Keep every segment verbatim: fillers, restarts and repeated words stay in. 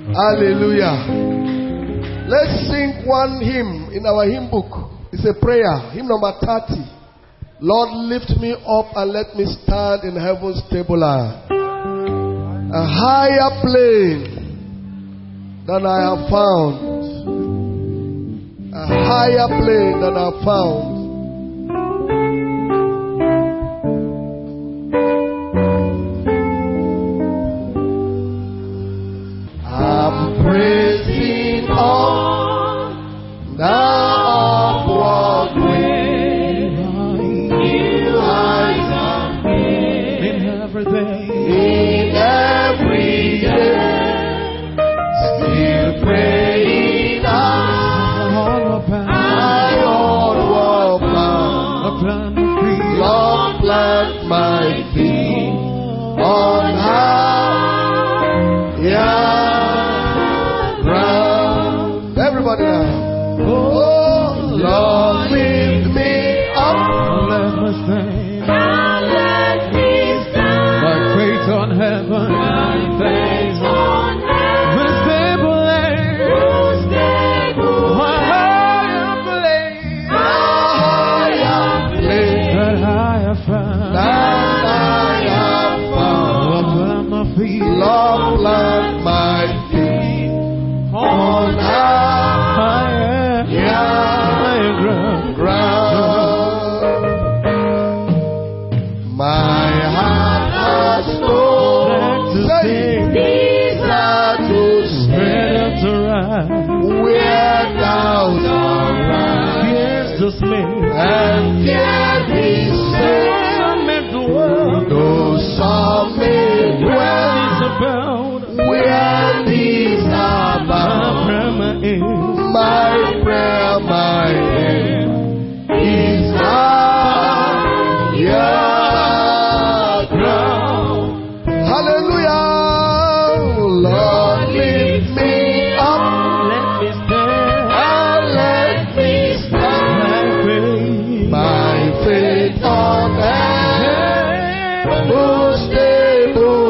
Hallelujah. Let's sing one hymn in our hymn book. It's a prayer. Hymn number thirty. Lord, lift me up and let me stand in heaven's table land. A higher plane than I have found. A higher plane than I have found. I'm praising on the upward way. New heights and faith in every day. In every day. Still praying on my onward plan. Lord, plant my feet on higher ground. Everybody now. Oh, Lord, lift me up. Let me stand. Let me stand. My faith on heaven. My faith on heaven. My stable land. My higher place. My higher place. That I have found. That I have found. Lord, plant my feet. Lord, plant my feet on higher ground. My heart has known desire to spread to rise where doubts arise. Fears dismay and fear be saved. Though some may dwell where these are bound. My prayer, my aim is higher ground. Hallelujah. Lord, lift me up. Let me stand. And let me stand. My faith on heaven. Who's stable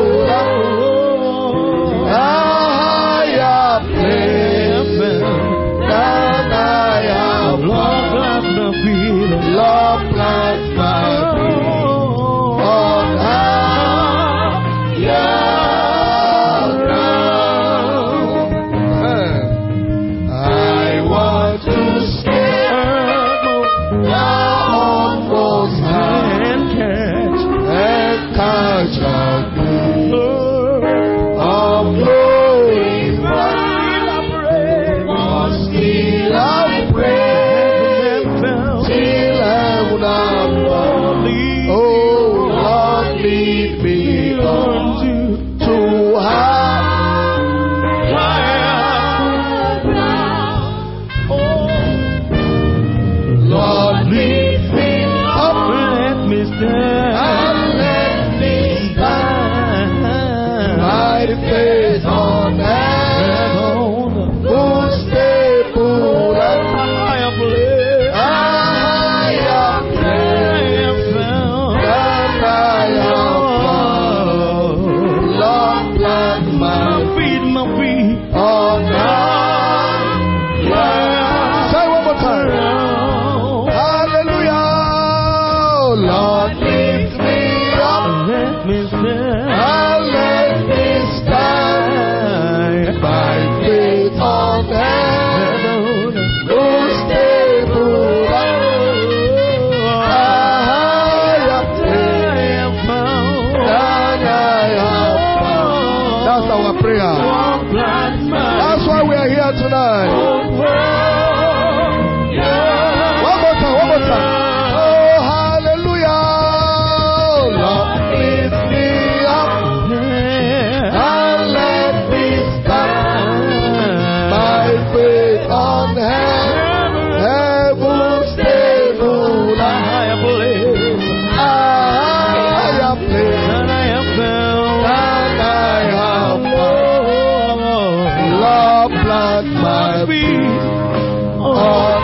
and higher place than I have. Lord, plant my feet on higher ground. I want to step down Most High and catch and catch a glimpse of glory bright. For still I pray till heaven above. Oh, Lord, lead me on to higher ground. Oh, Lord, lift me up. Let me stand. And let me stand. My faith on heaven. Who's stable and higher place. Higher place than I have found. Lord, plant my feet on higher. Say one more time. Hallelujah. Lord, lift me up. Let me stand. And let me stand. My faith on heaven. Who's stable and higher place than I have found. That's our prayer. That's why we are here tonight. One more time, one more time. Oh, hallelujah. Lord, lift me up and let me stand. My faith on heaven, heaven stable and higher place, higher place than I have found. Lord, plant my feet on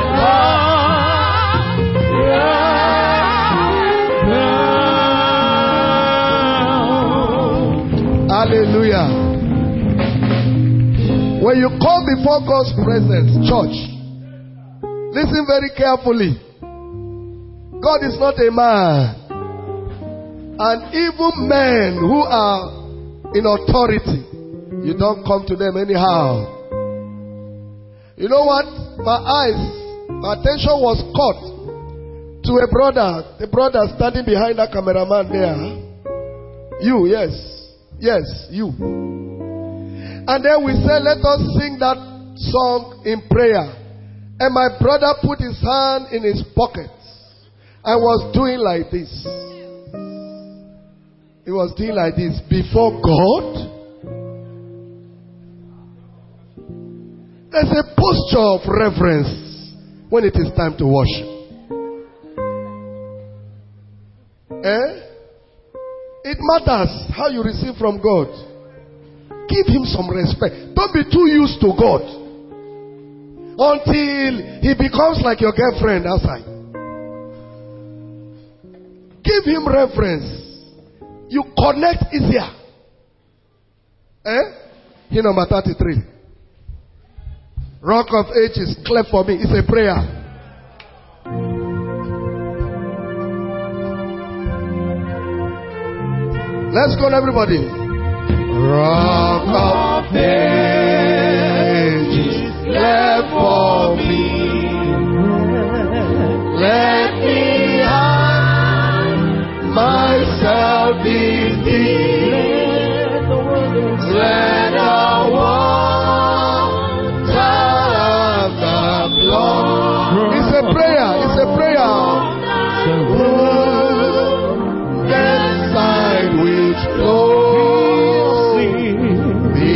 higher ground. Hallelujah. When you come before God's presence, church, listen very carefully. God is not a man. And even men who are in authority, you don't come to them anyhow. You know what? My eyes, my attention was caught to a brother, the brother standing behind that cameraman there. You, yes. Yes, you. And then we said, let us sing that song in prayer. And my brother put his hand in his pocket. I was doing like this. He was doing like this before God. There's a posture of reverence when it is time to worship. Eh? It matters how you receive from God. Give him some respect. Don't be too used to God until he becomes like your girlfriend outside. Give him reverence. You connect easier. Eh? Here number thirty-three. Rock of Ages, clap for me. It's a prayer. Let's go, everybody. Rock of Ages, clap for me. Let me hide myself in thee. Let the water of the blood. It's a prayer. It's a prayer. That side which flows the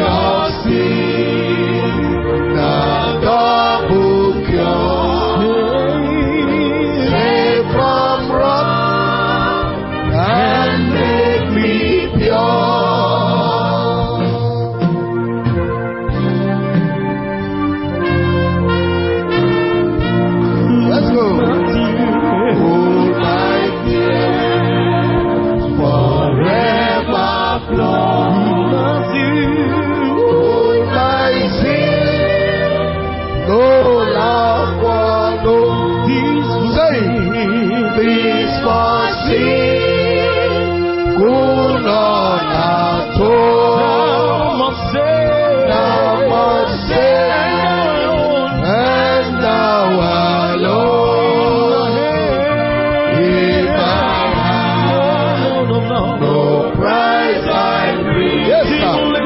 sea, the double cure, save from wrong and make me pure. Let's go. Hold my tears forever flow. Hold my sin, no love for no. Say, please for sin, good on at all. Thou must save, and thou alone. If I have no prize I bring, yes, simply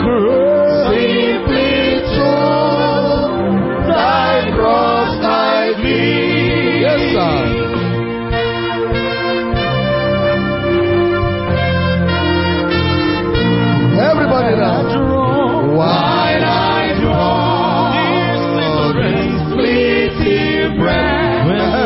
to thy cross I bleed. Yes, sir. Everybody now. While I draw this fleeting breath,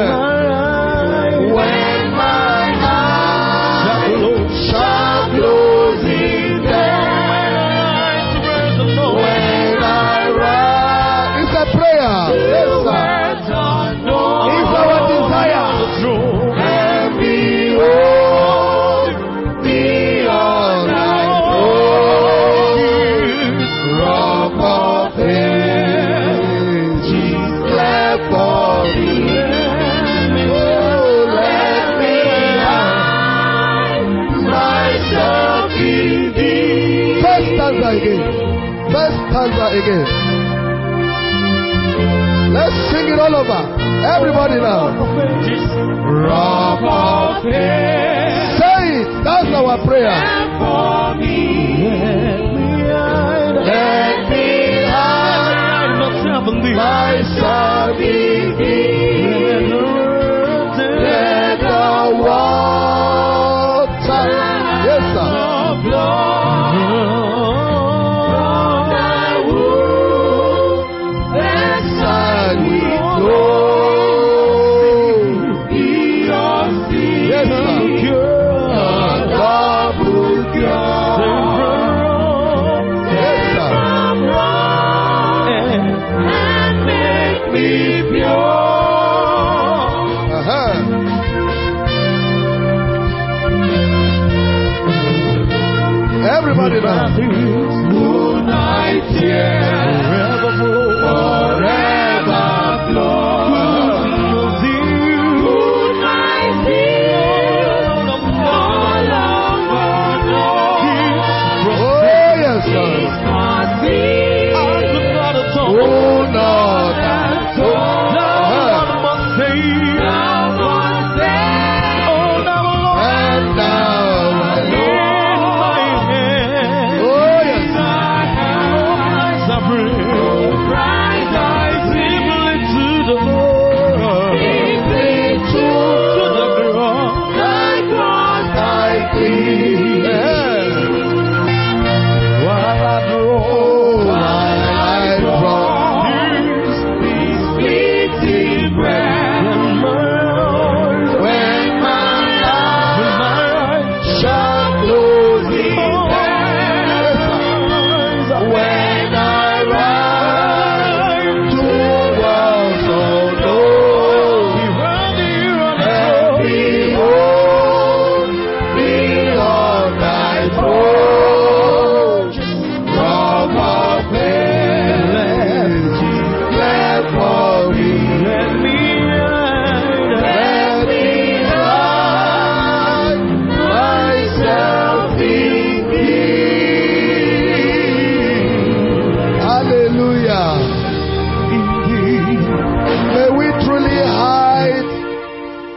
when my eyes shall close in death, when I rise, it's a prayer. Yes, sir. It's our desire. And behold, the all night rock of ages, clap for me. Oh, let me hide myself in thee. First stanza again. First stanza again. Let's sing it all over. Everybody now. Rock of ages. Say it. That's our prayer. For me. Let me hide myself in thee. Let the water, yes, sir, from thy womb, that side we flow. Yes, sir. The double cure. Yes, sir. And make me pure. Uh-huh. Everybody now. Moonlight, yeah.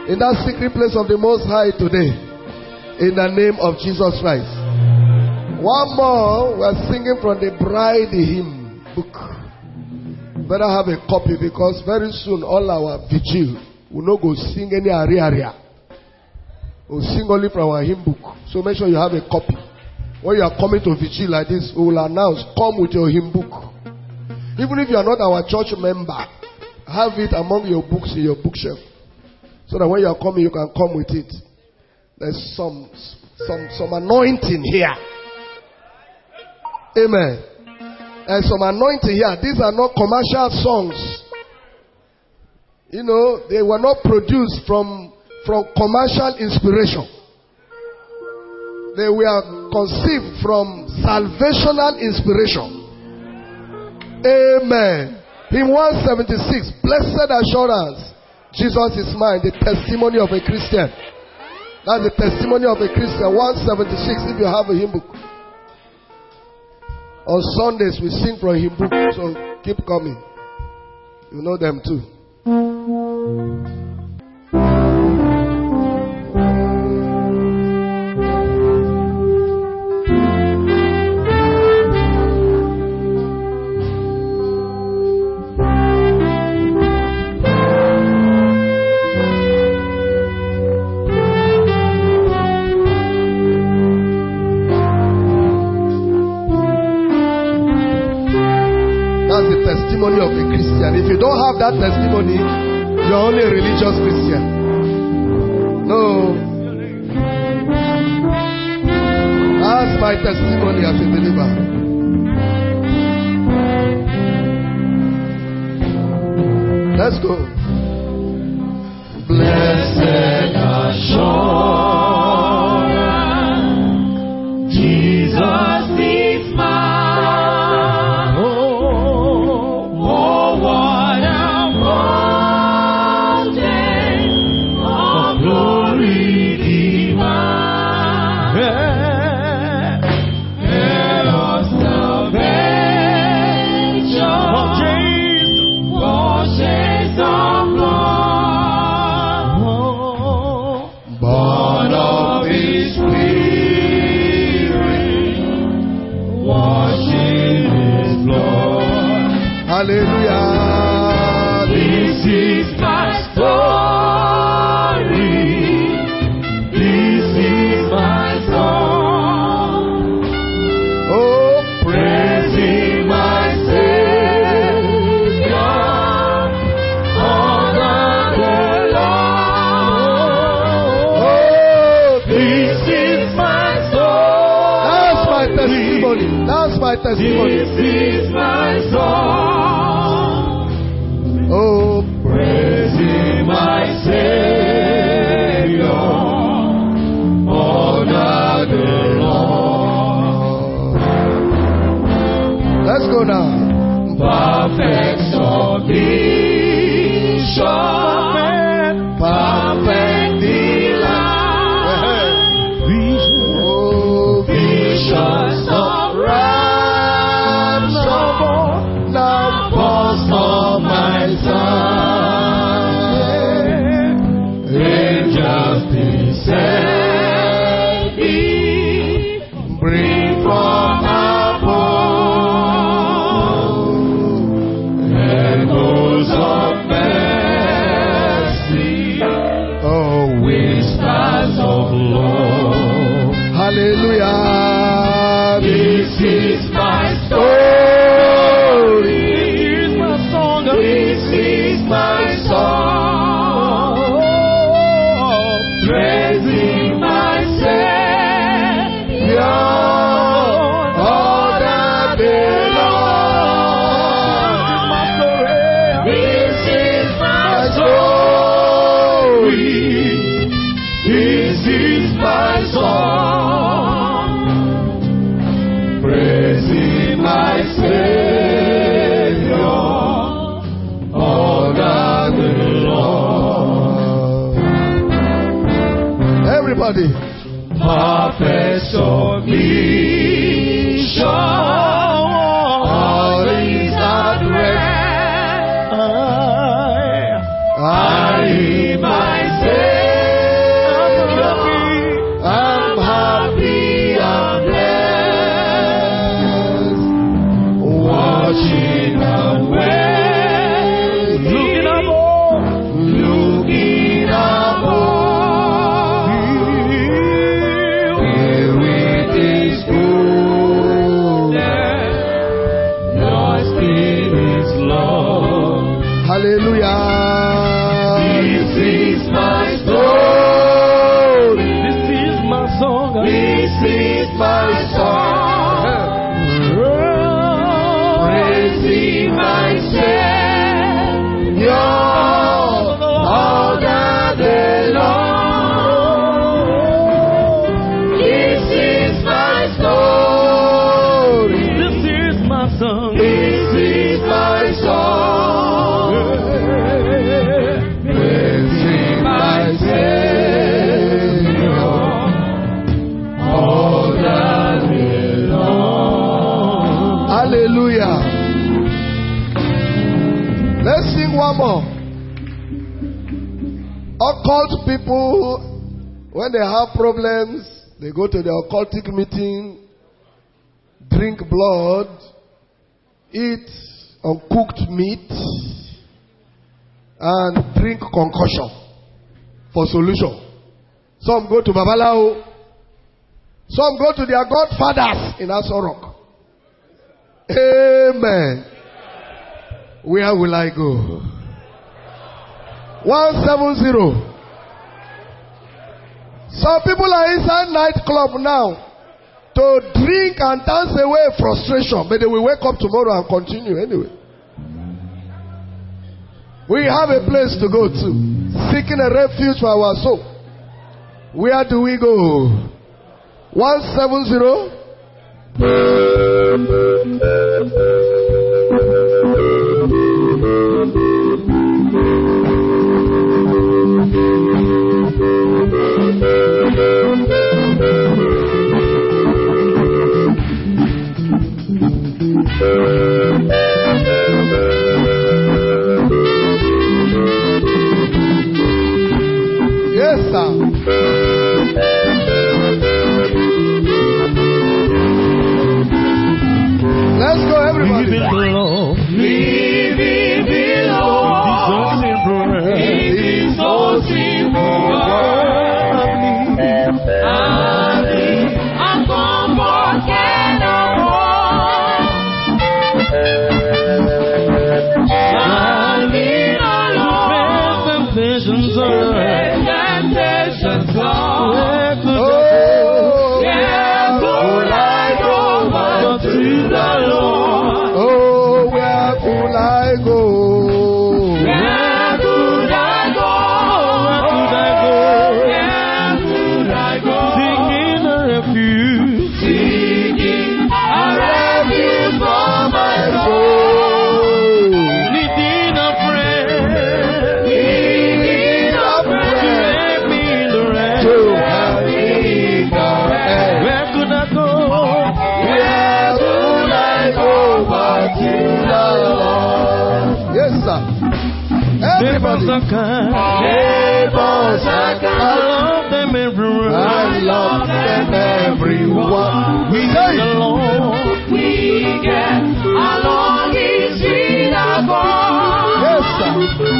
in that secret place of the Most High today, in the name of Jesus Christ. One more, we are singing from the Bride Hymn book. Better have a copy, because very soon all our vigil will not go sing any aria aria. We'll sing only from our hymn book. So make sure you have a copy. When you are coming to vigil like this, we will announce, come with your hymn book. Even if you are not our church member, have it among your books in your bookshelf. So that when you are coming, you can come with it. There's some some some anointing here. Amen. There's some anointing here. These are not commercial songs. You know, they were not produced from, from commercial inspiration. They were conceived from salvational inspiration. Amen. In one seventy-six, blessed assurance, Jesus is mine, the testimony of a Christian. That's the testimony of a Christian. one seventy-six, if you have a hymn book. On Sundays, we sing from hymn book, so keep coming. You know them too. Testimony of a Christian. If you don't have that testimony, you're only a religious Christian. No. That's my testimony as a believer. Let's go. Blessed assurance, Jesus is mine. Hallelujah. This is my story. This is my song. Oh, praising my Savior all the Lord. Oh, this is my story. That's my testimony. That's my testimony. This is my song. Oh, praising my Savior all the Lord. Let's go now. Perfect submission, perfect delight. Oh, visions of ransom now pause on my side. Angels descend me, bring from above echoes of mercy, oh, whispers of love. Hallelujah. This is my story. This is my song, praising my Savior all the day long. This is my story. This is my song, praising my Savior. Everybody. Perfect submission, all is at rest. I, I my Savior. Everlasting is love. Hallelujah. This is my story. This is my song. This is my song. Praising my Savior all the day long. This is my story. This is my song. This is my song. Praising my Savior all the day long. Hallelujah. Let's sing one more. Occult people, when they have problems, they go to the occultic meeting, drink blood, eat uncooked meat, and drink concussion for solution. Some go to Babalao. Some go to their godfathers in Aso Rock. Amen. Where will I go? one seven zero. Some people are inside nightclub now to drink and dance away frustration, but they will wake up tomorrow and continue anyway. We have a place to go to, seeking a refuge for our soul. Where do we go? one seven zero. Yes, sir. Let's go, everybody. Leave it below. Leave it below. It's so simple. It is so simple. I'm gone for temptations are temptations are where could I go but to the Lord? Oh, where could I go? Where could I go? Where could I go? Seeking a refuge, seeking a refuge for my soul. Needing a friend, needing a friend to help me in the rest. To help me in the rest. Where could I go? Where could I go but to the Lord? Yes, sir. Everybody. Neighbors are kind. Neighbors are I love them everyone. I love them everyone. We Say, get along. We get along in synagogue. yes, sir.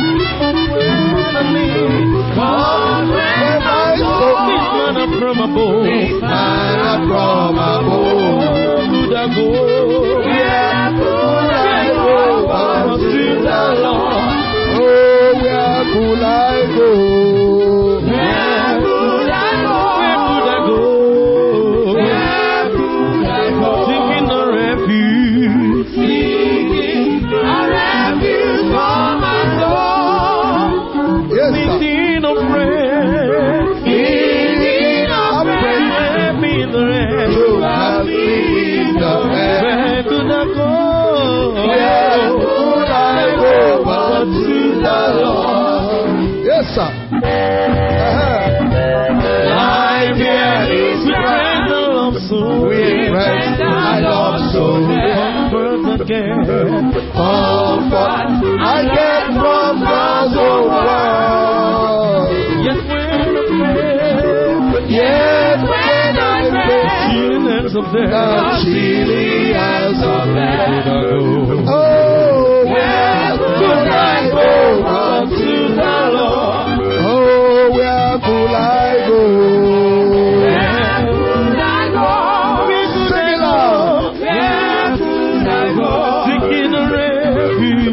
God, when I go, this man from above. This man from above. Could I go? Where could I go but to the Lord? Oh, where could I go? Where could I go? Where could I go? Where could I go? Seeking a refuge, seeking a refuge for my soul. Yes, sir. Needing a friend, needing a friend to help me in the rest. To help me in the rest. Where could I go? Where could I go but to the Lord? Yes, sir. Uh-huh. Life here is sweet friend I love so. Sweet friend I love so. Comfort again. Comfort I get from God's own word. Yet when I pray, Yet when I pray, chilling hands of death, the chilly hands of death. Oh, Oh, where could I go but to the Lord? Oh, where could I go? where could I go? Sing it loud. Where could I go? Seeking a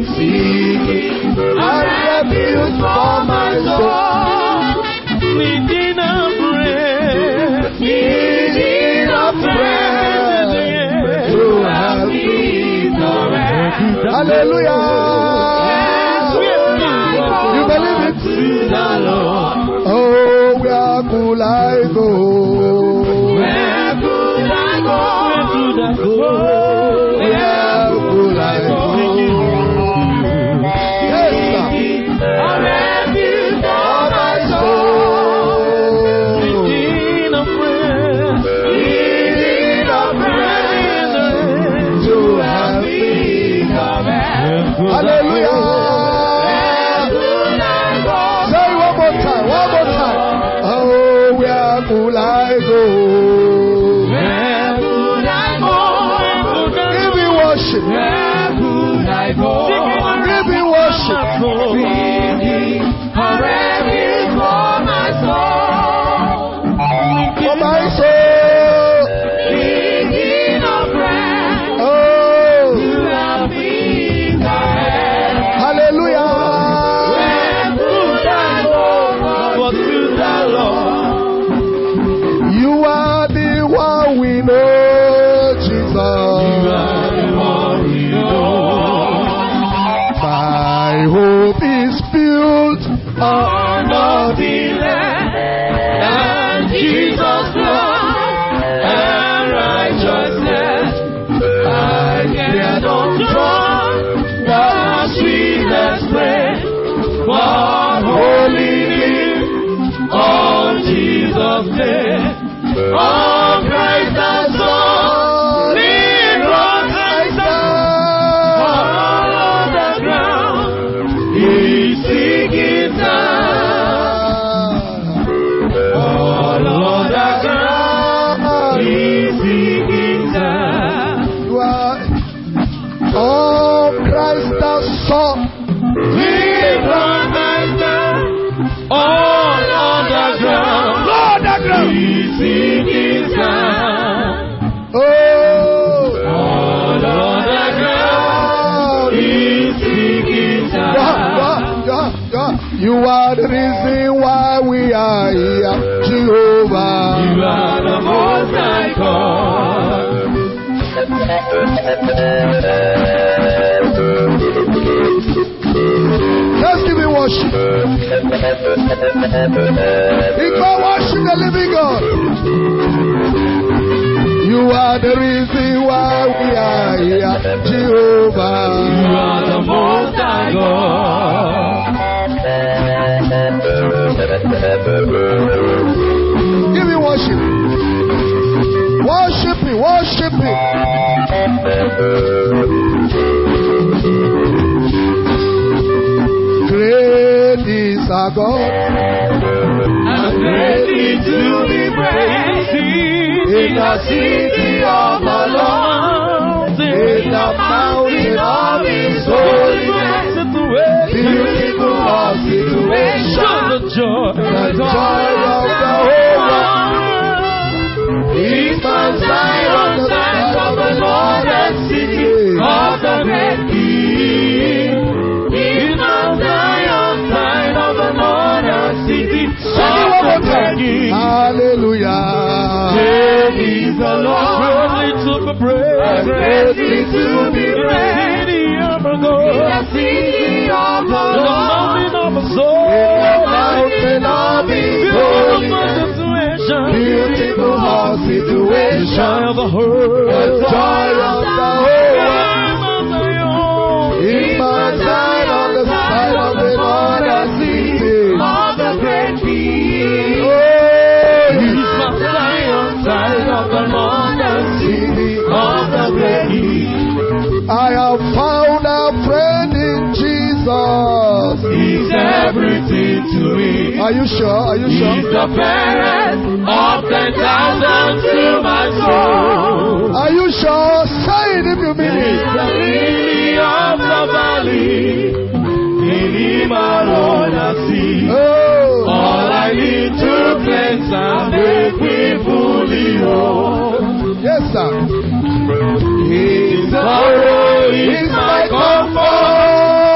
seeking a refuge for my soul. Needing a friend, Needing a friend to help me. Hallelujah. You believe it? Oh, where could I go? Where could I go? Where could I go? Where could I go? Yes, sir. A refuge for my soul. Needing a friend, Needing a friend to help me. Hallelujah. Say it one more time, one more time. Oh, where could I go? Where could I go? Give me worship. Where could I go? Give me worship. Seeking a refuge for my soul. For my soul. Needing a friend Oh, to help me guide. hallelujah. Where could I go but to the Lord? You are the one we know, Jesus. You are the one we know. My hope is built on Nothing less than Jesus' blood and righteousness. I cannot trust the sweetest friend, but wholly live on Jesus' name. On Christ the solid rock I stand. All on the ground He's sinking down. All on the ground He's sinking down. You are oh Christ the Son. Sweet rock I stand. All on the ground Lord the ground. He's sinking down. Oh, All on the ground He's sinking yeah, down. yeah, yeah, yeah. You are the reason why we are here, Jehovah. You are the most high God. Let's give him worship. We go worship the living God. You are the reason why we are here, Jehovah. You are the most high God. Give him worship. Worship him, worship him. Great is our God. And greatly to be praised in the city of the Lord, in the mountain of His holiness. Beautiful our situation, the joy, The joy of the whole world. He's Mount Zion, side of the Lord, and city of the great King. He's Mount Zion, side of the Lord, and city of the great King. Hallelujah. Great is the Lord, greatly to be praised, greatly to be praised. In the city of the Lord, the mountain of the soul, the mountain of His holiness. Beautiful our situation, joy of the whole, the joy of the whole world. In Mount Zion, on the side of the Lord, and city of the great King. Oh, He's Mount Zion, side of the Lord, and city of the great King. I have found a friend in Jesus. He's everything to me. Are you sure? Are you He's sure? the parent of ten thousand to my soul. Are you sure? Say it if you mean He's it. the lily of the valley. In Him alone I see Oh, all I need to cleanse and make me fully whole. yes, sir. His sorrow is my comfort.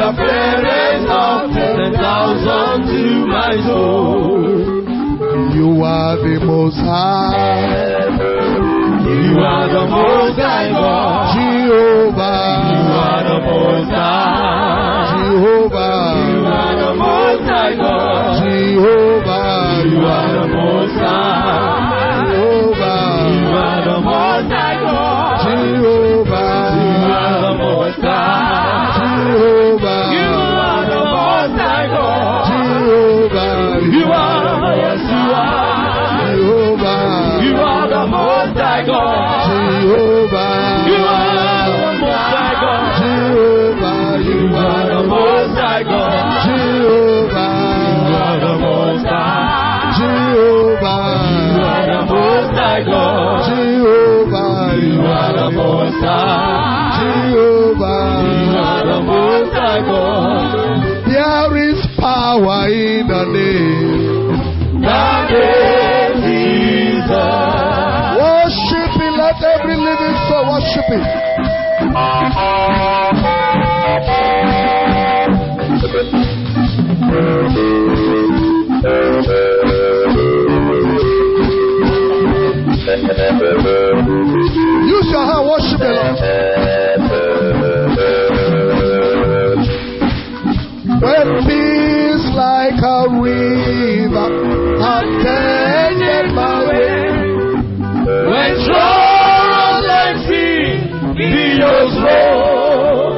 fairest of ten thousand to my soul. You are the most high. You are the most high God. Jehovah. You are the most high. Jehovah. You are the most high God. Jehovah. You are the most high. Jehovah. You are the most high God. Jehovah. You are the most high. Jehovah. You are the most high God. Jehovah. You are, yes you are. Jehovah. You are the most high God. Jehovah. You are the most high God. Jehovah. You are the most high God. Jehovah. You are the most high. Jehovah. You are the most high God. Jehovah. You are the most high. Jehovah. You are the most high God. There is power in the name. That is Jesus. Worship Him. Let every living soul worship Him. Use your hand, worship the Lord. When peace like a river attended my way, when sorrows like sea billows roll,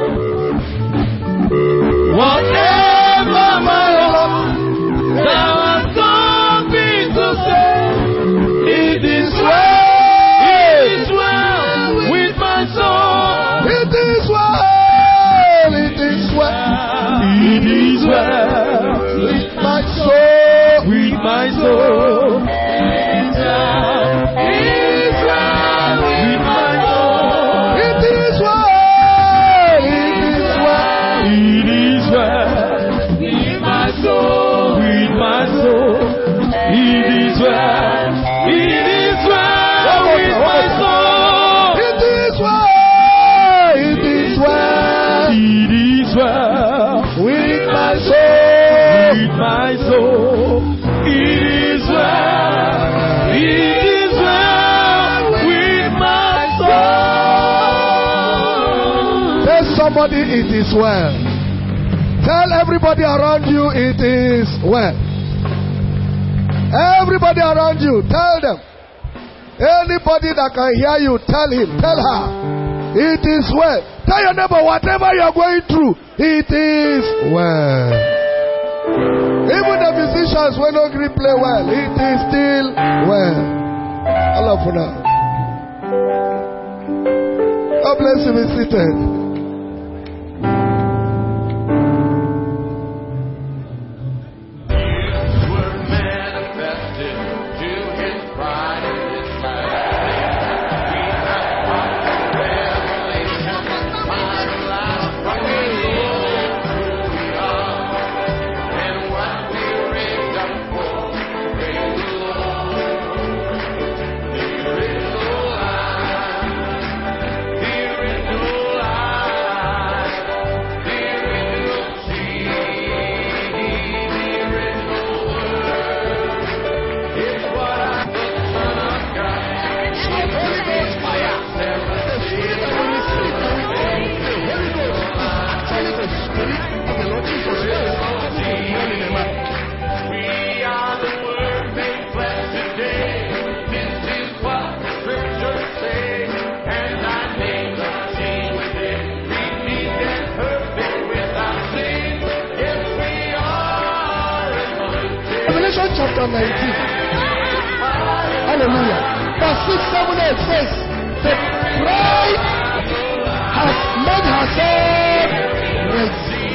whatever my Lord thou hast taught me to say, it is well, it is well with my soul. it is well, it is well It is well with my soul. with my soul. It is well, it is well with my soul. It is well, it is well. It is well with my soul, with my soul. It is well, it is well with my soul. It is well, it is well It is well with my soul. with my soul. It is well, it is well with my soul. Tell somebody it is well. Tell everybody around you it is well. Everybody around you, tell them. Anybody that can hear you, tell him, tell her, it is well. Tell your neighbor, whatever you are going through, it is well. Even the musicians when not agree play well, it is still well. Allah for now. God bless you, be seated. Chapter nineteen. Hallelujah. Verse six, seven, eight says, the bride has made herself ready.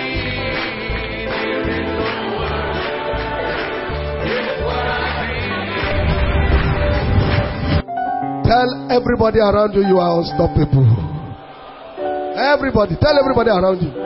Tell everybody around you you are unstoppable. Everybody, tell everybody around you.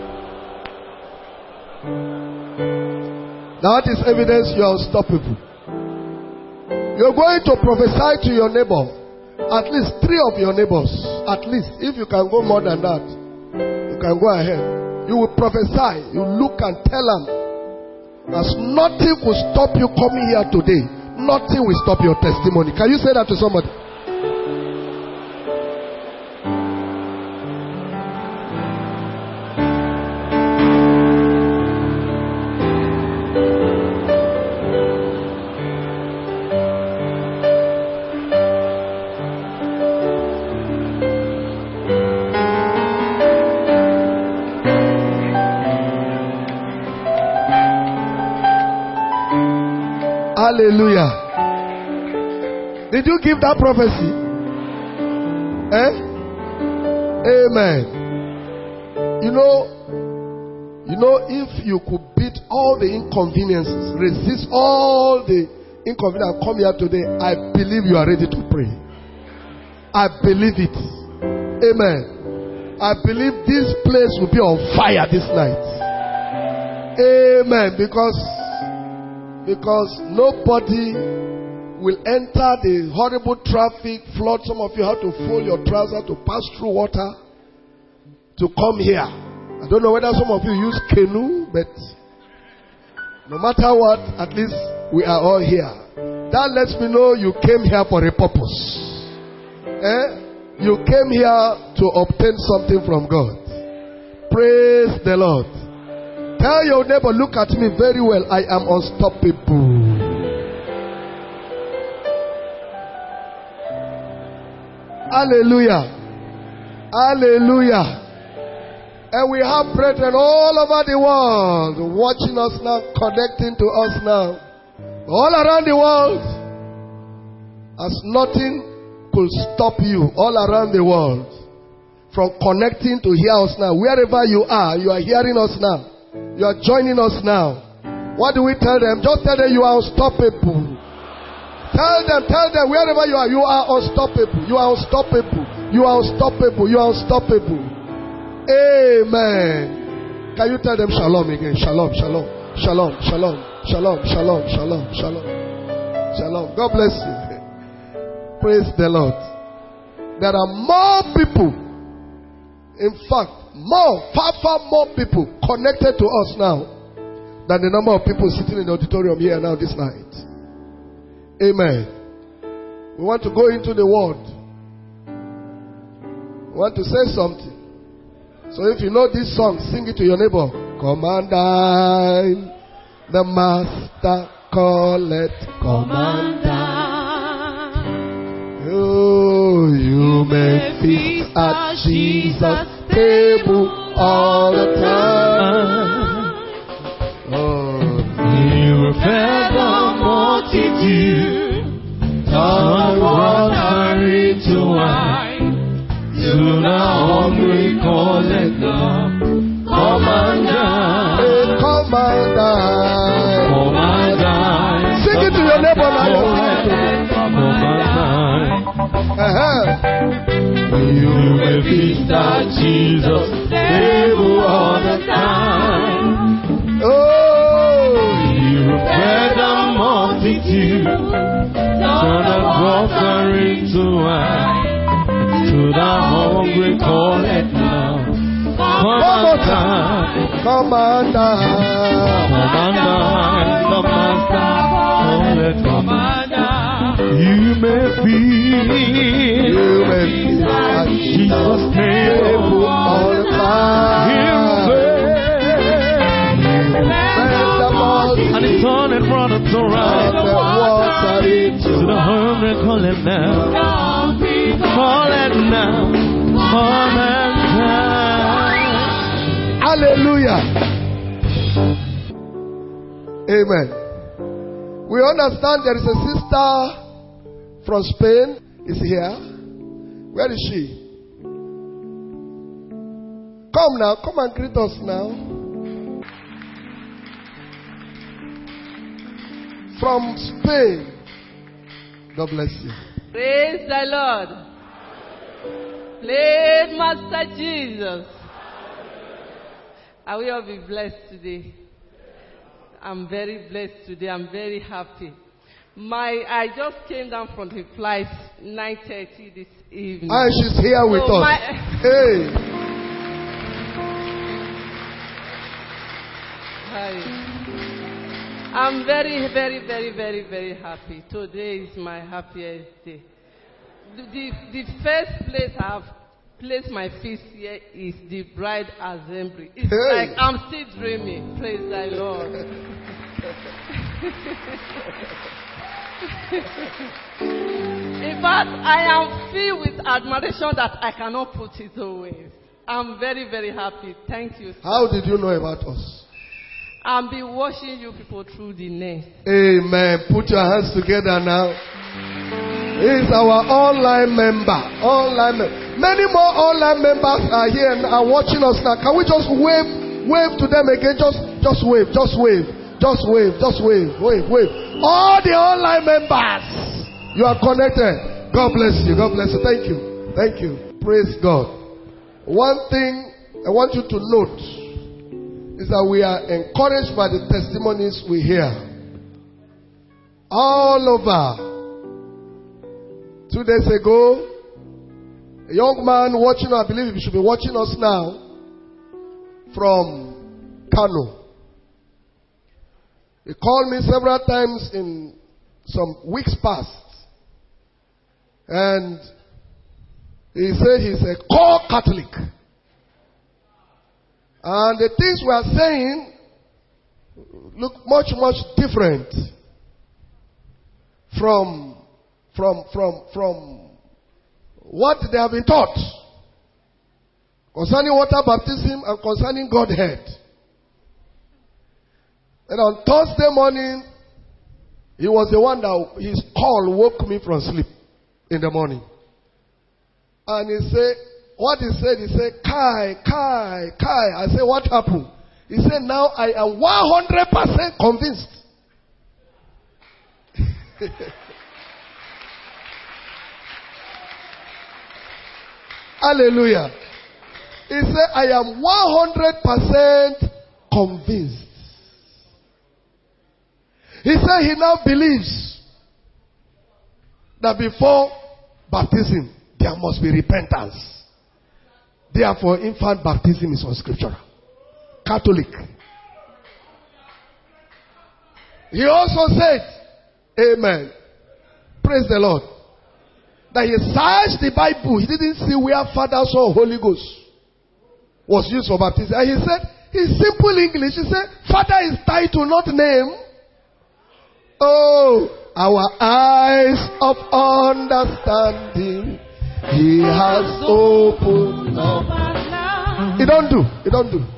Now that is evidence you are unstoppable. You're going to prophesy to your neighbor. At least three of your neighbors. At least. If you can go more than that, you can go ahead. You will prophesy. You look and tell them. As nothing will stop you coming here today. Nothing will stop your testimony. Can you say that to somebody? Hallelujah. Did you give that prophecy? Eh? Amen. You know, you know, if you could beat all the inconveniences, resist all the inconveniences, come here today, I believe you are ready to pray. I believe it. Amen. I believe this place will be on fire this night. Amen. Because Because nobody will enter the horrible traffic, flood. Some of you have to fold your trousers to pass through water to come here. I don't know whether some of you use canoe, but no matter what, at least we are all here. That lets me know you came here for a purpose. Eh? You came here to obtain something from God. Praise the Lord. Tell your neighbor, look at me very well. I am unstoppable. Hallelujah. Hallelujah. And we have brethren all over the world watching us now, connecting to us now. All around the world. As nothing could stop you all around the world from connecting to hear us now. Wherever you are, you are hearing us now. You are joining us now. What do we tell them? Just tell them you are unstoppable. Tell them, tell them wherever you are, you are unstoppable. You are unstoppable. You are unstoppable. You are unstoppable. Amen. Can you tell them shalom again? Shalom, shalom, shalom, shalom, shalom, shalom, shalom, shalom, shalom. God bless you. Praise the Lord. There are more people. In fact, more, far, far more people connected to us now than the number of people sitting in the auditorium here now this night. Amen. We want to go into the word. We want to say something. So if you know this song, sing it to your neighbor. Come and dine, the master calleth. Come and dine. Oh, you may feast at Jesus' table all the time. Oh, He will feed the multitude, turn water into wine. To the hungry call it love. Come and dine. Hey, come and dine. Come and dine. Sing it to your neighbor now. Come and dine. Uh-huh. You may feast at Jesus' table all the time. Oh, He will feed the multitude, turn the water into wine. To the hungry call it now. Come and dine. come and dine. Come and dine. The master call it. Come and dine. You may feast. You may feast at Jesus' table all the time. He will He will feed the multitude. and He turn it round and around. Turn the water into To the hungry call it now. Call it now. Come and dine. Hallelujah. Amen. We understand there is a sister from Spain is here. Where is she? Come now. Come and greet us now. From Spain. God bless you. Praise the Lord. Praise Master Jesus. I will all be blessed today. I'm very blessed today. I'm very happy. My, I just came down from the flight nine thirty this evening. And she's here with So us. my- Hey. I'm very, very, very, very, very happy. Today is my happiest day. The, the, the first place I've placed my feet here is the bride assembly. It's Hey. like I'm still dreaming. Praise the Lord. In fact, I am filled with admiration that I cannot put it away. I'm very, very happy. Thank you. How did you know about us? I've been watching you people through the net. Amen. Put your hands together now. He's our online member. Online mem- Many more online members are here and are watching us now. Can we just wave, wave to them again? Just, just wave, just wave, just wave, just wave, wave, wave. All the online members, you are connected. God bless you. God bless you. Thank you. Thank you. Praise God. One thing I want you to note is that we are encouraged by the testimonies we hear. All over. Two days ago, a young man watching, I believe he should be watching us now, from Kano. He called me several times in some weeks past. And he said he's a core Catholic. And the things we are saying look much, much different from, from, from, from what they have been taught concerning water baptism and concerning Godhead. And on Thursday morning, he was the one that his call woke me from sleep in the morning. And he said, what he said, he said, Kai, Kai, Kai. I said, what happened? He said, now I am one hundred percent convinced. Hallelujah. He said, I am one hundred percent convinced. He said he now believes that before baptism, there must be repentance. Therefore, infant baptism is unscriptural. Catholic. He also said, amen. Praise the Lord. That he searched the Bible. He didn't see where Father, Son, Holy Ghost was used for baptism. And he said, in simple English, he said, Father is title, not name. Oh, our eyes of understanding He has opened up. He don't do. He don't do.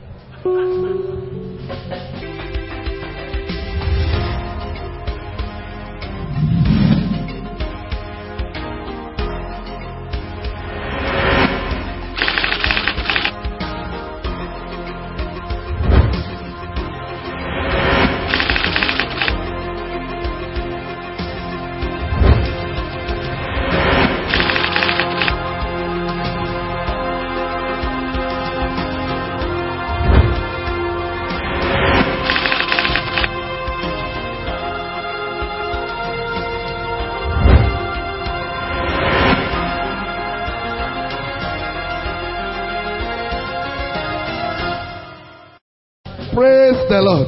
Praise the Lord.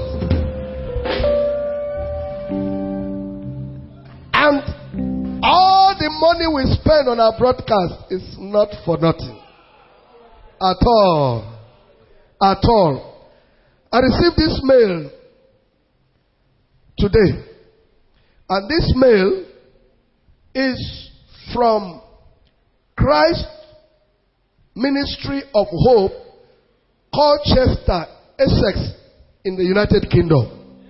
And all the money we spend on our broadcast is not for nothing. At all. At all. I received this mail today. And this mail is from Christ Ministry of Hope, Colchester, Essex, in the United Kingdom.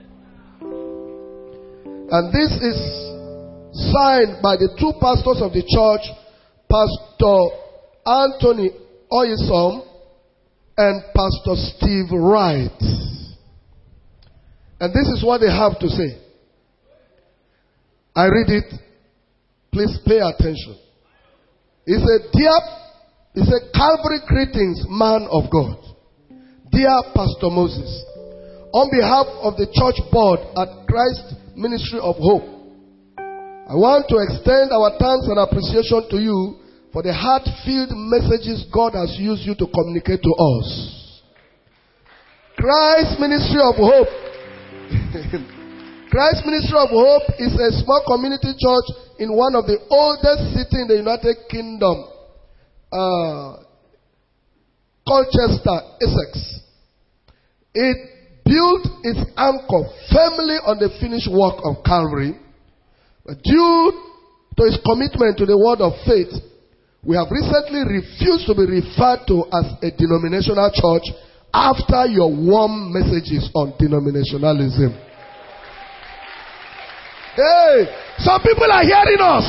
And this is signed by the two pastors of the church, Pastor Anthony Oyisom and Pastor Steve Wright. And this is what they have to say. I read it. Please pay attention. He said, Dear, he said, Calvary greetings, man of God. Dear Pastor Moses, on behalf of the church board at Christ Ministry of Hope, I want to extend our thanks and appreciation to you for the heart-filled messages God has used you to communicate to us. Christ Ministry of Hope. Christ Ministry of Hope is a small community church in one of the oldest cities in the United Kingdom, uh, Colchester, Essex. It built its anchor firmly on the finished work of Calvary. But due to its commitment to the word of faith, we have recently refused to be referred to as a denominational church after your warm messages on denominationalism. Hey, some people are hearing us.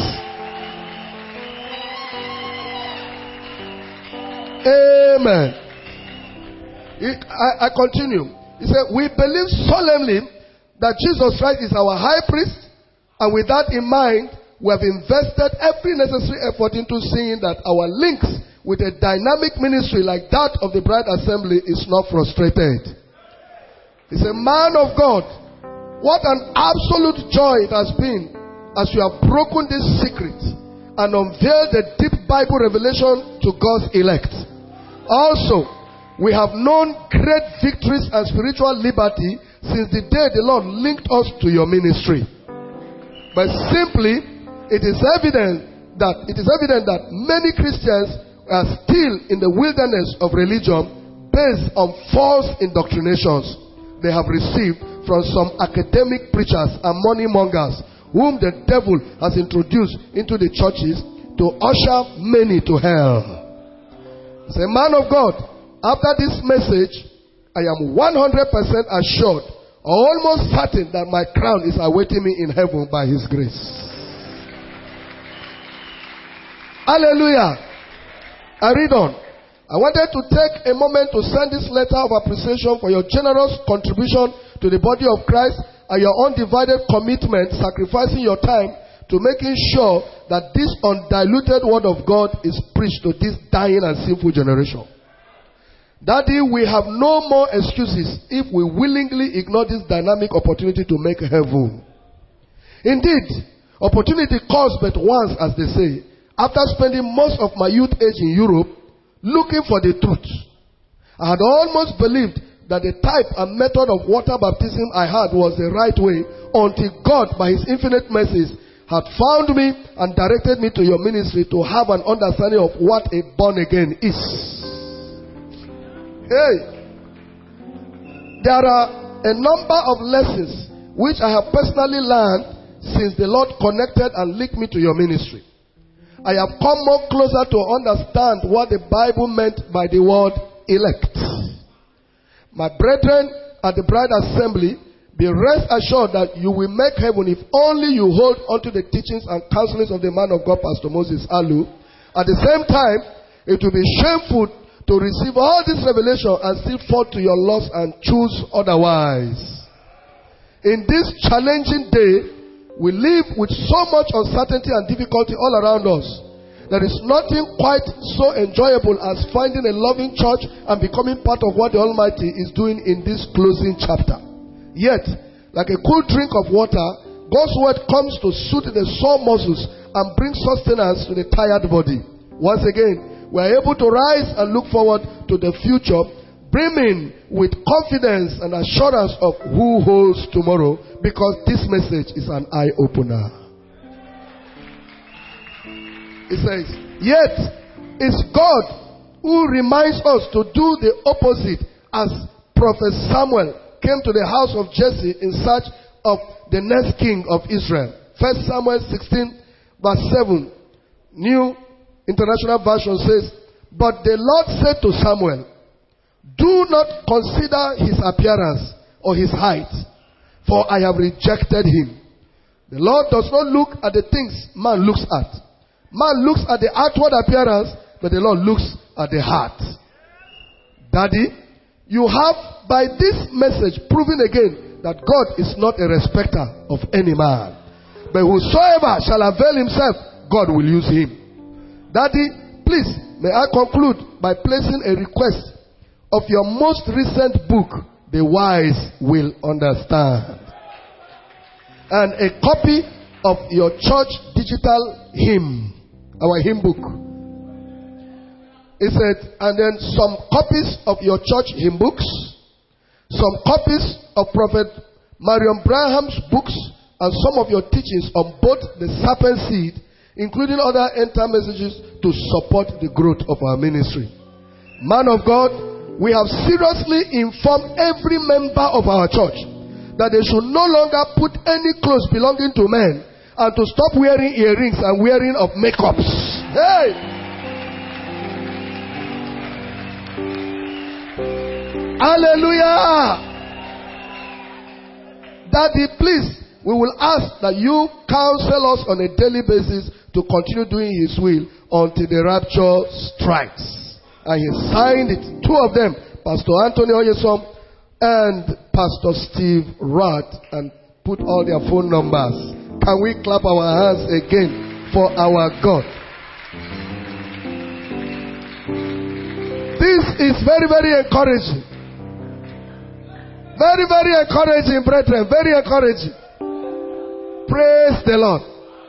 Amen. It, I, I continue. He said, we believe solemnly that Jesus Christ is our high priest, and with that in mind, we have invested every necessary effort into seeing that our links with a dynamic ministry like that of the Bride Assembly is not frustrated. He's a man of God. What an absolute joy it has been as you have broken this secret and unveiled the deep Bible revelation to God's elect. Also, we have known great victories and spiritual liberty since the day the Lord linked us to your ministry. But simply, it is evident that it is evident that many Christians are still in the wilderness of religion based on false indoctrinations they have received from some academic preachers and money mongers whom the devil has introduced into the churches to usher many to hell. As a man of God, after this message, I am one hundred percent assured, almost certain, that my crown is awaiting me in heaven by His grace. Hallelujah. I read on. I wanted to take a moment to send this letter of appreciation for your generous contribution to the body of Christ and your undivided commitment, sacrificing your time to making sure that this undiluted word of God is preached to this dying and sinful generation. Daddy, we have no more excuses if we willingly ignore this dynamic opportunity to make heaven. Indeed, opportunity comes but once, as they say. After spending most of my youth age in Europe looking for the truth, I had almost believed that the type and method of water baptism I had was the right way until God, by His infinite mercies, had found me and directed me to your ministry to have an understanding of what a born again is. Hey, there are a number of lessons which I have personally learned since the Lord connected and linked me to your ministry. I have come more closer to understand what the Bible meant by the word elect. My brethren at the Bride Assembly, be rest assured that you will make heaven if only you hold onto the teachings and counselings of the man of God, Pastor Moses Alu. At the same time, it will be shameful to receive all this revelation and still fall to your loss and choose otherwise. In this challenging day, we live with so much uncertainty and difficulty all around us. There is nothing quite so enjoyable as finding a loving church and becoming part of what the Almighty is doing in this closing chapter. Yet, like a cool drink of water, God's word comes to soothe the sore muscles and bring sustenance to the tired body. Once again, we are able to rise and look forward to the future, brimming with confidence and assurance of who holds tomorrow, because this message is an eye-opener. It says, yet it's God who reminds us to do the opposite, as Prophet Samuel came to the house of Jesse in search of the next king of Israel. First Samuel sixteen verse seven, New International Version says, but the Lord said to Samuel, do not consider his appearance or his height, for I have rejected him. The Lord does not look at the things man looks at. Man looks at the outward appearance, but the Lord looks at the heart. Daddy, you have by this message proven again that God is not a respecter of any man, but whosoever shall avail himself, God will use him. Daddy, please, may I conclude by placing a request of your most recent book, The Wise Will Understand, and a copy of your church digital hymn, our hymn book. It said, and then some copies of your church hymn books, some copies of Prophet Marion Branham's books and some of your teachings on both the serpent seed, including other end-time messages to support the growth of our ministry. Man of God, we have seriously informed every member of our church that they should no longer put any clothes belonging to men and to stop wearing earrings and wearing of makeups. Hey! Hallelujah! Daddy, please, we will ask that you counsel us on a daily basis to continue doing His will until the rapture strikes. And he signed it. Two of them, Pastor Anthony Oyesom and Pastor Steve Rudd, and put all their phone numbers. Can we clap our hands again for our God? This is very, very encouraging. Very, very encouraging, brethren. Very encouraging. Praise the Lord.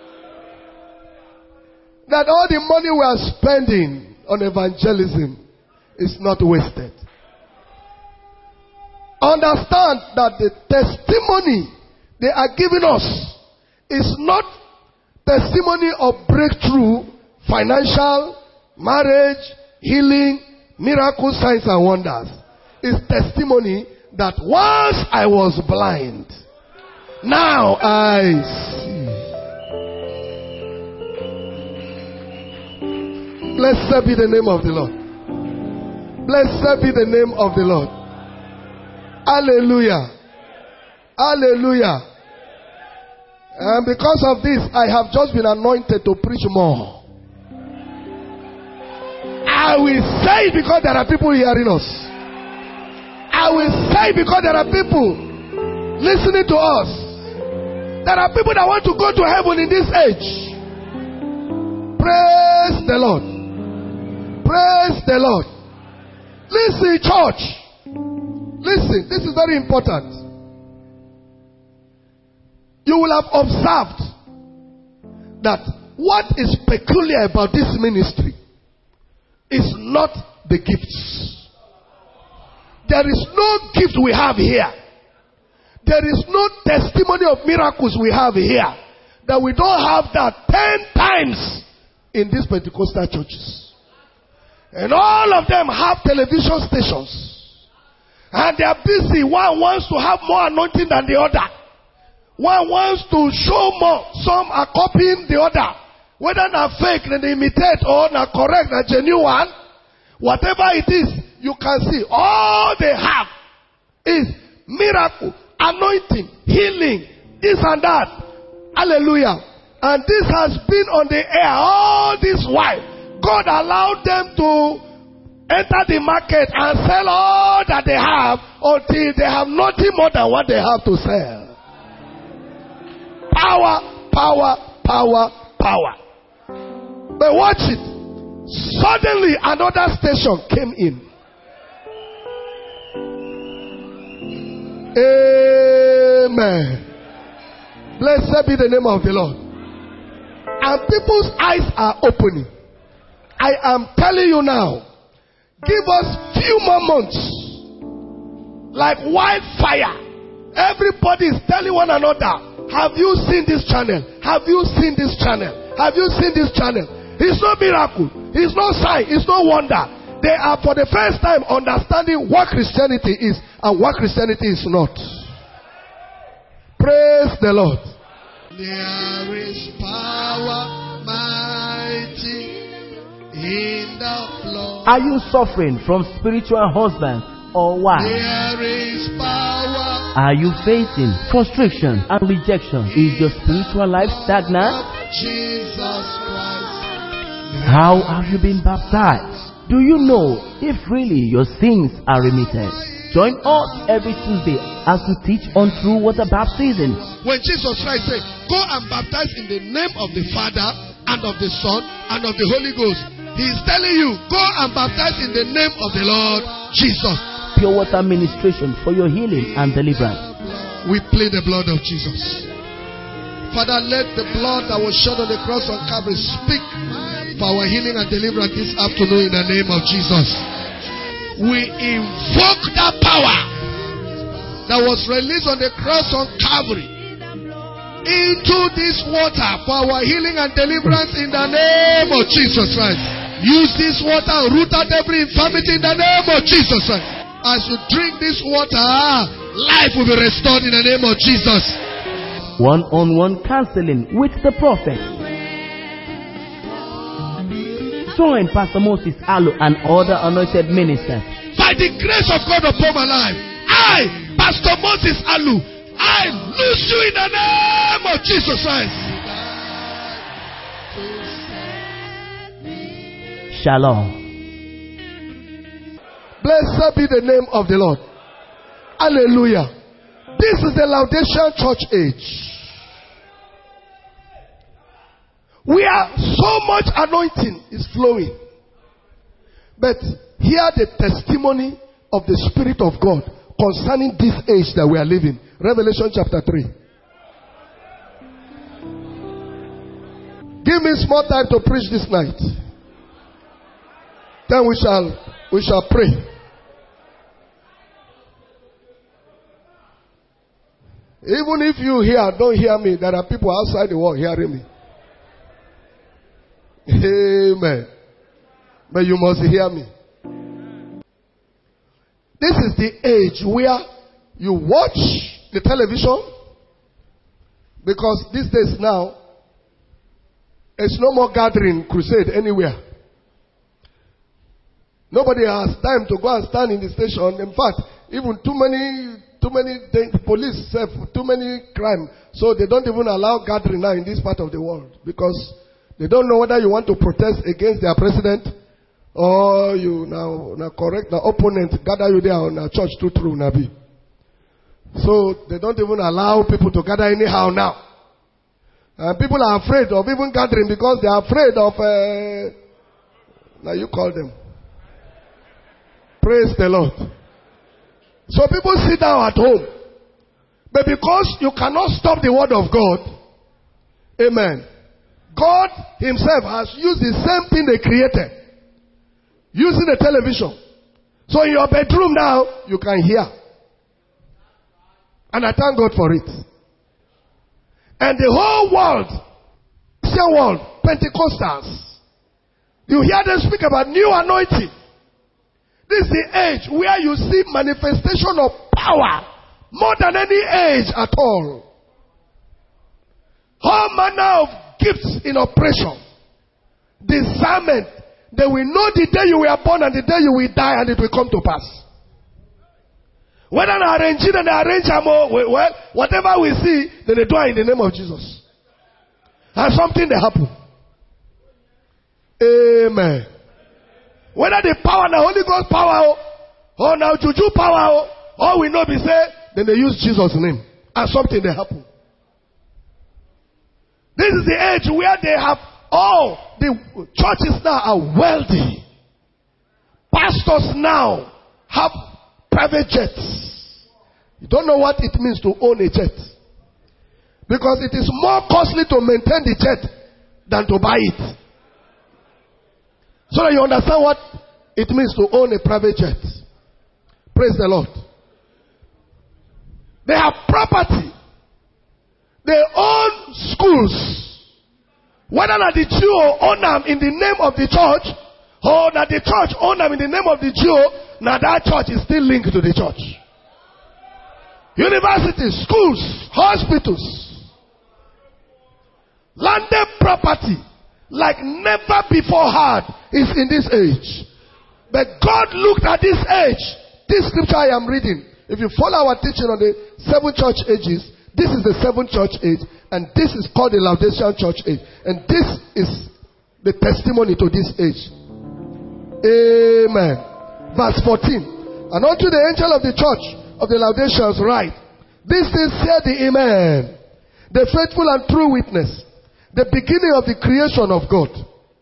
That all the money we are spending on evangelism is not wasted. Understand that the testimony they are giving us is not testimony of breakthrough, financial, marriage, healing, miracles, signs and wonders. It's testimony that once I was blind, now I see. Blessed be the name of the Lord. Blessed be the name of the Lord. Hallelujah. Hallelujah. And because of this, I have just been anointed to preach more. I will say it because there are people hearing us. I will say it because there are people listening to us. There are people that want to go to heaven in this age. Praise the Lord. Praise the Lord. Listen, church. Listen, this is very important. You will have observed that what is peculiar about this ministry is not the gifts. There is no gift we have here. There is no testimony of miracles we have here that we don't have that ten times in these Pentecostal churches. And all of them have television stations. And they are busy. One wants to have more anointing than the other. One wants to show more. Some are copying the other. Whether not fake, then they imitate, or not correct, not genuine. Whatever it is, you can see. All they have is miracle, anointing, healing, this and that. Hallelujah. And this has been on the air all this while. God allowed them to enter the market and sell all that they have until they have nothing more than what they have to sell. Power, power, power, power. But watch it. Suddenly another station came in. Amen. Blessed be the name of the Lord. And people's eyes are opening. I am telling you now, give us few more months. Like wildfire. Everybody is telling one another, have you seen this channel? Have you seen this channel? Have you seen this channel? It's no miracle. It's no sign. It's no wonder. They are for the first time understanding what Christianity is and what Christianity is not. Praise the Lord. There is power mighty in the floor. Are you suffering from spiritual husbands or wives? There is power. Are you facing frustration and rejection? Is your spiritual life stagnant? Jesus Christ. How have you been baptized? Do you know if really your sins are remitted? Join us every Tuesday as we teach on true water baptism. When Jesus Christ said, go and baptize in the name of the Father and of the Son and of the Holy Ghost, He is telling you, go and baptize in the name of the Lord Jesus. Pure water ministration for your healing and deliverance. We plead the blood of Jesus. Father, let the blood that was shed on the cross on Calvary speak for our healing and deliverance this afternoon in the name of Jesus. We invoke that power that was released on the cross on Calvary into this water for our healing and deliverance in the name of Jesus Christ. Use this water, root out every infirmity in the name of Jesus Christ. As you drink this water, life will be restored in the name of Jesus. One-on-one counseling with the prophet. Join Pastor Moses Alu and other anointed ministers. By the grace of God upon my life, I, Pastor Moses Alu, I loose you in the name of Jesus Christ. Shalom. Blessed be the name of the Lord. Hallelujah. This is the Laodicean church age. Where so much anointing is flowing. But hear the testimony of the Spirit of God concerning this age that we are living. Revelation chapter three. Give me small time to preach this night. Then we shall we shall pray. Even if you hear, don't hear me. There are people outside the world hearing me. Amen. But you must hear me. This is the age where you watch the television, because these days now, it's no more gathering crusade anywhere. Nobody has time to go and stand in the station. In fact, even too many, too many police, too many crime, so they don't even allow gathering now in this part of the world, because they don't know whether you want to protest against their president, or you now, now correct the opponent, gather you there on a church to true Nabi. So they don't even allow people to gather anyhow now. And people are afraid of even gathering because they are afraid of, uh, now you call them. Praise the Lord. So people sit down at home. But because you cannot stop the word of God, amen, God himself has used the same thing they created. Using the television. So in your bedroom now, you can hear. And I thank God for it. And the whole world, Christian world, Pentecostals, you hear them speak about new anointing. This is the age where you see manifestation of power more than any age at all. All manner of gifts in operation. Discernment. They will know the day you were born and the day you will die, and it will come to pass. Whether they arrange it and they arrange them, well, whatever we see, then they do it in the name of Jesus. And something they happen. Amen. Whether the power, the Holy Ghost power, or now juju power, all we know be say, then they use Jesus' name. And something they happen. This is the age where they have all the churches now are wealthy. Pastors now have private jets. You don't know what it means to own a jet. Because it is more costly to maintain the jet than to buy it. So that you understand what it means to own a private jet. Praise the Lord. They have property. They own schools. Whether that the Jew own them in the name of the church, or that the church own them in the name of the Jew, now that church is still linked to the church. Universities, schools, hospitals, landed property like never before had is in this age. But God looked at this age. This scripture I am reading, if you follow our teaching on the seven church ages, this is the seventh church age, and this is called the Laodicean church age. And this is the testimony to this age. Amen. Verse fourteen. And unto the angel of the church of the Laodiceans write, this is said the Amen, the faithful and true witness, the beginning of the creation of God.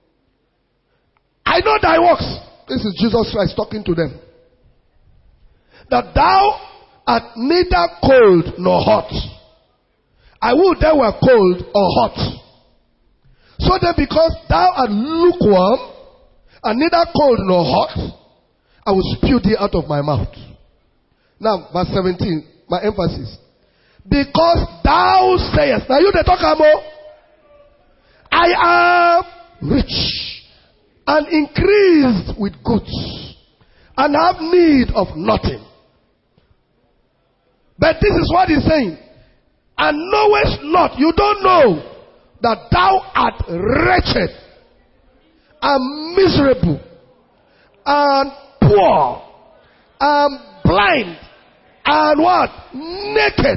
I know thy works. This is Jesus Christ talking to them. That thou art neither cold nor hot. I would they were cold or hot. So then because thou art lukewarm, and neither cold nor hot, I will spew thee out of my mouth. Now, verse seventeen. My emphasis. Because thou sayest. Now you the talk about. I am rich and increased with goods and have need of nothing. But this is what he's saying. And knowest not, you don't know that thou art wretched and miserable and poor and blind and what? Naked.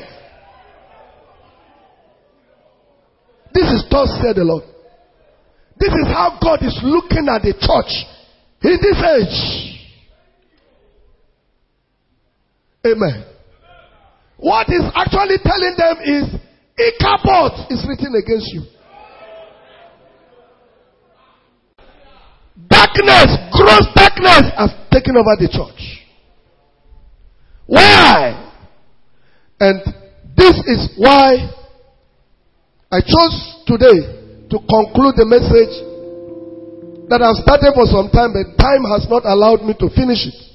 This is thus said the Lord. This is how God is looking at the church in this age. Amen. What is actually telling them is, Ichabod is written against you. Darkness, gross darkness has taken over the church. Why? And this is why I chose today to conclude the message that I've started for some time, but time has not allowed me to finish it.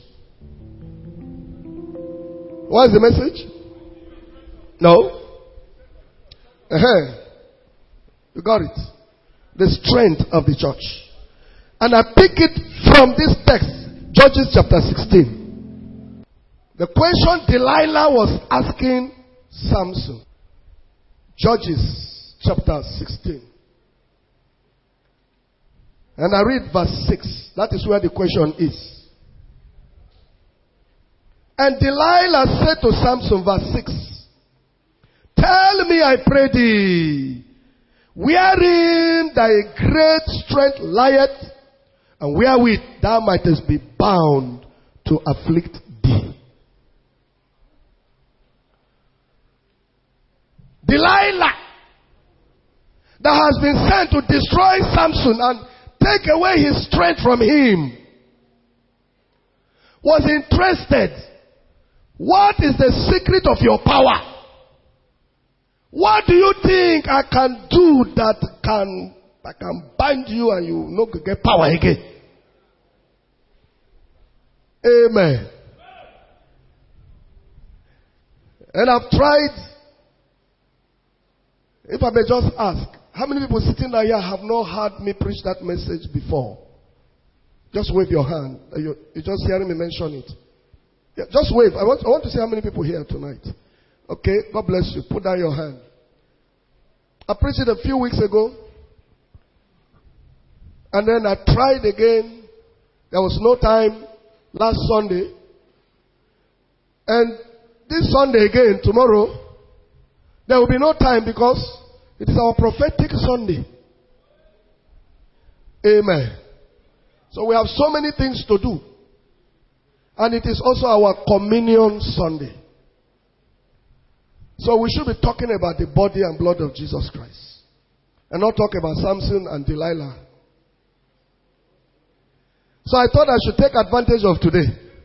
What is the message? No? Uh-huh. You got it. The strength of the church. And I pick it from this text, Judges chapter sixteen. The question Delilah was asking Samson. Judges chapter sixteen. And I read verse six. That is where the question is. And Delilah said to Samson, verse six, tell me, I pray thee, wherein thy great strength lieth, and wherewith thou mightest be bound to afflict thee. Delilah, that has been sent to destroy Samson and take away his strength from him, was interested. What is the secret of your power? What do you think I can do that can that can bind you and you not get power again? Amen. And I've tried. If I may just ask, how many people sitting down here have not heard me preach that message before? Just wave your hand. You're just hearing me mention it. Yeah, just wave. I want, I want to see how many people here tonight. Okay, God bless you. Put down your hand. I preached it a few weeks ago. And then I tried again. There was no time last Sunday. And this Sunday again, tomorrow, there will be no time because it is our prophetic Sunday. Amen. So we have so many things to do. And it is also our communion Sunday. So we should be talking about the body and blood of Jesus Christ. And not talk about Samson and Delilah. So I thought I should take advantage of today.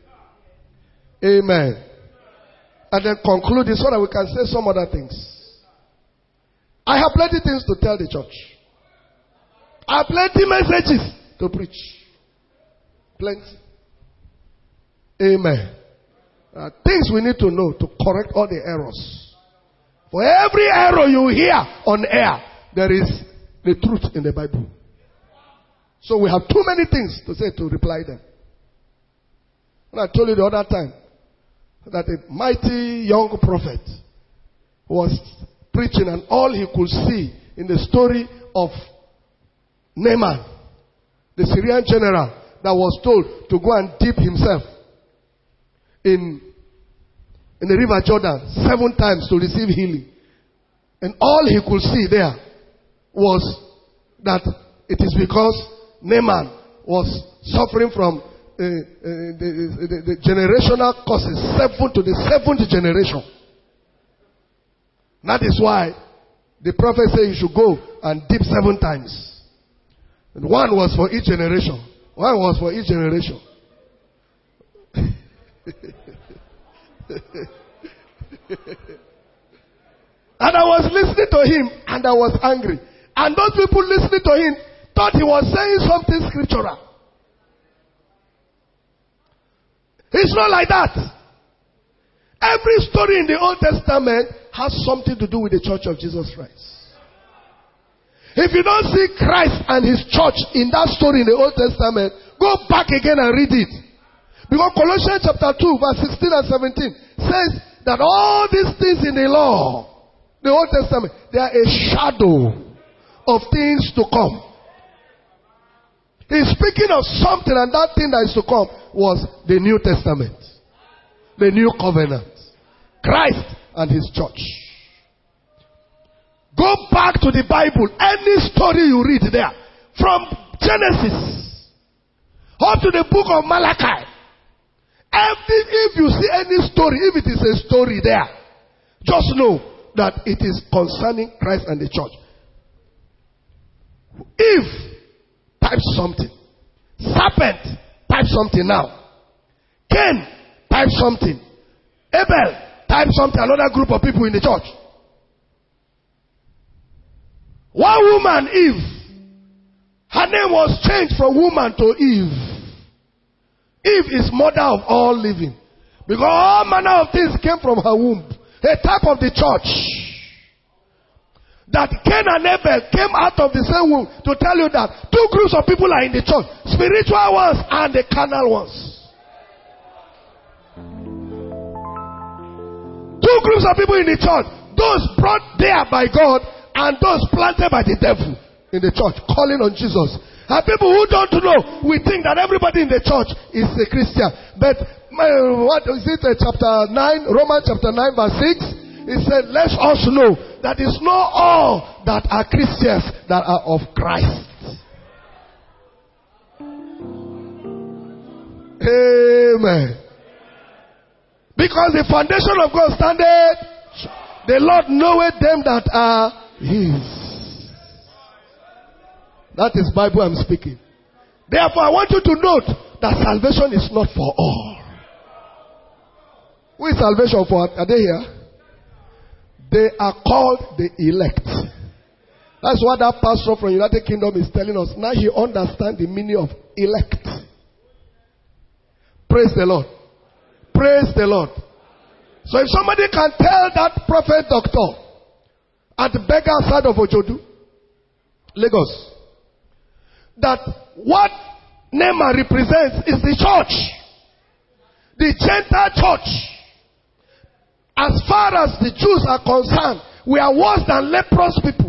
Amen. And then conclude it so that we can say some other things. I have plenty things to tell the church. I have plenty messages to preach. Plenty. Amen. Uh, things we need to know to correct all the errors. For every error you hear on air, there is the truth in the Bible. So we have too many things to say to reply them. And I told you the other time that a mighty young prophet was preaching, and all he could see in the story of Naaman, the Syrian general that was told to go and dip himself in, in the river Jordan seven times to receive healing. And all he could see there was that it is because Naaman was suffering from uh, uh, the, the, the generational causes, seven to the seventh generation. That is why the prophet said you should go and dip seven times. And one was for each generation. One was for each generation. And I was listening to him and I was angry. And those people listening to him thought he was saying something scriptural. It's not like that. Every story in the Old Testament has something to do with the church of Jesus Christ. If you don't see Christ and his church in that story in the Old Testament, go back again and read it. Because Colossians chapter two, verse sixteen and seventeen says that all these things in the law, the Old Testament, they are a shadow of things to come. He's speaking of something, and that thing that is to come was the New Testament, the New Covenant, Christ and his church. Go back to the Bible. Any story you read there, from Genesis up to the book of Malachi, every, if you see any story, if it is a story there, just know that it is concerning Christ and the church. Eve types something. Serpent types something now. Cain types something. Abel types something. Another group of people in the church. One woman, Eve, her name was changed from woman to Eve. Eve is mother of all living. Because all manner of things came from her womb. A type of the church. That Cain and Abel came out of the same womb to tell you that two groups of people are in the church. Spiritual ones and the carnal ones. Two groups of people in the church. Those brought there by God and those planted by the devil in the church, calling on Jesus. And people who don't know, we think that everybody in the church is a Christian. But uh, what is it? Uh, chapter nine, Romans chapter nine, verse six. It said, let us know that it's not all that are Christians that are of Christ. Amen. Because the foundation of God standeth, the Lord knoweth them that are his. That is Bible I'm speaking. Therefore, I want you to note that salvation is not for all. Who is salvation for? Are they here? They are called the elect. That's what that pastor from United Kingdom is telling us. Now he understands the meaning of elect. Praise the Lord. Praise the Lord. So if somebody can tell that prophet doctor at the beggar side of Ojodu, Lagos, that what Neymar represents is the church, the Gentile church. As far as the Jews are concerned, we are worse than leprous people.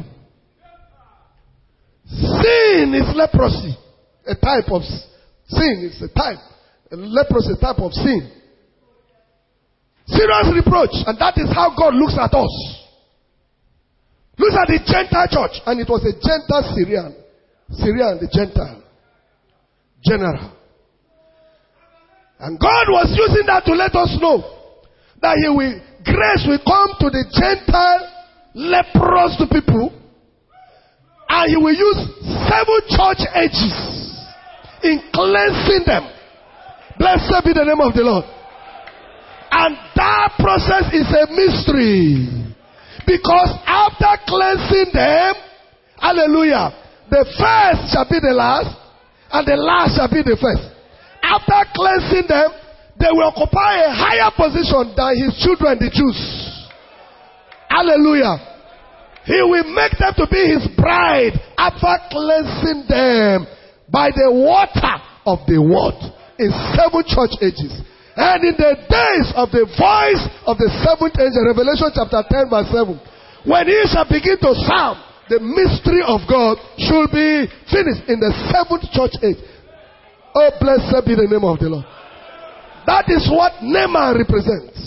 Sin is leprosy, a type of sin. It's a type. Leprosy is a type of sin. Serious reproach, and that is how God looks at us. Looks at the Gentile church, and it was a Gentile Syrian. Syrian, the Gentile. General. And God was using that to let us know that He will, grace will come to the Gentile leprous people, and He will use seven church ages in cleansing them. Blessed be the name of the Lord. And that process is a mystery. Because after cleansing them, hallelujah, the first shall be the last, and the last shall be the first. After cleansing them, they will occupy a higher position than his children, the Jews. Hallelujah. He will make them to be his bride after cleansing them by the water of the word in seven church ages. And in the days of the voice of the seventh angel, Revelation chapter ten verse seven, when he shall begin to sound, the mystery of God should be finished in the seventh church age. Oh, blessed be the name of the Lord. That is what Neymar represents.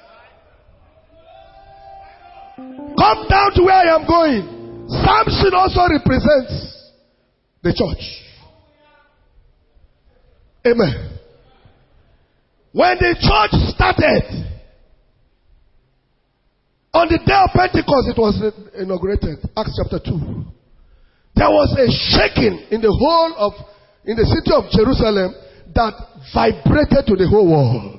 Come down to where I am going. Samson also represents the church. Amen. When the church started, on the day of Pentecost, it was inaugurated. Acts chapter two. There was a shaking in the whole of, in the city of Jerusalem that vibrated to the whole world.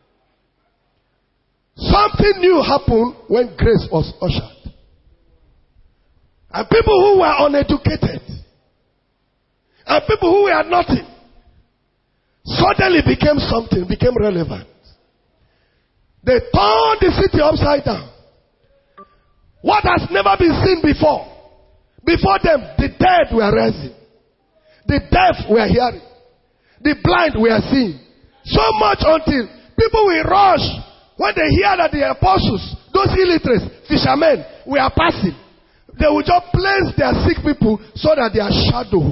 Something new happened when grace was ushered. And people who were uneducated, and people who were nothing, suddenly became something, became relevant. They turned the city upside down. What has never been seen before. Before them, the dead were rising. The deaf were hearing. The blind were seeing. So much until people will rush when they hear that the apostles, those illiterates, fishermen, were passing. They will just place their sick people so that their shadow.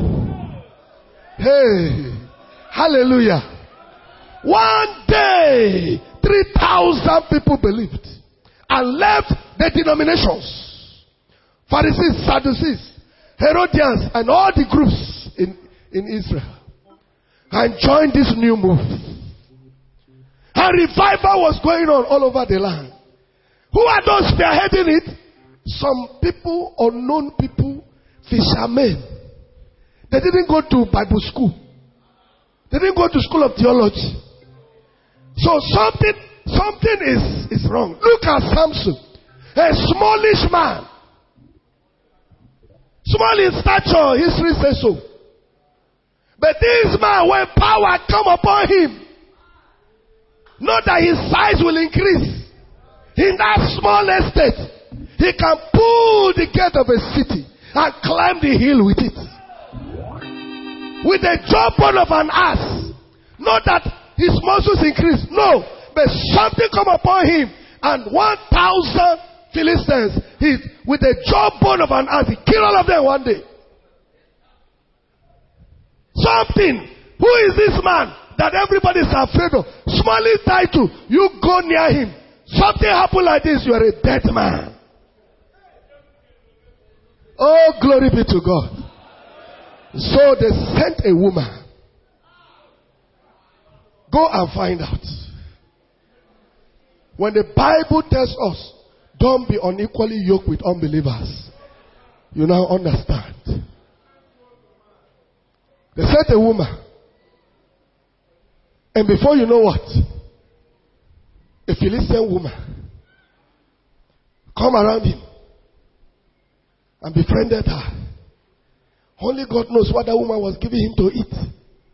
Hey, hallelujah. One day, three thousand people believed and left the denominations. Pharisees, Sadducees, Herodians, and all the groups in, in Israel. And joined this new move. And revival was going on all over the land. Who are those spearheading it? Some people, unknown people, fishermen. They didn't go to Bible school. They didn't go to school of theology. So something, something is, is wrong. Look at Samson. A smallish man. Small in stature, history says so. But this man, when power come upon him, not that his size will increase. In that small estate, he can pull the gate of a city and climb the hill with it. With the jawbone of an ass. Not that his muscles increase. No. But something come upon him. And one thousand Philistines, he, with the jawbone of an ass, he killed all of them one day. Something. Who is this man that everybody is afraid of? Smallest title. You go near him. Something happen like this, you are a dead man. Oh, glory be to God. So they sent a woman. Go and find out. When the Bible tells us, don't be unequally yoked with unbelievers, you now understand. They sent a woman. And before you know what, a Philistine woman come around him and befriended her. Only God knows what that woman was giving him to eat.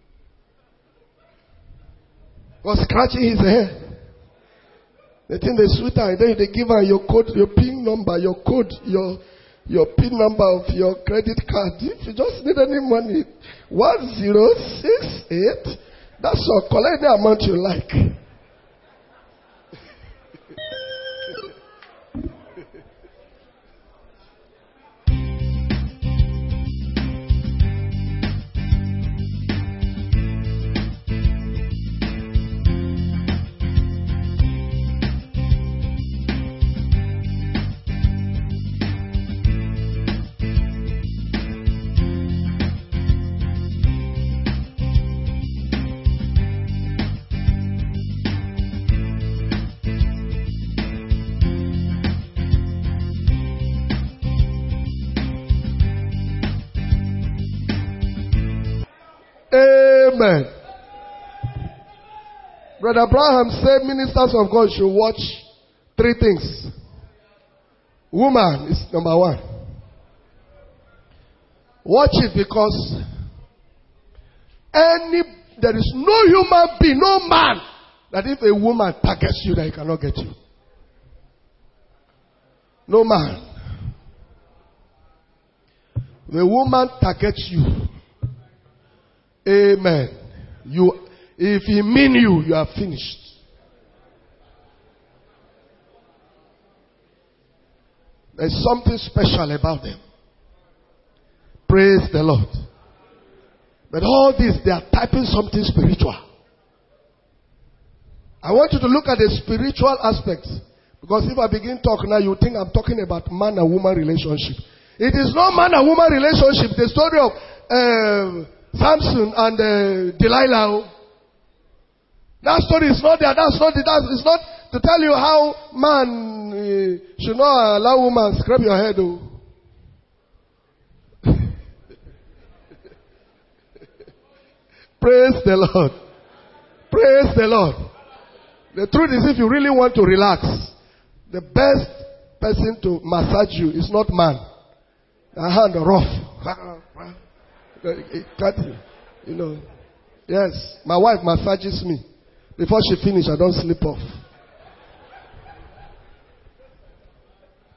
Was scratching his hair. They think they sweet her. Then they give her your code, your PIN number, your code, your your PIN number of your credit card. If you just need any money, one zero six eight. That's all. Collect the amount you like. Amen. Brother Abraham said ministers of God should watch three things. Woman is number one. Watch it because any there is no human being, no man, that if a woman targets you, that he cannot get you. No man. The woman targets you. Amen. You, if he mean you, you are finished. There's something special about them. Praise the Lord. But all this, they are typing something spiritual. I want you to look at the spiritual aspects. Because if I begin talk now, you think I'm talking about man and woman relationship. It is not man and woman relationship. The story of uh, Samson and uh, Delilah. That story is not there. That's not it. That's, it's not to tell you how man uh, should not allow woman scrap your head. Oh. Praise the Lord. Praise the Lord. The truth is, if you really want to relax, the best person to massage you is not man. A hand rough. Cut you. You know. Yes. My wife massages me. Before she finishes, I don't slip off.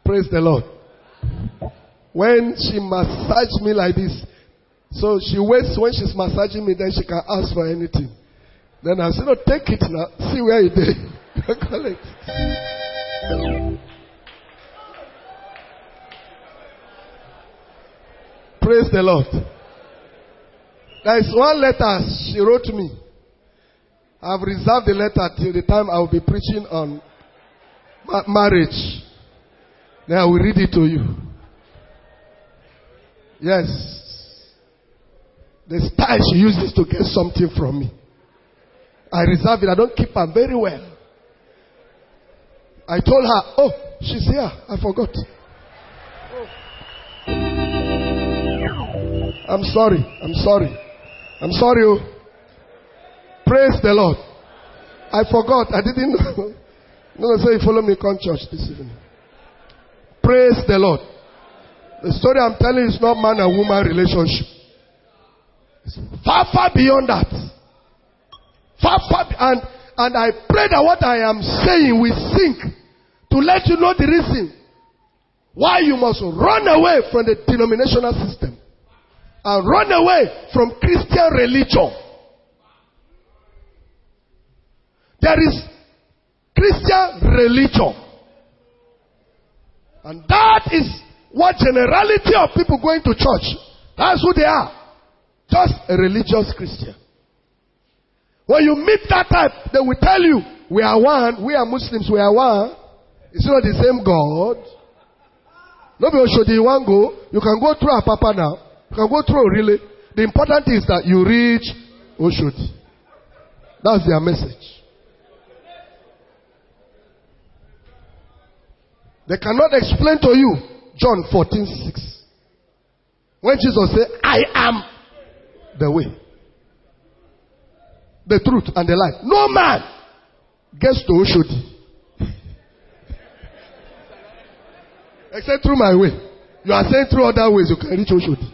Praise the Lord. When she massaged me like this, so she waits when she's massaging me, then she can ask for anything. Then I said, no, take it now. See where it is. Collect. Praise the Lord. There is one letter she wrote me. I've reserved the letter till the time I will be preaching on ma- marriage. Then I will read it to you. Yes. The style she uses to get something from me. I reserve it. I don't keep her very well. I told her, oh, she's here. I forgot. Oh. I'm sorry. I'm sorry. I'm sorry. Oh. Praise the Lord. I forgot. I didn't know. No, so you follow me, come church this evening. Praise the Lord. The story I'm telling you is not man and woman relationship. It's far, far beyond that. Far, far, and, and I pray that what I am saying will sink to let you know the reason why you must run away from the denominational system and run away from Christian religion. There is Christian religion, and that is what generality of people going to church, that's who they are. Just a religious Christian. When you meet that type, they will tell you, we are one, we are Muslims, we are one. It's not the same God. Nobody should you want go. You can go through a Papa now. You can go through a relay. The important is that you reach Oshodi. That's their message. They cannot explain to you John fourteen six. When Jesus said, I am the way, the truth, and the life. No man gets to Oshodi except through my way. You are saying through other ways you can reach Oshodi.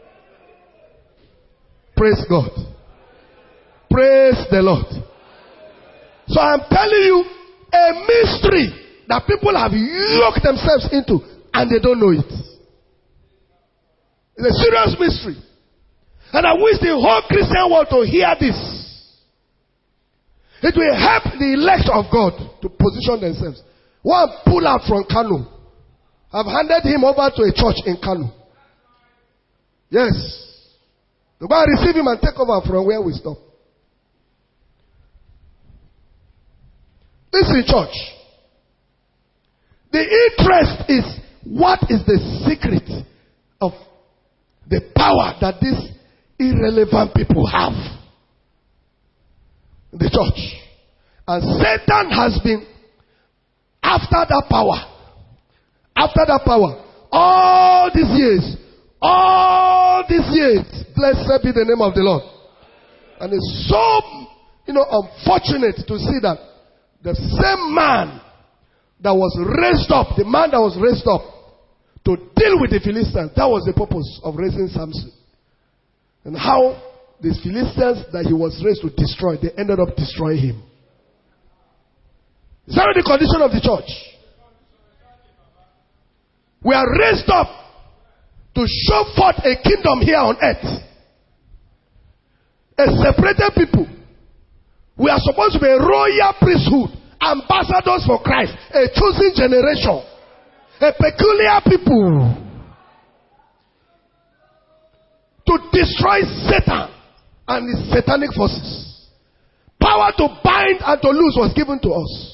Praise God. Praise the Lord. So I'm telling you a mystery that people have locked themselves into and they don't know it. It's a serious mystery. And I wish the whole Christian world to hear this. It will help the elect of God to position themselves. One pull out from Kano. I've handed him over to a church in Kano. Yes. To go and receive him and take over from where we stop. Listen, church. The interest is, what is the secret of the power that these irrelevant people have in the church? And Satan has been after that power. After that power. All these years. All these years. Blessed be the name of the Lord. And it's so, you know, unfortunate to see that the same man that was raised up, the man that was raised up to deal with the Philistines, that was the purpose of raising Samson. And how the Philistines that he was raised to destroy, they ended up destroying him. Is that the condition of the church? We are raised up to show forth a kingdom here on earth. A separated people. We are supposed to be a royal priesthood, ambassadors for Christ, a chosen generation, a peculiar people, to destroy Satan and his satanic forces. Power to bind and to loose was given to us.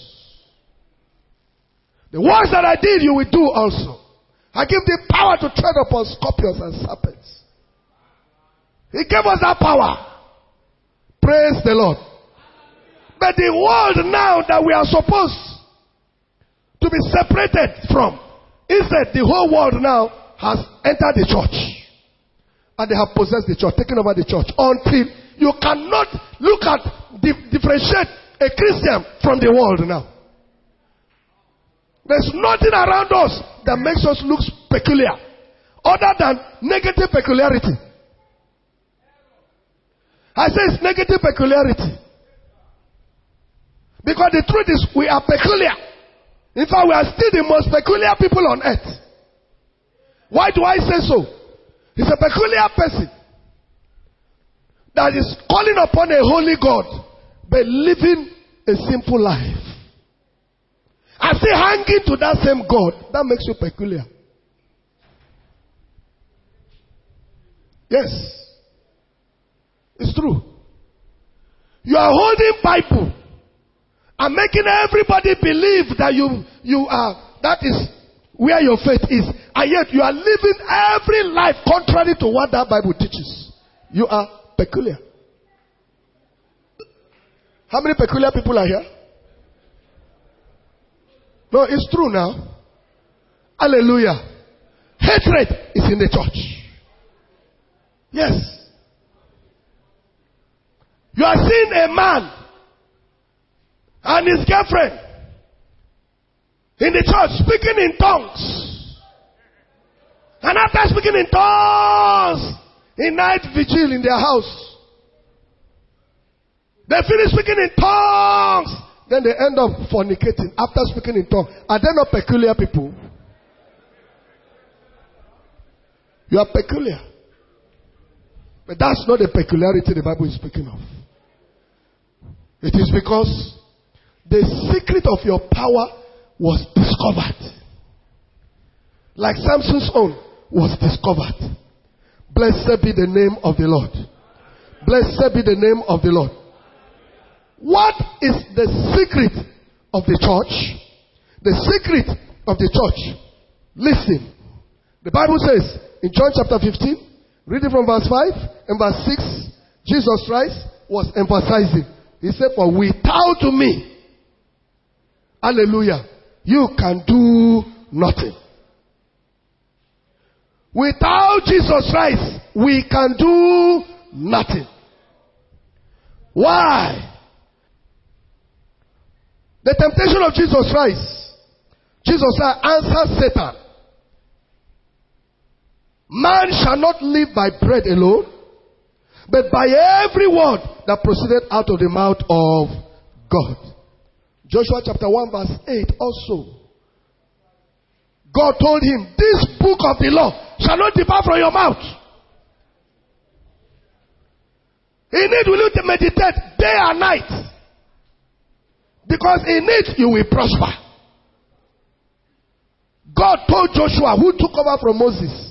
The works that I did, you will do also. I give the power to tread upon scorpions and serpents. He gave us that power. Praise the Lord. But the world now that we are supposed to be separated from, instead the whole world now has entered the church. And they have possessed the church, taken over the church. Until you cannot look at, di- differentiate a Christian from the world now. There's nothing around us that makes us look peculiar other than negative peculiarity. I say it's negative peculiarity. Because the truth is we are peculiar. In fact, we are still the most peculiar people on earth. Why do I say so? He's a peculiar person that is calling upon a holy God, but living a sinful life. And still hanging to that same God. That makes you peculiar. Yes. It's true. You are holding Bible and making everybody believe that you, you are, that is where your faith is. And yet you are living every life contrary to what that Bible teaches. You are peculiar. How many peculiar people are here? No, it's true now. Hallelujah. Hatred is in the church. Yes. You are seeing a man and his girlfriend in the church speaking in tongues. And after speaking in tongues, in night vigil in their house, they finish speaking in tongues. Then they end up fornicating after speaking in tongues. Are they not peculiar people? You are peculiar. But that's not the peculiarity the Bible is speaking of. It is because the secret of your power was discovered. Like Samson's own was discovered. Blessed be the name of the Lord. Blessed be the name of the Lord. What is the secret of the church? The secret of the church. Listen. The Bible says in John chapter fifteen, reading from verse five and verse six, Jesus Christ was emphasizing. He said, for without me, hallelujah, you can do nothing. Without Jesus Christ, we can do nothing. Why? The temptation of Jesus Christ. Jesus said, answer Satan. Man shall not live by bread alone, but by every word that proceeded out of the mouth of God. Joshua chapter one verse eight also. God told him, this book of the law shall not depart from your mouth. In it will you meditate day and night. Because in it you will prosper. God told Joshua, who took over from Moses,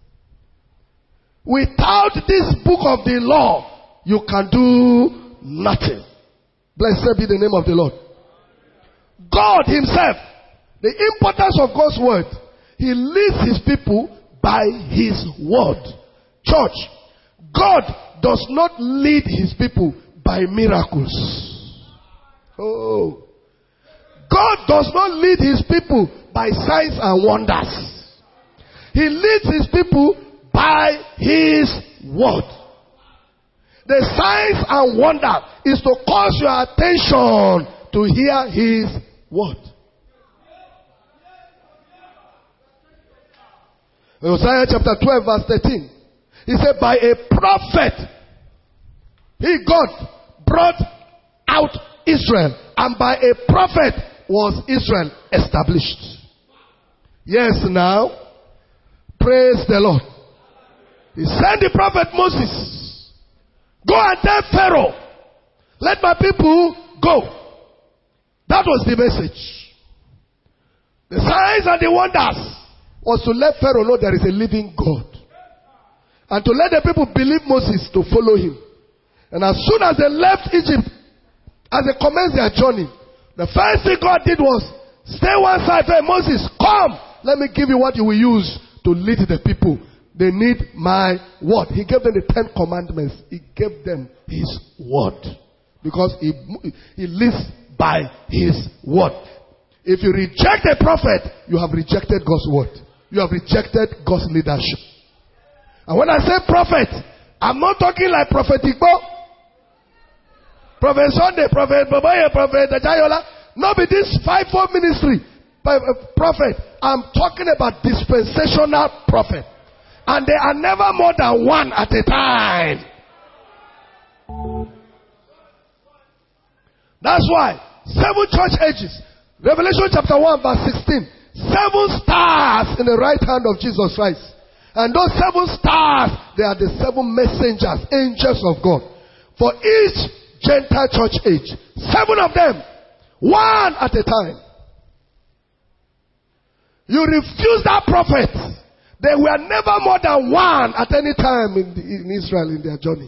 without this book of the law, you can do nothing. Blessed be the name of the Lord. God himself, the importance of God's word, he leads his people by his word. Church, God does not lead his people by miracles. Oh. God does not lead his people by signs and wonders. He leads his people by his word. The signs and wonder is to cause your attention to hear his word. Hosea chapter twelve verse thirteen. He said, by a prophet, he, God, brought out Israel, and by a prophet was Israel established. Yes, now, praise the Lord. He sent the prophet Moses, go and tell Pharaoh, let my people go. That was the message. The signs and the wonders was to let Pharaoh know there is a living God. And to let the people believe Moses to follow him. And as soon as they left Egypt, as they commenced their journey, the first thing God did was, stay one side, hey Moses, come, let me give you what you will use to lead the people. They need my word. He gave them the Ten Commandments. He gave them his word. Because he, he lives by his word. If you reject a prophet, you have rejected God's word. You have rejected God's leadership. And when I say prophet, I'm not talking like Prophet Igbo, Prophet Sunday, Prophet Babaye, Prophet Jayola. Not be this five-fold ministry prophet. I'm talking about dispensational prophet. And they are never more than one at a time. That's why seven church ages, Revelation chapter one verse sixteen. Seven stars in the right hand of Jesus Christ. And those seven stars, they are the seven messengers, angels of God. For each Gentile church age. Seven of them. One at a time. You refuse that prophet. They were never more than one at any time in, the, in Israel in their journey.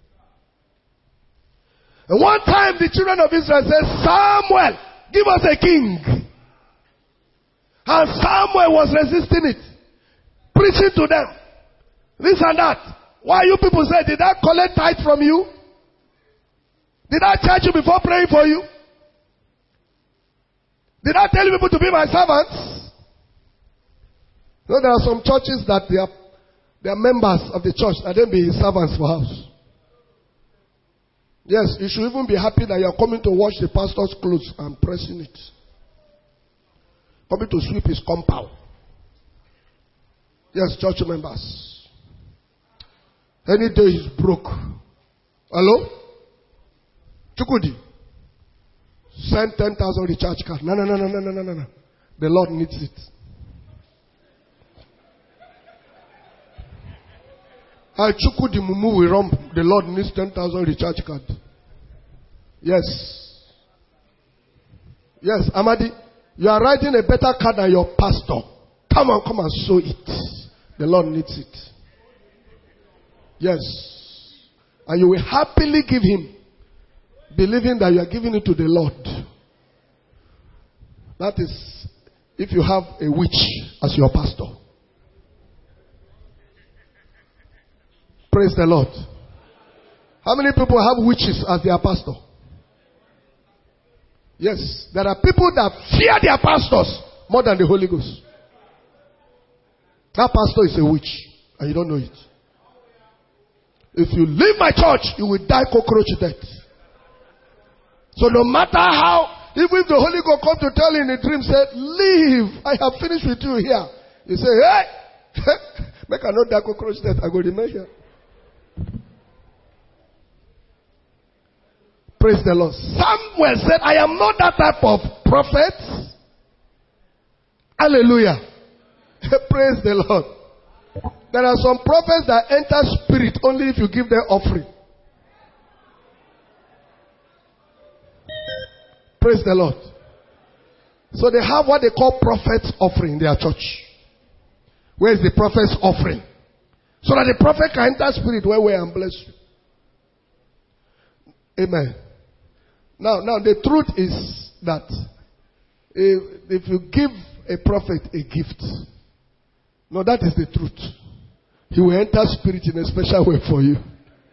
And one time the children of Israel said, Samuel, give us a king. And Samuel was resisting it. Preaching to them. This and that. Why you people say, did I collect tithe from you? Did I charge you before praying for you? Did I tell you people to be my servants? No, there are some churches that they are, they are members of the church and then be his servants for house. Yes, you should even be happy that you are coming to wash the pastor's clothes and pressing it. Coming to sweep his compound. Yes, church members. Any day he's broke. Hello? Chukudi. Send ten thousand recharge card. No, no, no, no, no, no, no, no. The Lord needs it. I Chukudi Mumu will run. The Lord needs ten thousand recharge card. Yes. Yes, Amadi. You are riding a better car than your pastor. Come on, come and sow it. The Lord needs it. Yes. And you will happily give him, believing that you are giving it to the Lord. That is if you have a witch as your pastor. Praise the Lord. How many people have witches as their pastor? Yes. There are people that fear their pastors more than the Holy Ghost. That pastor is a witch and you don't know it. If you leave my church, you will die cockroach death. So no matter how, even if the Holy Ghost come to tell you in a dream, say, leave, I have finished with you here. You say, hey, make I not die cockroach death, I go remain here. Praise the Lord. Samuel said, I am not that type of prophet. Hallelujah. Praise the Lord. There are some prophets that enter spirit only if you give them offering. Praise the Lord. So they have what they call prophet's offering in their church. Where is the prophet's offering? So that the prophet can enter spirit where we and bless you. Amen. Now, now the truth is that if, if you give a prophet a gift, no, that is the truth. He will enter spirit in a special way for you.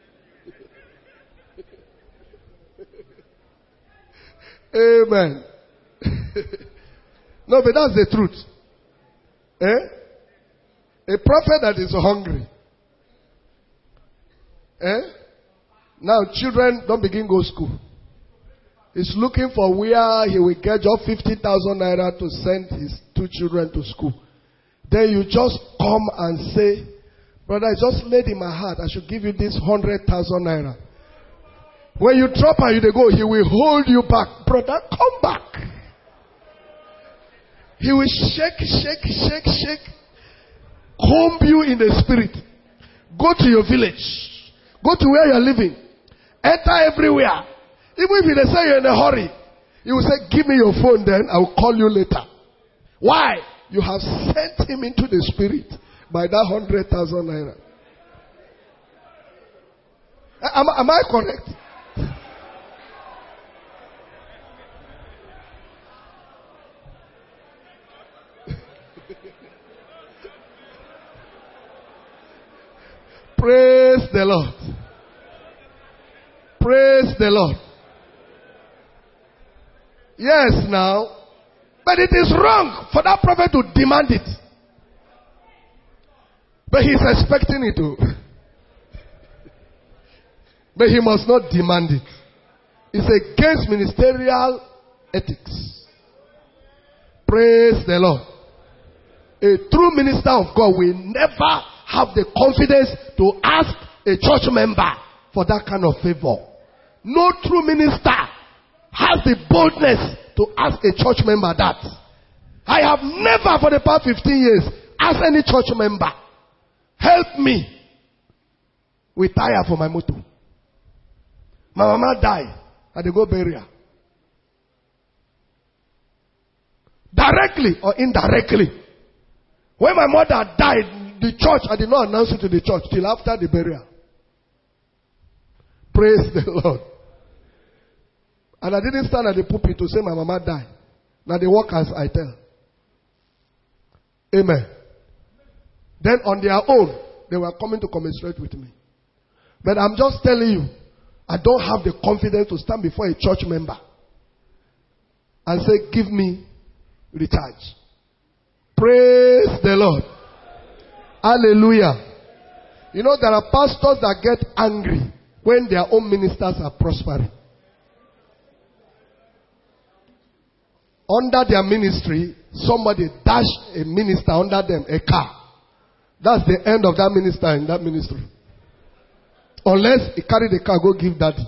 Amen. No, but that's the truth. Eh? A prophet that is hungry. Eh? Now children don't begin go school. He's looking for where he will get just fifty thousand naira to send his two children to school. Then you just come and say, brother, I just laid in my heart I should give you this hundred thousand naira. When you drop and you go, he will hold you back. Brother, come back. He will shake, shake, shake, shake. Comb you in the spirit. Go to your village. Go to where you are living. Enter everywhere. Even if they say you're in a hurry, he will say, give me your phone then, I will call you later. Why? You have sent him into the spirit by that hundred thousand naira. Am, am I correct? Praise the Lord. Praise the Lord. Yes, now. But it is wrong for that prophet to demand it. But he's expecting it to. But he must not demand it. It's against ministerial ethics. Praise the Lord. A true minister of God will never have the confidence to ask a church member for that kind of favor. No true minister has the boldness to ask a church member that. I have never for the past fifteen years asked any church member, help me with tire for my motor. My mama died, and they go bury her. Directly or indirectly. When my mother died, the church, I did not announce it to the church till after the burial. Praise the Lord. And I didn't stand at the pulpit to say my mama died. Now the workers I tell. Amen. Then on their own, they were coming to commiserate with me. But I'm just telling you, I don't have the confidence to stand before a church member and say, give me recharge. Praise the Lord. Hallelujah. You know, there are pastors that get angry when their own ministers are prospering. Under their ministry, somebody dashed a minister under them, a car. That's the end of that minister in that ministry. Unless he carried the car, go give daddy.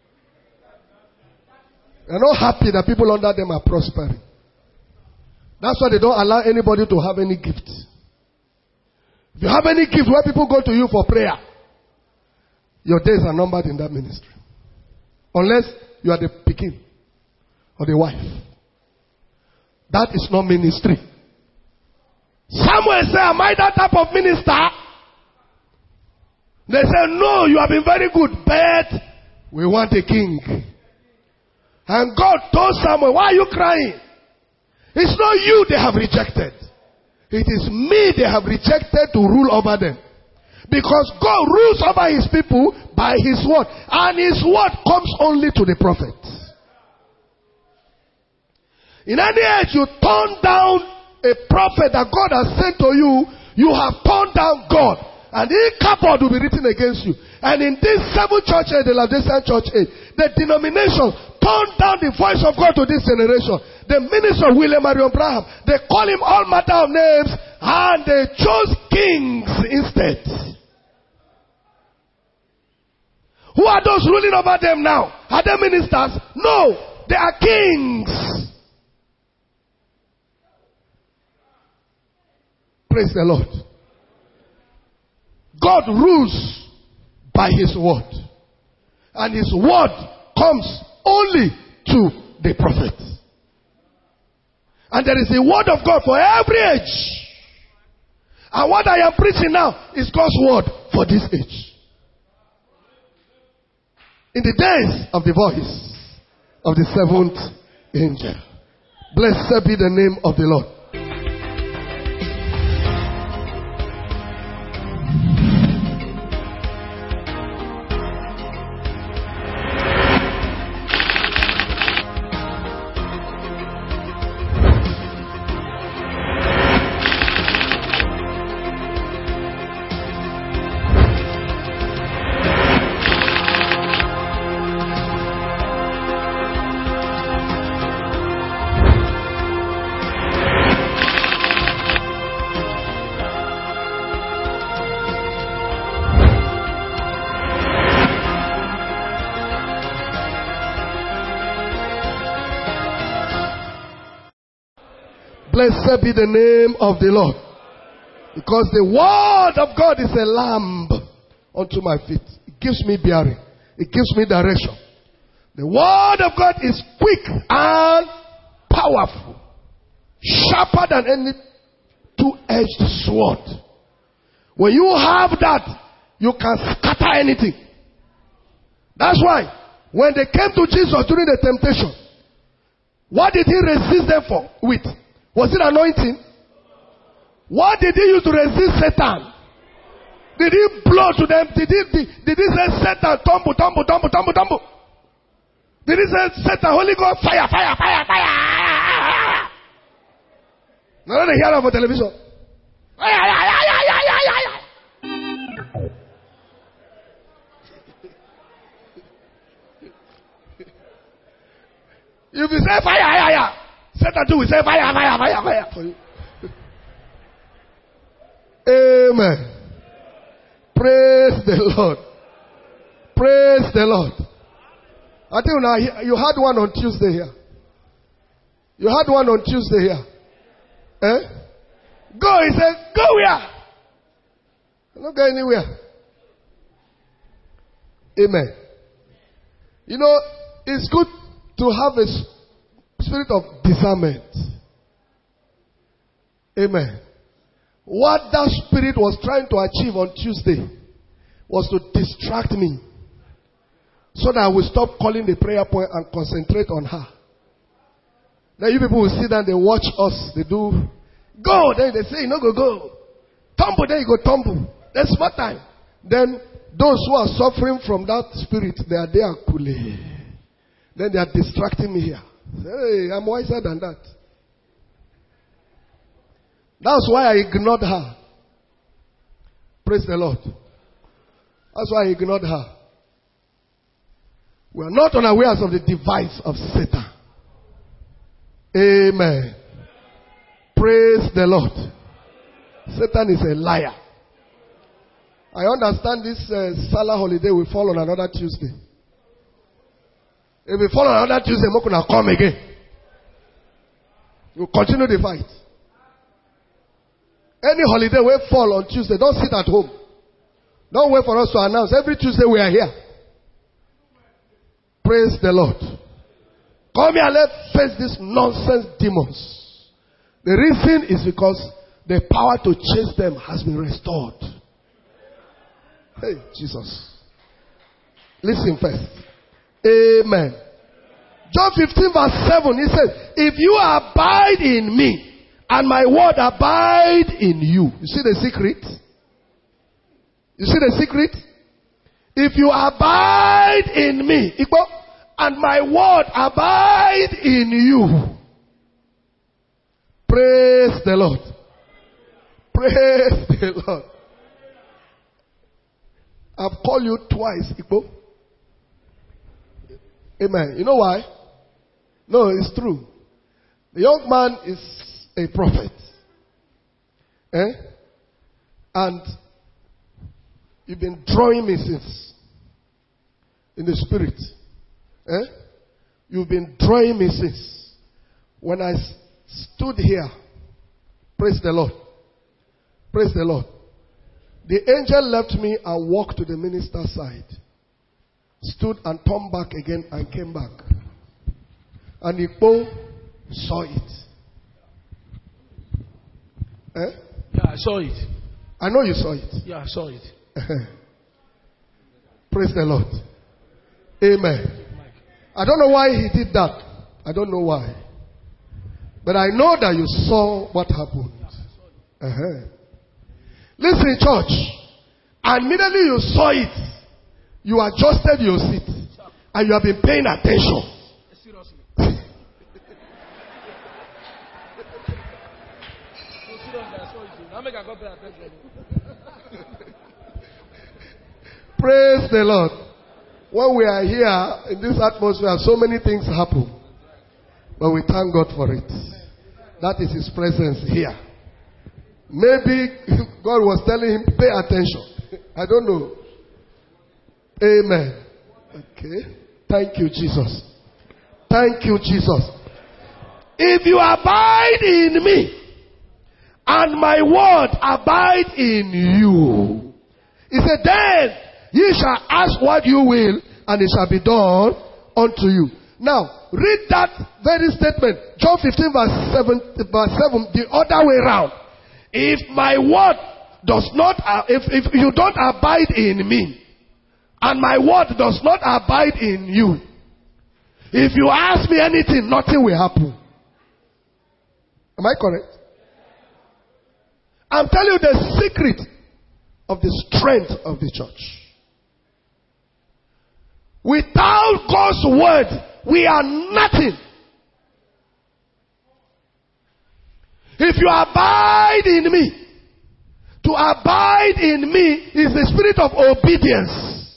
They're not happy that people under them are prospering. That's why they don't allow anybody to have any gift. If you have any gift where people go to you for prayer, your days are numbered in that ministry. Unless you are the pikin or the wife. That is not ministry. Samuel said, am I that type of minister? They said, no, you have been very good, but we want a king. And God told Samuel, why are you crying? It's not you they have rejected. It is me they have rejected to rule over them. Because God rules over his people by his word. And his word comes only to the prophet. In any age you turn down a prophet that God has sent to you, you have turned down God. And the cupboard will be written against you. And in this seven church age, the Laodicean church age, the denomination turned down the voice of God to this generation. The minister of William Marion Branham, they call him all manner of names, and they chose kings instead. Who are those ruling over them now? Are they ministers? No, they are kings. Praise the Lord. God rules by his word. And his word comes only to the prophet. And there is a word of God for every age. And what I am preaching now is God's word for this age. In the days of the voice of the seventh angel. Blessed be the name of the Lord. Blessed be the name of the Lord. Because the word of God is a lamp unto my feet. It gives me bearing. It gives me direction. The word of God is quick and powerful. Sharper than any two-edged sword. When you have that, you can scatter anything. That's why when they came to Jesus during the temptation, what did he resist them for with? Was it anointing? What did he use to resist Satan? Did he blow to them? Did he, did, did he say Satan, tumble, tumble, tumble, tumble, tumble? Did he say Satan, Holy Ghost, fire, fire, fire, fire? No, they hear that on television. Fire, fire, fire, fire, fire. If you say fire, fire, fire. Satan too will say fire, fire, fire, fire for you. Amen. Praise the Lord. Praise the Lord. I think now you had one on Tuesday here. You had one on Tuesday here. Eh? Go, he said, go where? I'm not going anywhere. Amen. You know, it's good to have a spirit of discernment. Amen. What that spirit was trying to achieve on Tuesday was to distract me so that I will stop calling the prayer point and concentrate on her. Then you people will sit down, they watch us, they do go, then they say, you know, go, go. Tumble, then you go tumble. Then smart time. Then those who are suffering from that spirit, they are there coolly. Then they are distracting me here. Hey, I'm wiser than that. That's why I ignored her. Praise the Lord. That's why I ignored her. We are not unawares of the device of Satan. Amen. Praise the Lord. Satan is a liar. I understand this uh, Salah holiday will fall on another Tuesday. If we fall on another Tuesday, we're going to come again. We'll continue the fight. Any holiday will fall on Tuesday. Don't sit at home. Don't wait for us to announce. Every Tuesday we are here. Praise the Lord. Come here, let's face these nonsense demons. The reason is because the power to chase them has been restored. Hey, Jesus. Listen first. Amen. John fifteen verse seven, he says, if you abide in me, and my word abide in you. You see the secret? You see the secret? If you abide in me, and my word abide in you. Praise the Lord. Praise the Lord. I've called you twice, Igbo. Amen. You know why? No, it's true. The young man is a prophet. Eh? And you've been drawing me since. In the spirit. Eh? You've been drawing me since. When I stood here. Praise the Lord. Praise the Lord. The angel left me and walked to the minister's side. Stood and turned back again and came back. And Igbo saw it. Eh? Yeah, I saw it. I know you saw it. Yeah, I saw it. Praise the Lord. Amen. I don't know why he did that. I don't know why. But I know that you saw what happened. Uh-huh. Listen, church. Immediately you saw it. You adjusted your seat. And you have been paying attention. Seriously. Praise the Lord. When we are here in this atmosphere, so many things happen. But we thank God for it. That is His presence here. Maybe God was telling him, pay attention. I don't know. Amen. Okay. Thank you, Jesus. Thank you, Jesus. If you abide in me, and my word abide in you, he said, then ye shall ask what you will, and it shall be done unto you. Now, read that very statement. John fifteen verse seven, verse seven, the other way around. If my word does not, uh, if, if you don't abide in me, and my word does not abide in you, if you ask me anything, nothing will happen. Am I correct? I'm telling you the secret of the strength of the church. Without God's word, we are nothing. If you abide in me, to abide in me is the spirit of obedience.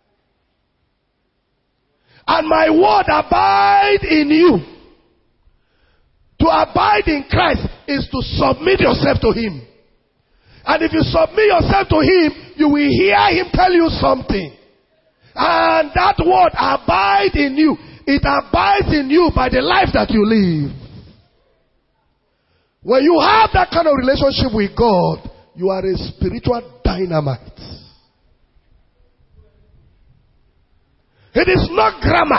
And my word abide in you. To abide in Christ is to submit yourself to Him. And if you submit yourself to Him, you will hear Him tell you something. And that word abide in you. It abides in you by the life that you live. When you have that kind of relationship with God, you are a spiritual dynamite. It is not grammar.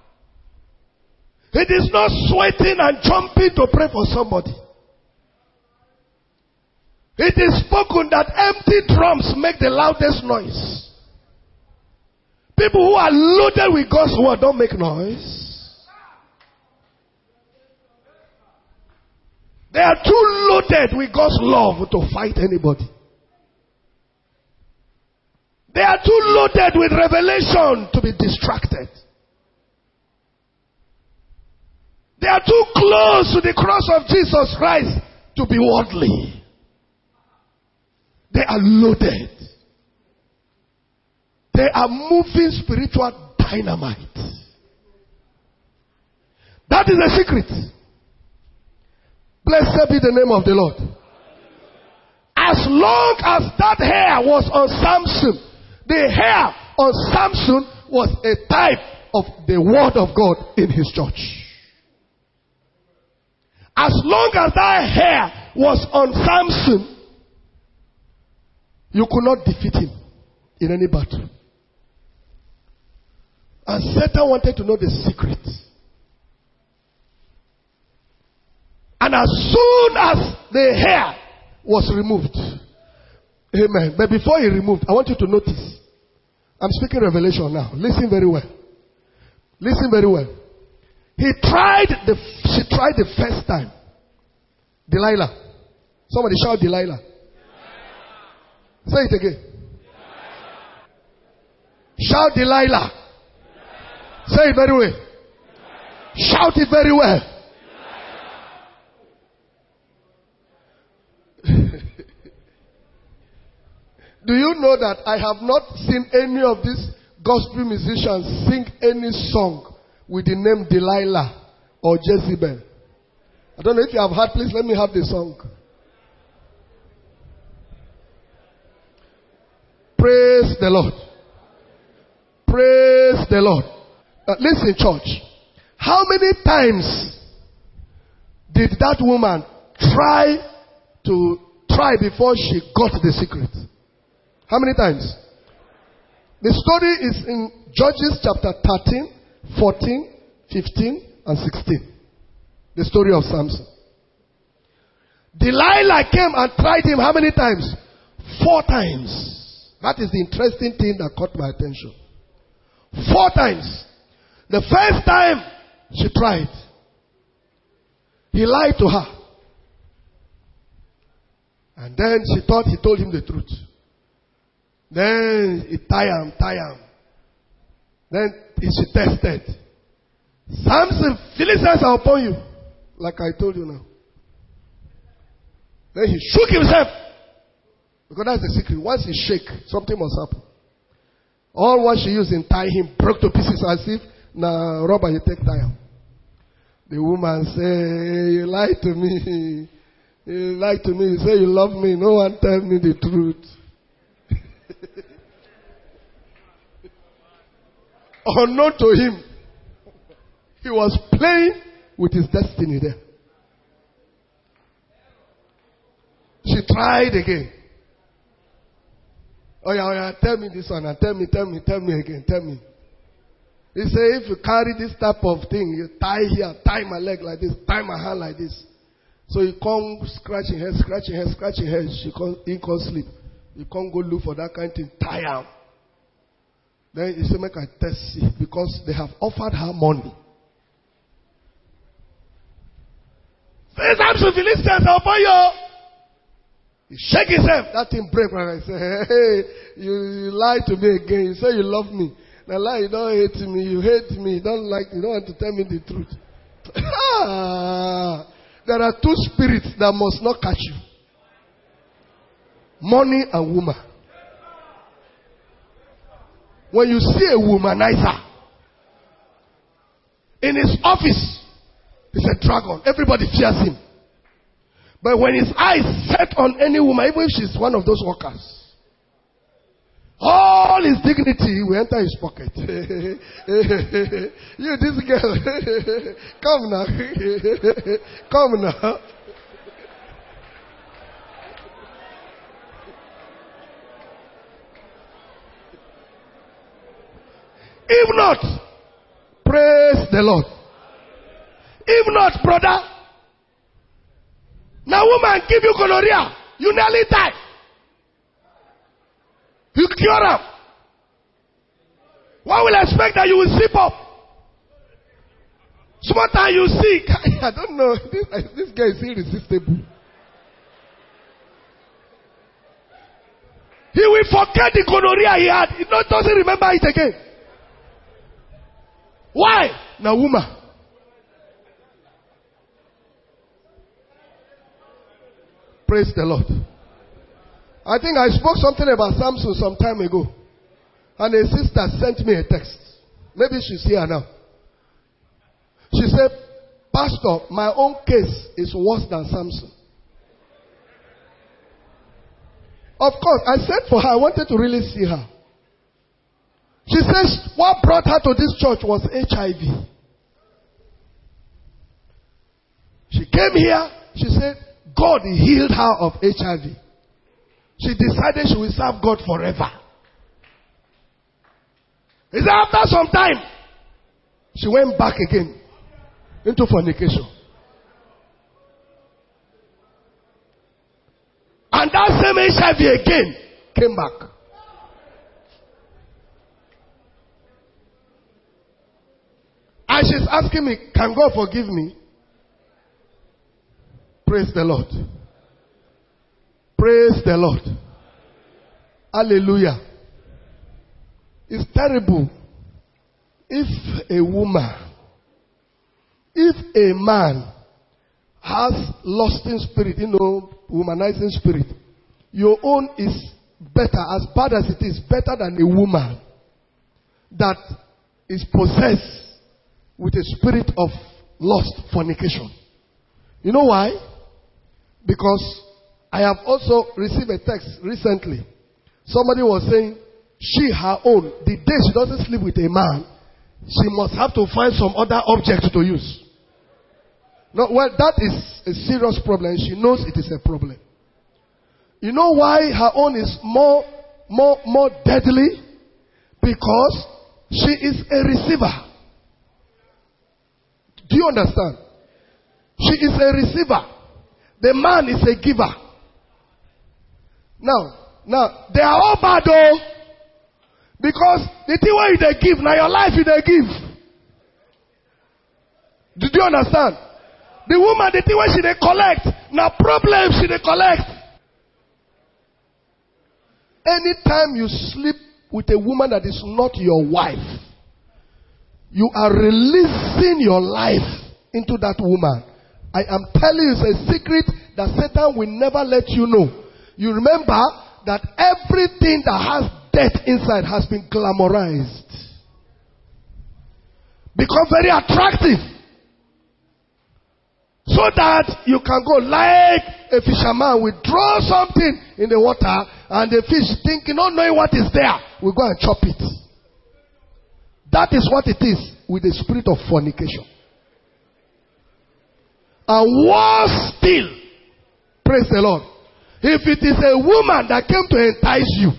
It is not sweating and jumping to pray for somebody. It is spoken that empty drums make the loudest noise. People who are loaded with God's word don't make noise. They are too loaded with God's love to fight anybody. They are too loaded with revelation to be distracted. They are too close to the cross of Jesus Christ to be worldly. They are loaded. They are moving spiritual dynamite. That is the secret. Blessed be the name of the Lord. As long as that hair was on Samson, the hair on Samson was a type of the word of God in his church. As long as that hair was on Samson, you could not defeat him in any battle. And Satan wanted to know the secret. And as soon as the hair was removed, amen. But before he removed, I want you to notice. I'm speaking revelation now. Listen very well. Listen very well. He tried the, she tried the first time. Delilah. Somebody shout Delilah. Delilah. Say it again. Delilah. Shout Delilah. Delilah. Say it very well. Delilah. Shout it very well. Do you know that I have not seen any of these gospel musicians sing any song with the name Delilah or Jezebel? I don't know if you have heard. Please let me have the song. Praise the Lord. Praise the Lord. Uh, listen, church. How many times did that woman try to try before she got the secret? How many times? The story is in Judges chapter thirteen, fourteen, fifteen, and sixteen. The story of Samson. Delilah came and tried him how many times? Four times. That is the interesting thing that caught my attention. Four times. The first time she tried, he lied to her. And then she thought he told him the truth. Then he tie him, tie him. Then she tested. Samson, Philistines are upon you. Like I told you now. Then he shook himself. Because that's the secret. Once he shake, something must happen. All what she used in tie him broke to pieces as if, now, rubber, you take tie him. The woman say, you lied to me. You lied to me. You say you love me. No one tell me the truth. Unknown to him, he was playing with his destiny there. She tried again. Oh yeah, oh yeah, tell me this one, and tell me, tell me, tell me again, tell me. He said, if you carry this type of thing, you tie here, tie my leg like this, tie my hand like this. So you come scratching her, scratching her, scratching her, she can't, he can't sleep. You can't go look for that kind of thing, tie her. Then he said, make I test see, because they have offered her money. Say, Samson, Philistines are upon you. He shake himself. That thing break. And I say, hey, hey you, you lied to me again. You say you love me. Now lie, you don't hate me. You hate me. You don't like me. You don't want to tell me the truth. There are two spirits that must not catch you. Money and woman. When you see a womanizer in his office, he's a dragon. Everybody fears him. But when his eyes set on any woman, even if she's one of those workers, all his dignity will enter his pocket. You, this girl, come now. Come now. If not, praise the Lord. If not, brother, now woman give you gonorrhea, you nearly die. You cure her. One will expect that you will sleep up. Small time you see, I don't know, this, this guy is irresistible. He will forget the gonorrhea he had. He not, doesn't remember it again. Why? Now woman. Praise the Lord. I think I spoke something about Samson some time ago. And a sister sent me a text. Maybe she's here now. She said, Pastor, my own case is worse than Samson. Of course, I said for her, I wanted to really see her. She says, what brought her to this church was H I V. She came here, she said, God healed her of H I V. She decided she will serve God forever. Is that after some time, she went back again into fornication. And that same H I V again came back. And she's asking me, can God forgive me? Praise the Lord. Praise the Lord. Hallelujah. It's terrible if a woman, if a man has lusting spirit, you know, womanizing spirit, your own is better, as bad as it is, better than a woman that is possessed with a spirit of lust, fornication. You know why? Because I have also received a text recently. Somebody was saying, she, her own, the day she doesn't sleep with a man, she must have to find some other object to use. No, well, that is a serious problem. She knows it is a problem. You know why her own is more, more, more deadly? Because she is a receiver. Do you understand? She is a receiver. The man is a giver. Now, now, they are all bad though. Because the thing where you they give, now your life you they give. Did you understand? The woman, the thing where she they collect, now problems she they collect. Anytime you sleep with a woman that is not your wife, you are releasing your life into that woman. I am telling you, it's a secret that Satan will never let you know. You remember that everything that has death inside has been glamorized. Become very attractive. So that you can go like a fisherman will draw something in the water and the fish thinking, not knowing what is there, will go and chop it. That is what it is with the spirit of fornication. And worse still, praise the Lord, if it is a woman that came to entice you,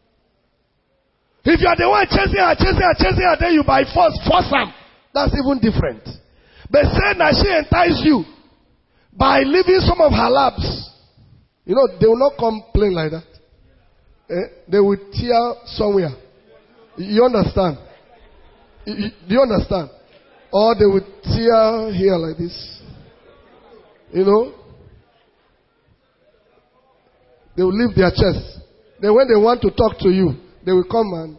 if you are the one chasing her, chasing her, chasing her, then you by force, force her, that's even different. But say that she enticed you by leaving some of her labs, you know, they will not come plain like that. Eh? They will tear somewhere. You understand? You, do you understand? Or they will tear here like this. You know? They will leave their chest. Then when they want to talk to you, they will come and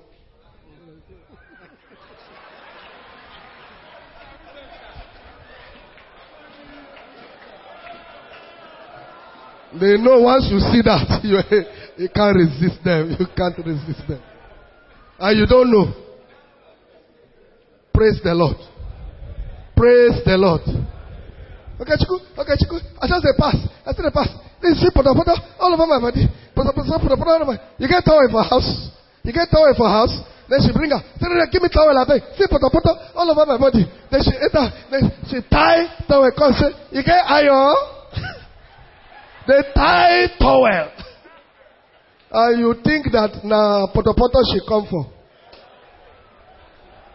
they know once you see that, you, you can't resist them. You can't resist them. And you don't know. Praise the Lord. Praise the Lord. Okay, Chiku. Okay, Chiku. I just say pass. I say pass. This is put put all over my body. Put put put put all over my. You get towel for house. You get towel for house. Then she bring her. Say, give me towel. I beg. See put put all over my body. Then she enter. Then she tie towel. Come say, you get iron. They tie towel. And you think that now poto poto she come for.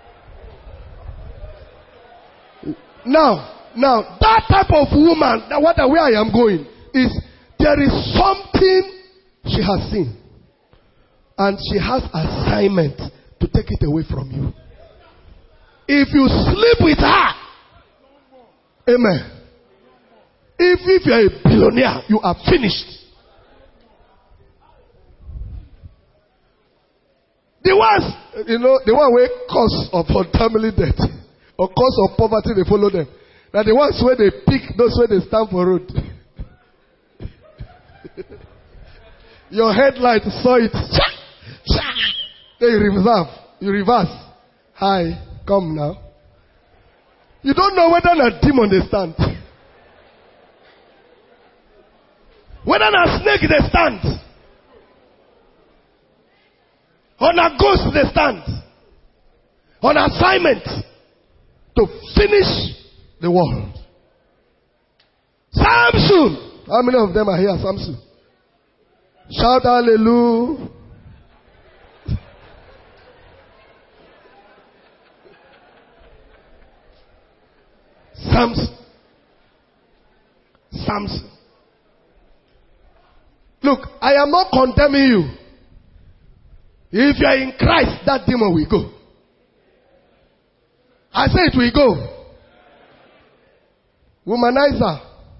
Now, now, that type of woman, that what where I am going, is there is something she has seen. And she has assignment to take it away from you. If you sleep with her, amen. If, if you are a billionaire, you are finished. The ones, you know, the one where cause of untimely death or cause of poverty, they follow them. Now the ones where they pick, those where they stand for road. Your headlight saw it. Then you reverse. You reverse. Hi, come now. You don't know whether a demon they stand. Whether a snake they stand. On a ghost they stand. On assignment to finish the world. Samson. How many of them are here? Samson. Shout hallelujah. Samson. Samson. Look, I am not condemning you. If you are in Christ, that demon will go. I say it will go. Womanizer.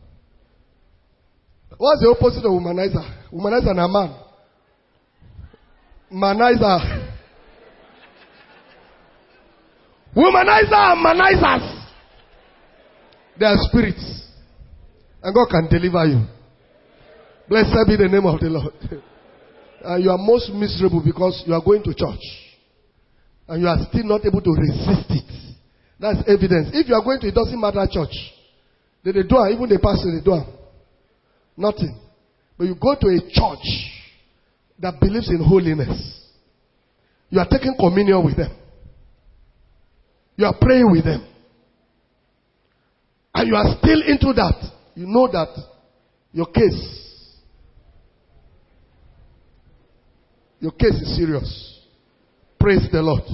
What's the opposite of womanizer? Womanizer and a man. Manizer. Womanizer and manizers. They are spirits. And God can deliver you. Blessed be the name of the Lord. And you are most miserable because you are going to church. And you are still not able to resist it. That's evidence. If you are going to, it doesn't matter church. They, they do, even the pastor, they do. Nothing. But you go to a church that believes in holiness. You are taking communion with them. You are praying with them. And you are still into that. You know that your case, your case is serious. Praise the Lord.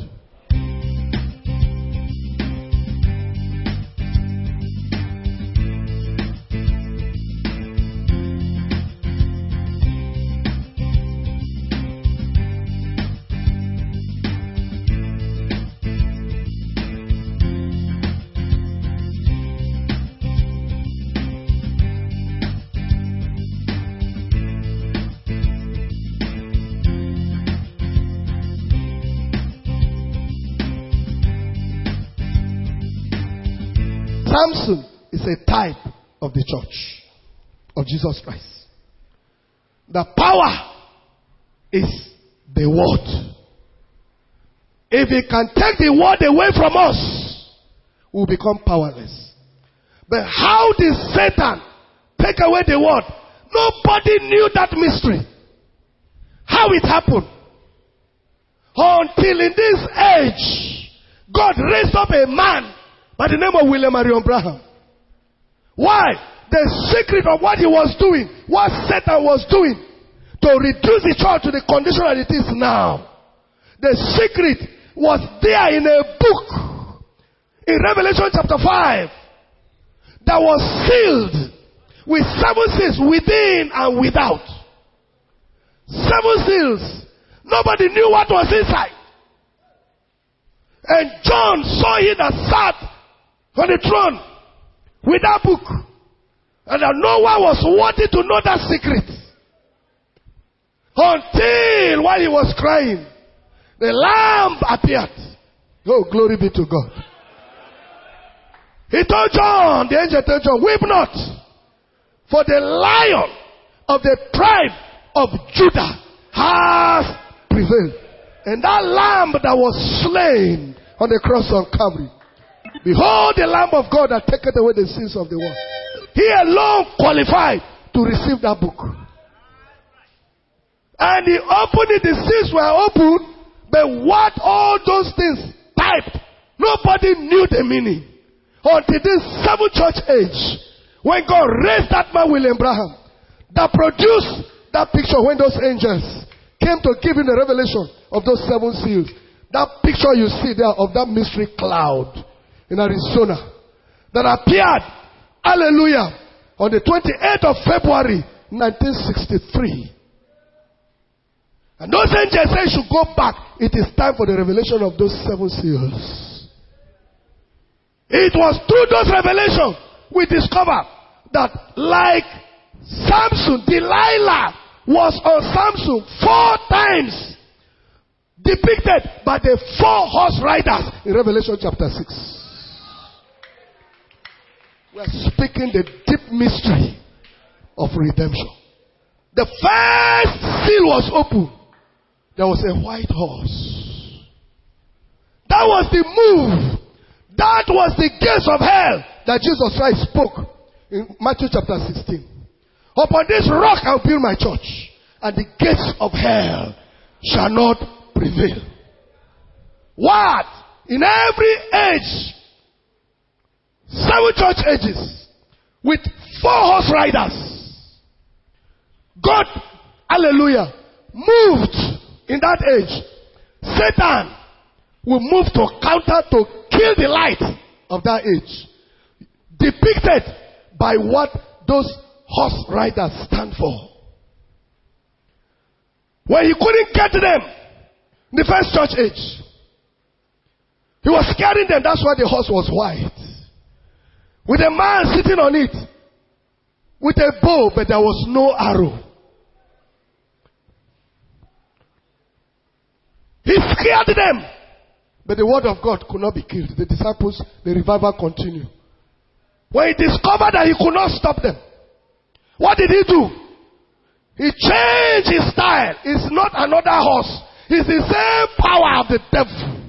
Samson is a type of the church of Jesus Christ. The power is the word. If he can take the word away from us, we will become powerless. But how did Satan take away the word? Nobody knew that mystery. How it happened. Until in this age, God raised up a man by the name of William Marion Branham. Why? The secret of what he was doing, what Satan was doing, to reduce the church to the condition that it is now. The secret was there in a book, in Revelation chapter five, that was sealed with seven seals within and without. Seven seals. Nobody knew what was inside. And John saw it that sat on the throne with that book. And that no one was wanting to know that secret. Until while he was crying, the Lamb appeared. Oh, glory be to God. He told John, the angel told John, weep not, for the Lion of the tribe of Judah has prevailed. And that Lamb that was slain on the cross of Calvary, behold the Lamb of God that taketh away the sins of the world. He alone qualified to receive that book. And he opened it, the seals were opened, but what all those things typed, nobody knew the meaning. Until this seventh church age, when God raised that man William Branham, that produced that picture when those angels came to give him the revelation of those seven seals. That picture you see there of that mystery cloud in Arizona. that appeared, hallelujah, on the twenty-eighth of February, nineteen sixty-three. And those angels said should go back. It is time for the revelation of those seven seals. It was through those revelations we discover that, like Samson, Delilah was on Samson four times, depicted by the four horse riders in Revelation chapter six. We are speaking the deep mystery of redemption. The first seal was open. There was a white horse. That was the move. That was the gates of hell that Jesus Christ spoke in Matthew chapter sixteen. Upon this rock I'll build my church, and the gates of hell shall not prevail. What? In every age, seven church ages, with four horse riders, God, hallelujah, moved in that age. Satan will move to counter, to kill the light of that age, depicted by what those horse riders stand for. When he couldn't get them in the first church age, he was scaring them. That's why the horse was white, with a man sitting on it with a bow, but there was no arrow. He scared them, but the word of God could not be killed. The disciples, the revival continued. When he discovered that he could not stop them, what did he do? He changed his style. It's not another horse. It's the same power of the devil.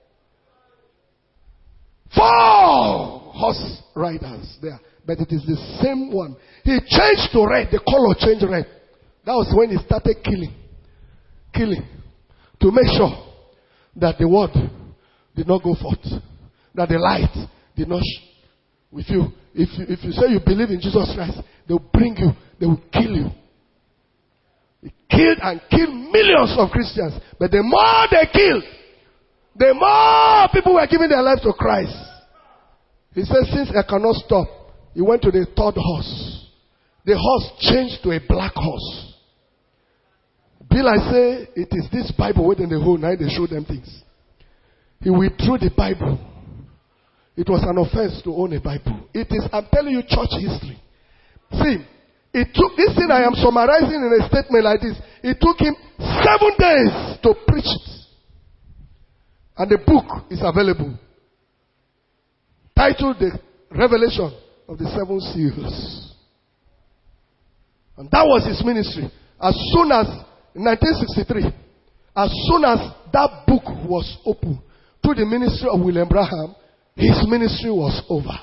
Four horse riders there, but it is the same one. He changed to red. The color changed red. That was when he started killing. Killing. To make sure that the word did not go forth. That the light did not sh- with you. If you, if you say you believe in Jesus Christ, they will bring you. They will kill you. He killed and killed millions of Christians. But the more they killed, the more people were giving their lives to Christ. He said, since I cannot stop, he went to the third horse. The horse changed to a black horse. Bill, I say, it is this Bible within the whole night they show them things. He withdrew the Bible. It was an offense to own a Bible. It is, I'm telling you, church history. See, it took, this thing I am summarizing in a statement like this, it took him seven days to preach it. And the book is available. Titled The Revelation of the Seven Seals. And that was his ministry. As soon as, in nineteen sixty-three, as soon as that book was opened through the ministry of William Branham, his ministry was over.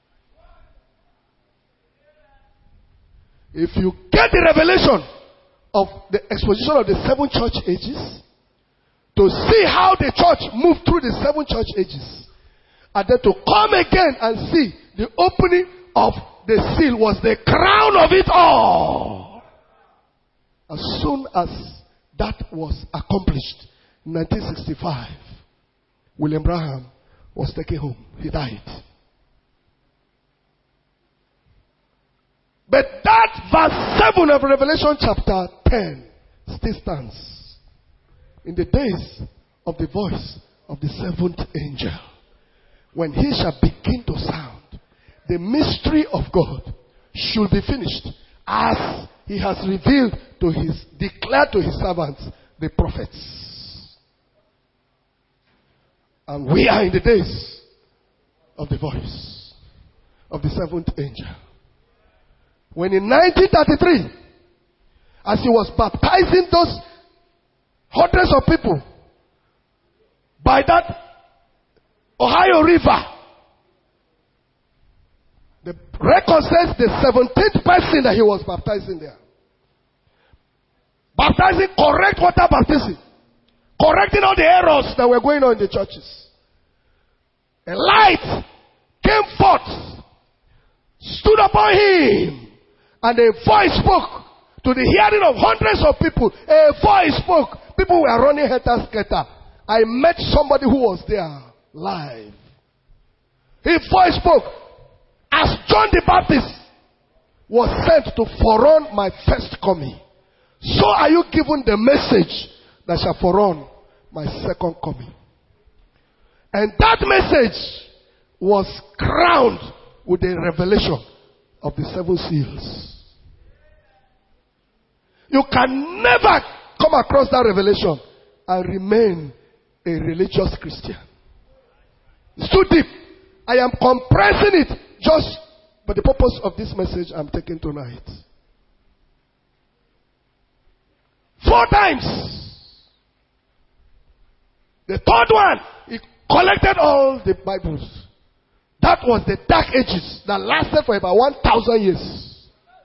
If you get the revelation of the exposition of the seven church ages, to see how the church moved through the seven church ages, and then to come again and see the opening of the seal was the crown of it all. As soon as that was accomplished in nineteen sixty-five, William Branham was taken home. He died. But that verse seven of Revelation chapter ten still stands. In the days of the voice of the seventh angel, when he shall begin to sound, the mystery of God should be finished, as he has revealed to his, declared to his servants, the prophets. And we are in the days of the voice of the seventh angel. When in nineteen thirty-three, as he was baptizing those hundreds of people by that Ohio River, the record says the seventeenth person that he was baptizing there. Baptizing, correct water baptism. Correcting all the errors that were going on in the churches. A light came forth, stood upon him, and a voice spoke to the hearing of hundreds of people. A voice spoke. People were running helter-skelter. I met somebody who was there live. His voice spoke. John the Baptist was sent to forerun my first coming. So are you given the message that shall forerun my second coming. And that message was crowned with the revelation of the seven seals. You can never come across that revelation and remain a religious Christian. It's too deep. I am compressing it just for the purpose of this message I'm taking tonight. Four times. The third one, he collected all the Bibles. That was the dark ages that lasted for about one thousand years.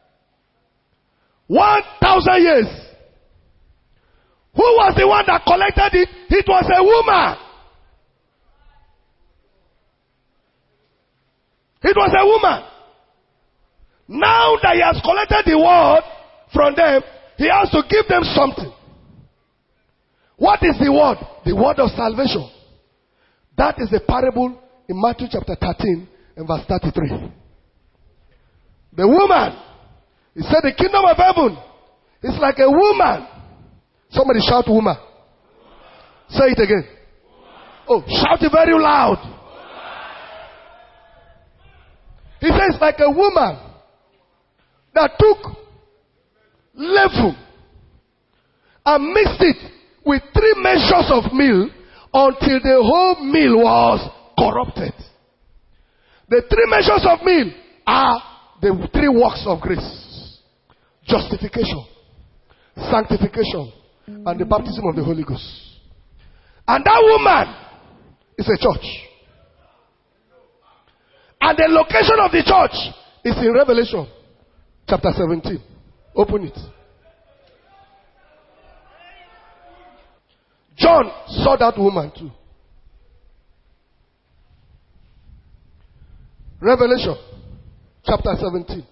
One thousand years. Who was the one that collected it? It was a woman. It was a woman. Now that he has collected the word from them, he has to give them something. What is the word? The word of salvation. That is the parable in Matthew chapter thirteen and verse thirty-three. The woman, he said the kingdom of heaven is like a woman. Somebody shout woman. Say it again. Oh, shout it very loud. He says like a woman that took leaven and mixed it with three measures of meal until the whole meal was corrupted. The three measures of meal are the three works of grace: justification, sanctification, and the baptism of the Holy Ghost. And that woman is a church. And the location of the church is in Revelation chapter seventeen. Open it. John saw that woman too. Revelation chapter seventeen.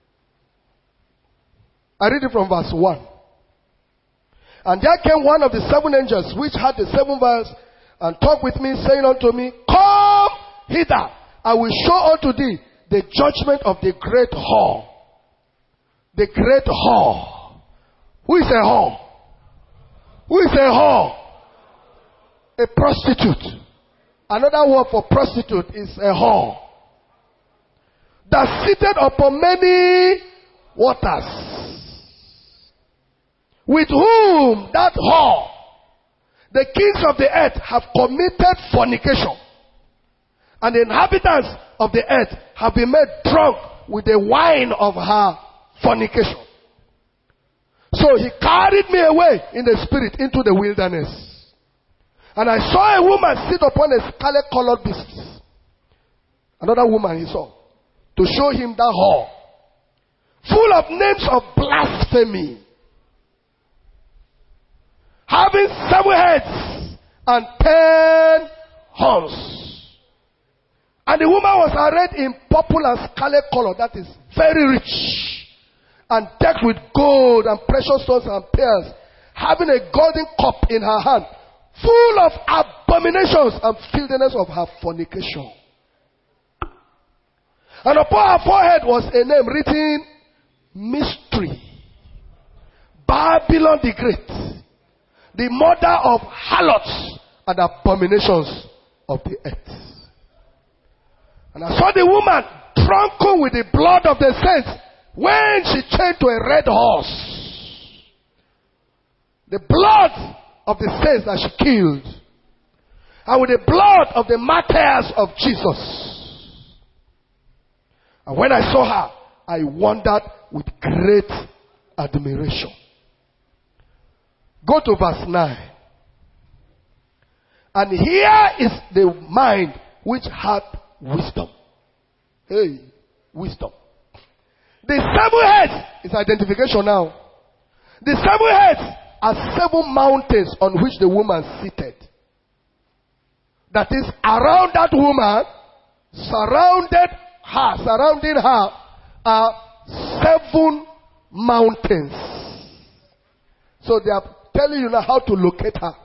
I read it from verse one. And there came one of the seven angels which had the seven vials and talked with me, saying unto me, Come hither, I will show unto thee the judgment of the great whore. The great whore. Who is a whore? Who is a whore? A prostitute. Another word for prostitute is a whore. That seated upon many waters. With whom that whore, the kings of the earth, have committed fornication. And the inhabitants of the earth have been made drunk with the wine of her fornication. So he carried me away in the spirit into the wilderness. And I saw a woman sit upon a scarlet colored beast. Another woman he saw. To show him that whore. Full of names of blasphemy. Having seven heads and ten horns. And the woman was arrayed in purple and scarlet color. That is very rich. And decked with gold and precious stones and pearls. Having a golden cup in her hand. Full of abominations and filthiness of her fornication. And upon her forehead was a name written, Mystery. Babylon the Great. The mother of harlots and abominations of the earth. And I saw the woman drunken with the blood of the saints when she chained to a red horse. The blood of the saints that she killed. And with the blood of the martyrs of Jesus. And when I saw her, I wondered with great admiration. Go to verse nine. And here is the mind which hath wisdom. Hey, wisdom. The seven heads is identification now. The seven heads are seven mountains on which the woman seated. That is, around that woman, surrounded her, surrounding her, are seven mountains. So they are telling you now how to locate her.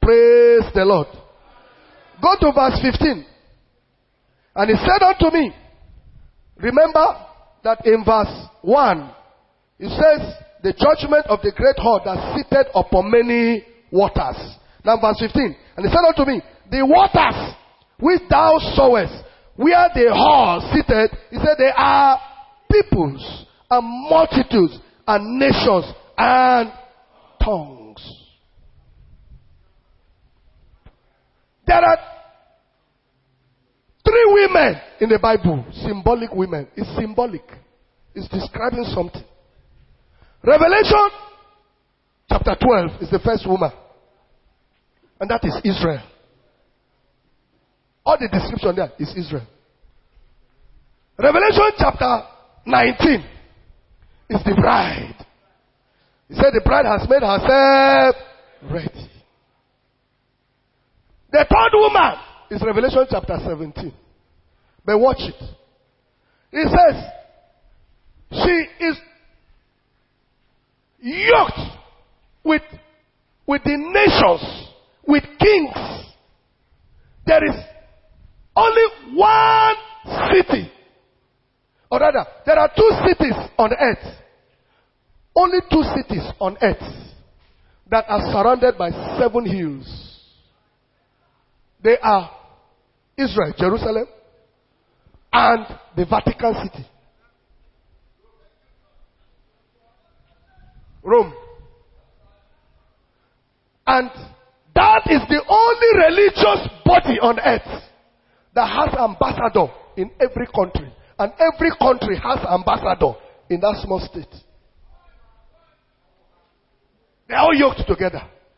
Praise the Lord. Go to verse fifteen. And he said unto me, Remember that in verse one, it says, the judgment of the great horde that seated upon many waters. Now verse fifteen. And he said unto me, the waters which thou sawest, where the horde seated, he said, they are peoples and multitudes and nations and tongues. There are three women in the Bible, symbolic women. It's symbolic. It's describing something. Revelation chapter twelve is the first woman. And that is Israel. All the description there is Israel. Revelation chapter nineteen is the bride. He said the bride has made herself ready. The third woman is Revelation chapter seventeen. But watch it. It says, she is yoked with, with the nations, with kings. There is only one city. Or rather, there are two cities on earth. Only two cities on earth that are surrounded by seven hills. They are Israel, Jerusalem, and the Vatican City. Rome. And that is the only religious body on earth that has ambassador in every country. And every country has ambassador in that small state. They are all yoked together.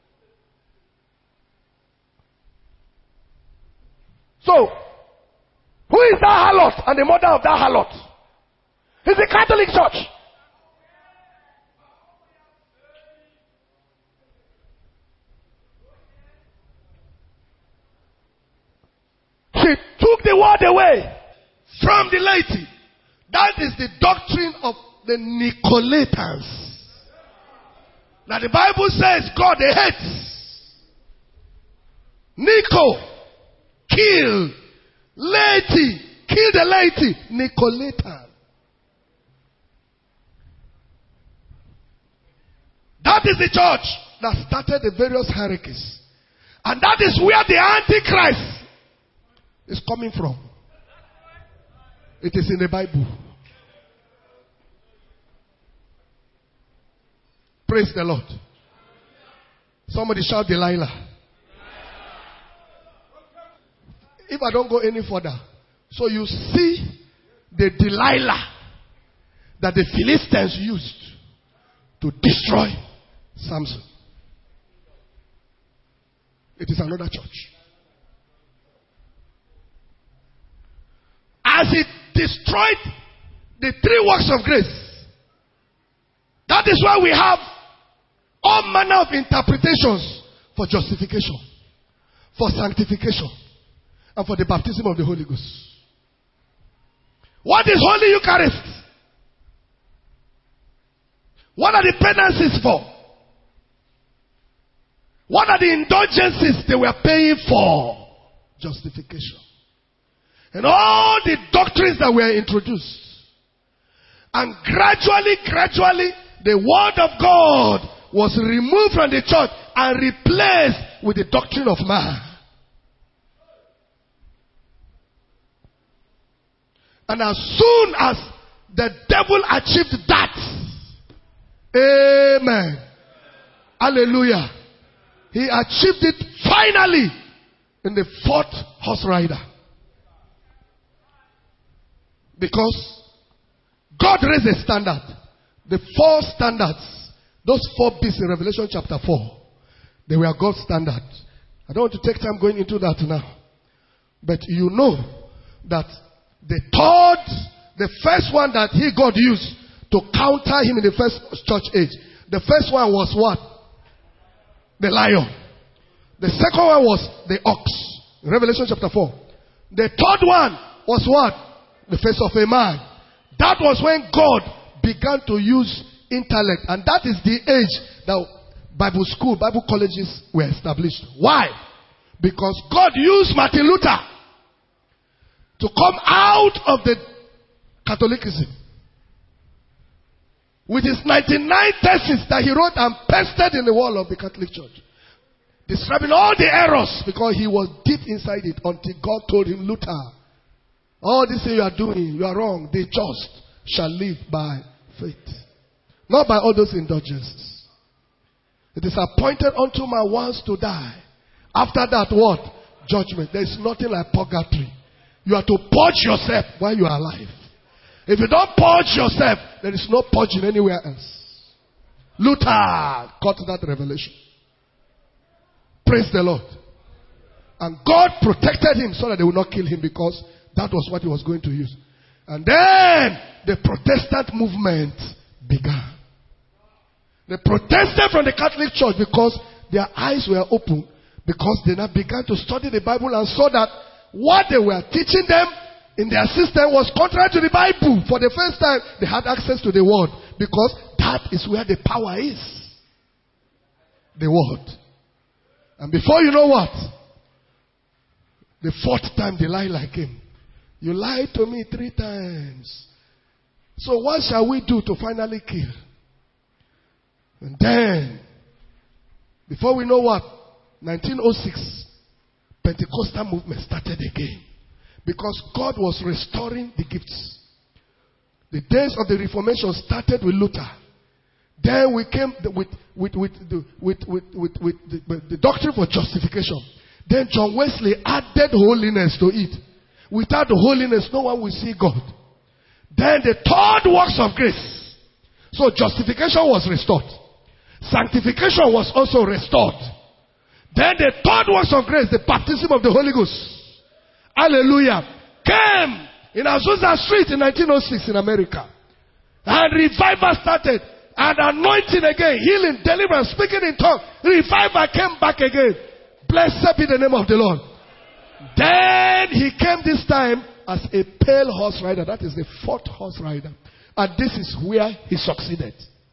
So, who is that harlot and the mother of that harlot? It's the Catholic Church. She took the word away from the laity. That is the doctrine of the Nicolaitans. Now the Bible says God hates. Nico. Kill. Laity. Kill the laity. Nicolaitan. That is the church that started the various hierarchies. And that is where the Antichrist is coming from. It is in the Bible. Praise the Lord. Somebody shout Delilah. If I don't go any further, so you see the Delilah that the Philistines used to destroy Samson. It is another church. As it destroyed the three works of grace, that is why we have all manner of interpretations for justification, for sanctification, and for the baptism of the Holy Ghost. What is Holy Eucharist? What are the penances for? What are the indulgences they were paying for? Justification. And all the doctrines that were introduced. And gradually, gradually, the word of God was removed from the church and replaced with the doctrine of man. And as soon as the devil achieved that, amen, hallelujah, he achieved it finally in the fourth horse rider. Because God raised a standard. The four standards, those four beasts in Revelation chapter four, they were God's standard. I don't want to take time going into that now. But you know that the third, the first one that he God used to counter him in the first church age, the first one was what? The lion. The second one was the ox. Revelation chapter four. The third one was what? The face of a man. That was when God began to use intellect. And that is the age that Bible school, Bible colleges were established. Why? Because God used Martin Luther to come out of the Catholicism. With his ninety-nine theses that he wrote and pasted in the wall of the Catholic Church. Describing all the errors because he was deep inside it until God told him, Luther, all this thing you are doing, you are wrong. The just shall live by faith. Not by all those indulgences. It is appointed unto man once to die. After that, what? Judgment. There is nothing like purgatory. You are to purge yourself while you are alive. If you don't purge yourself, there is no purging anywhere else. Luther got that revelation. Praise the Lord. And God protected him so that they would not kill him because that was what he was going to use. And then the Protestant movement began. They protested from the Catholic Church because their eyes were open, because they now began to study the Bible and saw that what they were teaching them in their system was contrary to the Bible. For the first time, they had access to the Word because that is where the power is. The Word. And before you know what, the fourth time Delilah came. You lied to me three times. So what shall we do to finally kill? And then, before we know what, nineteen oh six, Pentecostal movement started again. Because God was restoring the gifts. The days of the Reformation started with Luther. Then we came with, with, with, the, with, with, with, with the, the doctrine for justification. Then John Wesley added holiness to it. Without the holiness, no one will see God. Then the third works of grace. So justification was restored. Sanctification was also restored. Then the third works of grace, the baptism of the Holy Ghost. Hallelujah. Came in Azusa Street in nineteen oh six in America. And revival started. And anointing again. Healing, deliverance, speaking in tongues. Revival came back again. Blessed be the name of the Lord. Then he came this time as a pale horse rider. That is the fourth horse rider. And this is where he succeeded.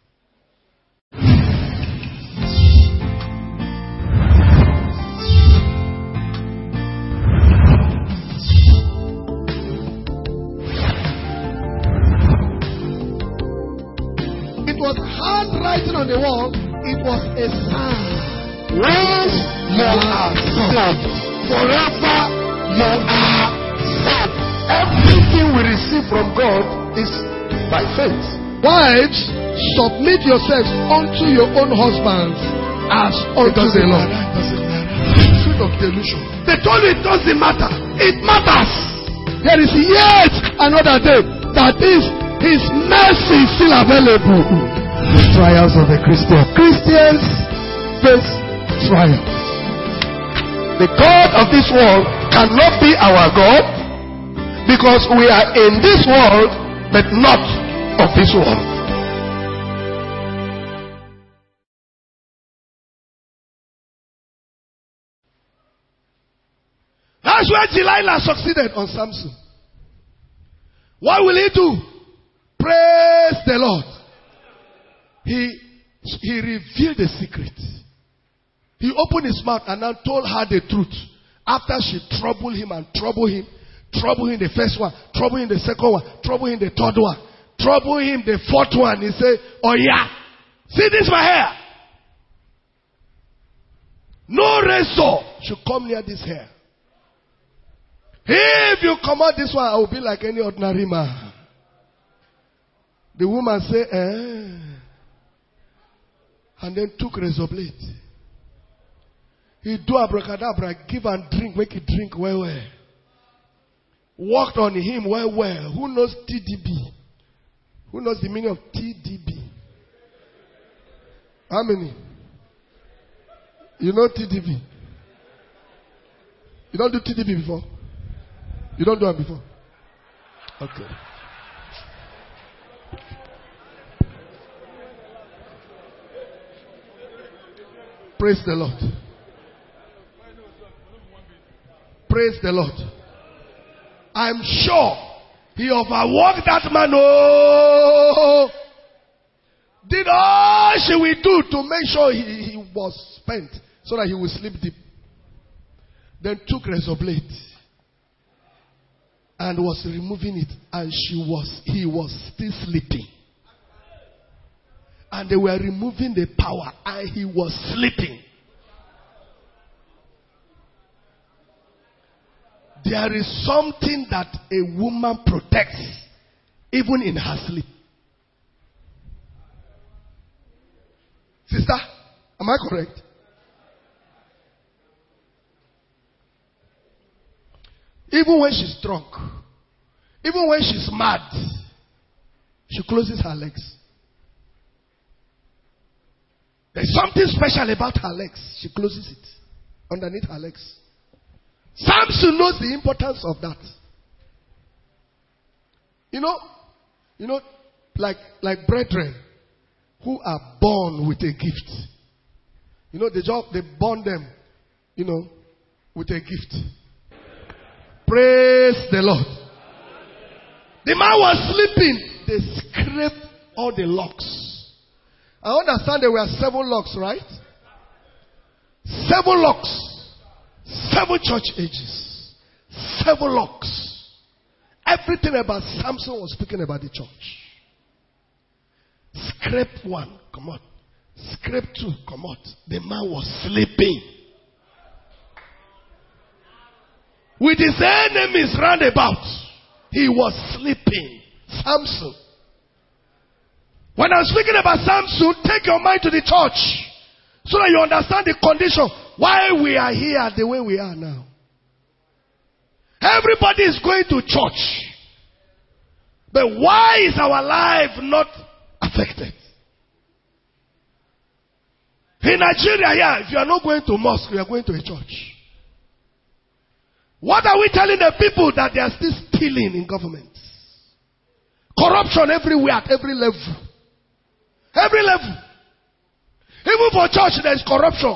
It was handwriting on the wall. It was a sign. Once you are saved, forever you are saved. Everything we receive from God is by faith. Wives, submit yourselves unto your own husbands as unto the Lord. Spirit of delusion. They told you it doesn't matter. It matters. There is yet another day. That is, His mercy is still available. The trials of the Christian. Christians face trials. The God of this world cannot be our God because we are in this world but not of this world. That's where Delilah succeeded on Samson. What will he do? Praise the Lord. He, he revealed the secret. He opened his mouth and now told her the truth. After she troubled him and troubled him, troubled him the first one, troubled him the second one, troubled him the third one, troubled him the fourth one. He said, oh yeah, see this my hair. No razor should come near this hair. If you come out this one, I will be like any ordinary man. The woman said, eh. And then took razor blade. He do abracadabra, give and drink, make it drink well, well. Worked on him well, well. Who knows T D B? Who knows the meaning of T D B? How many? You know T D B? You don't do T D B before? You don't do it before? Okay. Praise the Lord. Praise the Lord. I'm sure he overworked that man. Oh, did all she will do to make sure he, he was spent so that he would sleep deep. Then took razor blade and was removing it, and she was, he was still sleeping. And they were removing the power, and he was sleeping. There is something that a woman protects, even in her sleep. Sister, am I correct? Even when she's drunk, even when she's mad, she closes her legs. There's something special about her legs. She closes it underneath her legs. Samson knows the importance of that. You know, you know, like like brethren who are born with a gift. You know, they just they born them, you know, with a gift. Praise the Lord. The man was sleeping. They scraped all the locks. I understand there were seven locks, right? Seven locks. Seven church ages. Seven locks. Everything about Samson was speaking about the church. Scrape one, come on. Scrape two, come on. The man was sleeping. With his enemies round about, he was sleeping. Samson. When I'm speaking about Samson, take your mind to the church so that you understand the condition why we are here the way we are now. Everybody is going to church. But why is our life not affected? In Nigeria here, if you are not going to mosque, you are going to a church. What are we telling the people? That they are still stealing in government? Corruption everywhere, at every level. Every level. Even for church, there is corruption.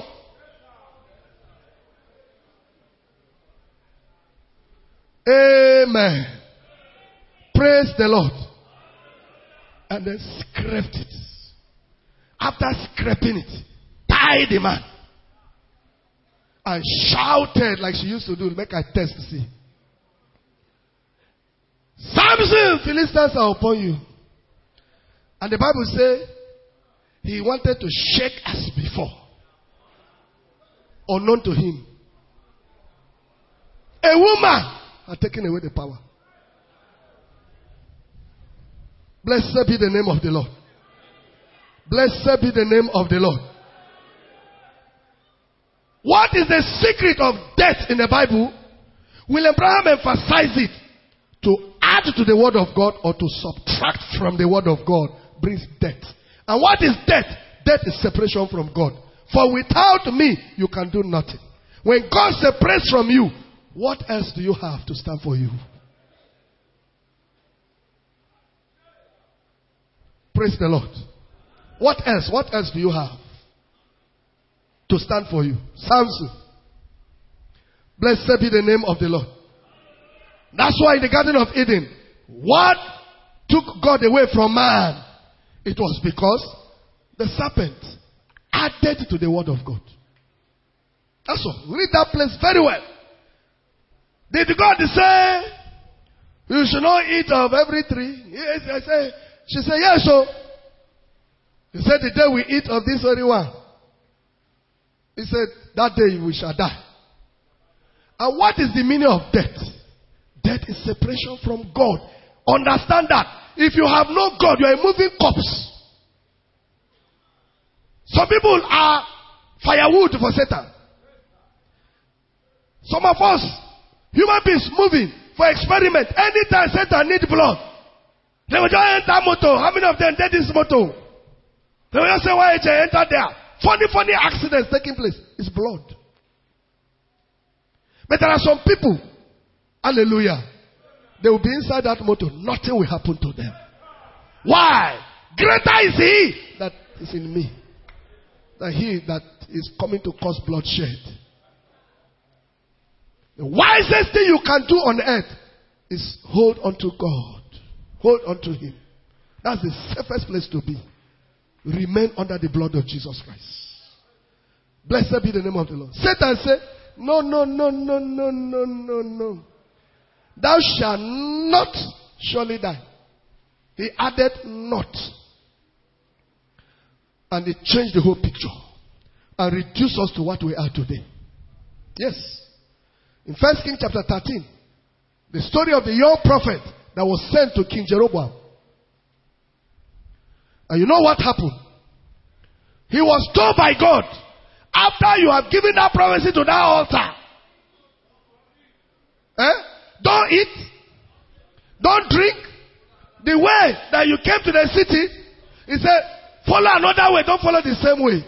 Amen. Praise the Lord. And then scraped it. After scraping it, tied the man. And shouted like she used to do. Make a test to see. Samson, Philistines are upon you. And the Bible says he wanted to shake as before. Unknown to him. A woman had taken away the power. Blessed be the name of the Lord. Blessed be the name of the Lord. What is the secret of death in the Bible? William Branham emphasized it. To add to the word of God or to subtract from the word of God brings death. And what is death? Death is separation from God. For without me, you can do nothing. When God separates from you, what else do you have to stand for you? Praise the Lord. What else? What else do you have to stand for you? Samson. Blessed be the name of the Lord. That's why in the Garden of Eden, what took God away from man? It was because the serpent added to the word of God. That's all. Read that place very well. Did God say, you should not eat of every tree? Yes, I say. She said, yes, so. He said, the day we eat of this very one. He said, that day we shall die. And what is the meaning of death? Death is separation from God. Understand that. If you have no God, you are a moving corpse. Some people are firewood for Satan. Some of us, human beings moving for experiment. Anytime Satan needs blood, they will just enter motor. How many of them did this motor? They will just say, why they enter there? Funny, funny accidents taking place. It's blood. But there are some people, hallelujah, they will be inside that motor. Nothing will happen to them. Why? Greater is he that is in me than he that is coming to cause bloodshed. The wisest thing you can do on earth is hold on to God. Hold on to him. That's the safest place to be. Remain under the blood of Jesus Christ. Blessed be the name of the Lord. Satan said, no, no, no, no, no, no, no, no. thou shalt not surely die. He added not. And it changed the whole picture. And reduced us to what we are today. Yes. In First Kings chapter thirteen, the story of the young prophet that was sent to King Jeroboam. And you know what happened? He was told by God, after you have given that prophecy to that altar, eh? Don't eat, don't drink. The way that you came to the city, he said, follow another way, don't follow the same way.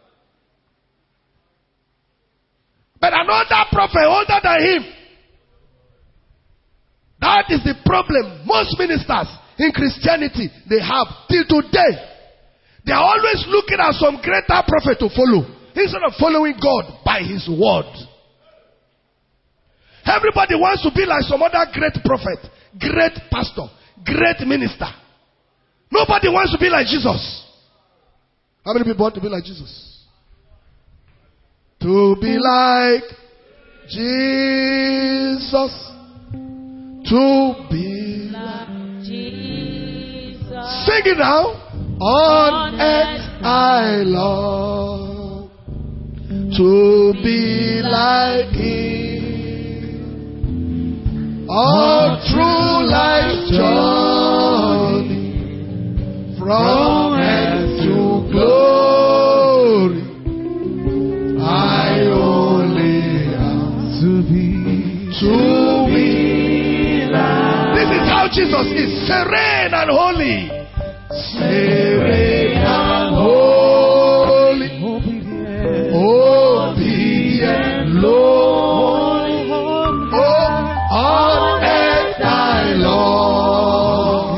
But another prophet older than him. That is the problem most ministers in Christianity they have till today. They are always looking at some greater prophet to follow instead of following God by his word. Everybody wants to be like some other great prophet, great pastor, great minister. Nobody wants to be like Jesus. How many people want to be like Jesus? To be like Jesus. To be like Jesus. Sing it now. On earth I long to be like Him. All through life's journey, from earth to glory, I only ask to be, to be like. This is how Jesus is, serene and holy. Serene and holy, obedient, obedient Lord. Oh, on earth I long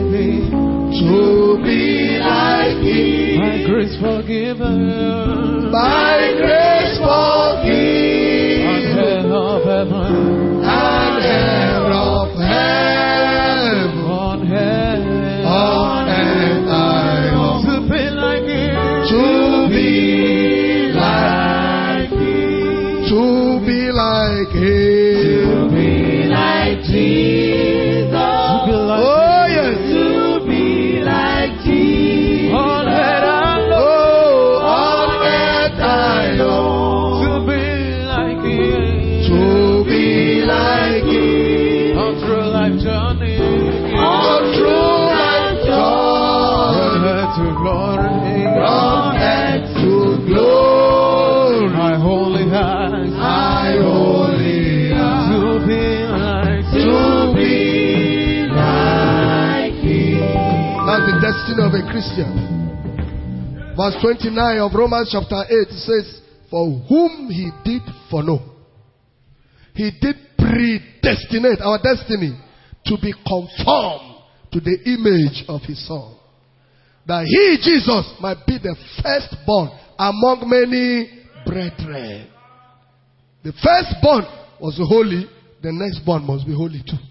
to be like Him. My grace forgiven, by grace forgiven, and of heaven, and heaven of heaven, on heaven, on earth I long to be like Him, to be like Him, to be like Him, to be like Jesus, to be like oh yes, to be like Jesus, on earth I oh on earth I long to be like Him, to be like Him, on through life journey, all through life from journey, earth to glory, from earth to glory, my holy hands, I only ask to be like to be like Him. That's the destiny of a Christian. Verse twenty-nine of Romans chapter eight says, for whom He did foreknow, He did predestinate our destiny to be conformed to the image of His Son, that He, Jesus, might be the firstborn among many brethren. The firstborn was holy, the nextborn must be holy too.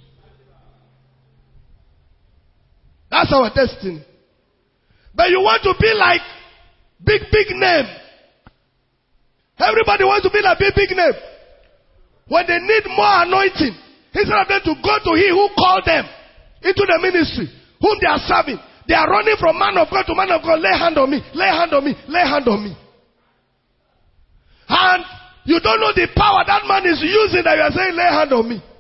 That's our destiny. But you want to be like big, big name. Everybody wants to be like big, big name. When they need more anointing, instead of them to go to He who called them into the ministry, whom they are serving, they are running from man of God to man of God. Lay hand on me, lay hand on me, lay hand on me. And you don't know the power that man is using that you are saying, lay hand on me.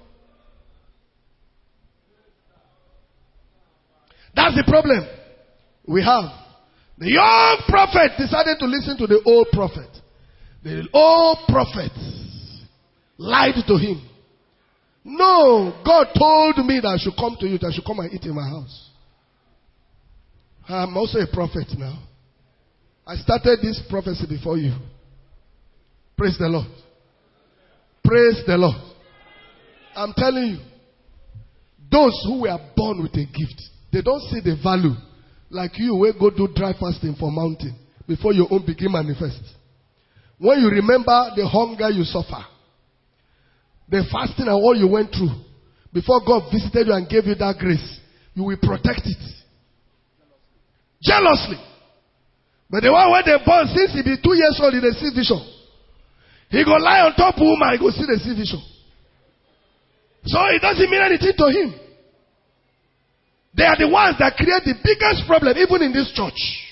That's the problem we have. The young prophet decided to listen to the old prophet. The old prophet lied to him. No, God told me that I should come to you, that I should come and eat in my house. I'm also a prophet now. I started this prophecy before you. Praise the Lord. Praise the Lord. I'm telling you, those who were born with a gift, they don't see the value like you will go do dry fasting for mountain before your own begin manifest. When you remember the hunger you suffer, the fasting and all you went through, before God visited you and gave you that grace, you will protect it. Jealously. But the one when they born, since he be two years old, he dey see vision. He go lie on top of woman, he go see the see vision. So it doesn't mean anything to him. They are the ones that create the biggest problem even in this church.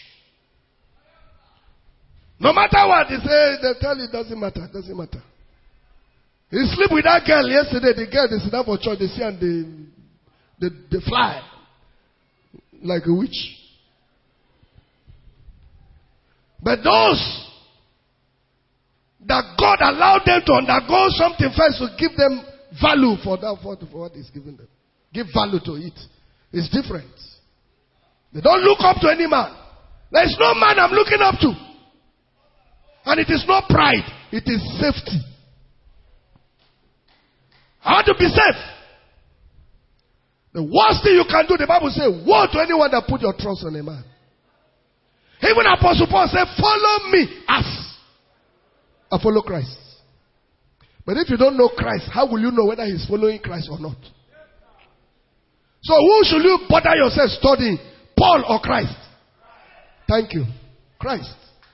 No matter what they say, they tell you it doesn't matter. It doesn't matter. He sleep with that girl yesterday. The girl, they sit down for church. They see and they, they, they fly like a witch. But those that God allowed them to undergo something first to give them value for that for, for what He's giving them. Give value to it. It's different. They don't look up to any man. There is no man I'm looking up to. And it is not pride. It is safety. How to be safe? The worst thing you can do, the Bible says, woe to anyone that put your trust on a man. Even Apostle Paul said, follow me as I follow Christ. But if you don't know Christ, how will you know whether he's following Christ or not? So who should you bother yourself studying? Paul or Christ? Thank you. Christ.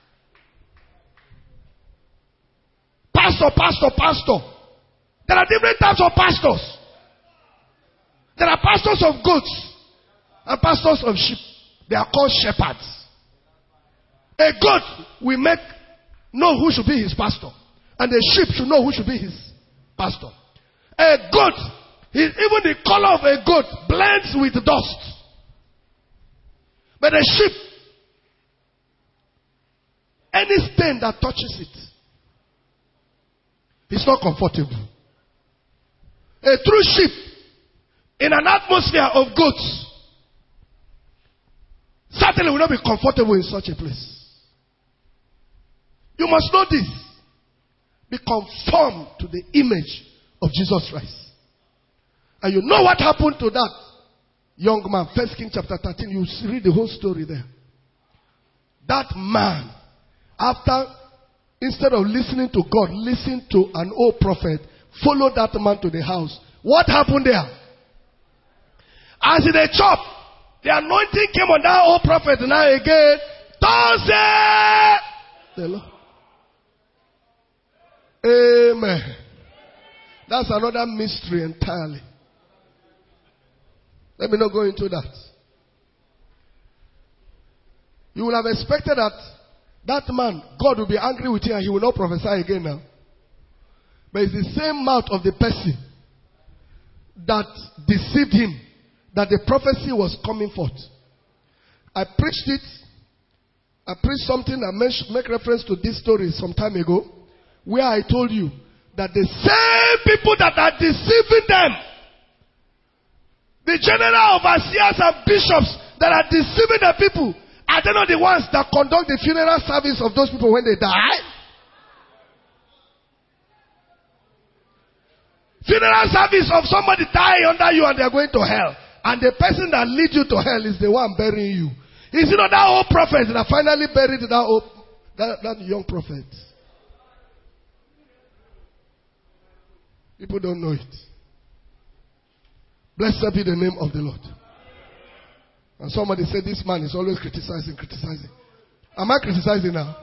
Pastor, pastor, pastor. There are different types of pastors. There are pastors of goats and pastors of sheep. They are called shepherds. A goat will make know who should be his pastor, and a sheep should know who should be his pastor. A goat, even the color of a goat blends with dust. But a sheep, any stain that touches it, it's not comfortable. A true sheep in an atmosphere of goats certainly will not be comfortable in such a place. You must know this. Be conformed to the image of Jesus Christ. And you know what happened to that young man. First Kings chapter thirteen. You read the whole story there. That man, after, instead of listening to God, listened to an old prophet, followed that man to the house. What happened there? As in a chop, the anointing came on that old prophet now again. Thus saith the Lord. Amen. That's another mystery entirely. Let me not go into that. You will have expected that that man, God will be angry with him and he will not prophesy again now. But it's the same mouth of the person that deceived him that the prophecy was coming forth. I preached it. I preached something that make reference to this story some time ago, where I told you that the same people that are deceiving them, the general overseers and bishops that are deceiving the people, are they not the ones that conduct the funeral service of those people when they die? Funeral service of somebody dying under you and they are going to hell. And the person that leads you to hell is the one burying you. Is it not that old prophet that finally buried that old, that, that young prophet? People don't know it. Blessed be the name of the Lord. And somebody said this man is always criticizing, criticizing. Am I criticizing now?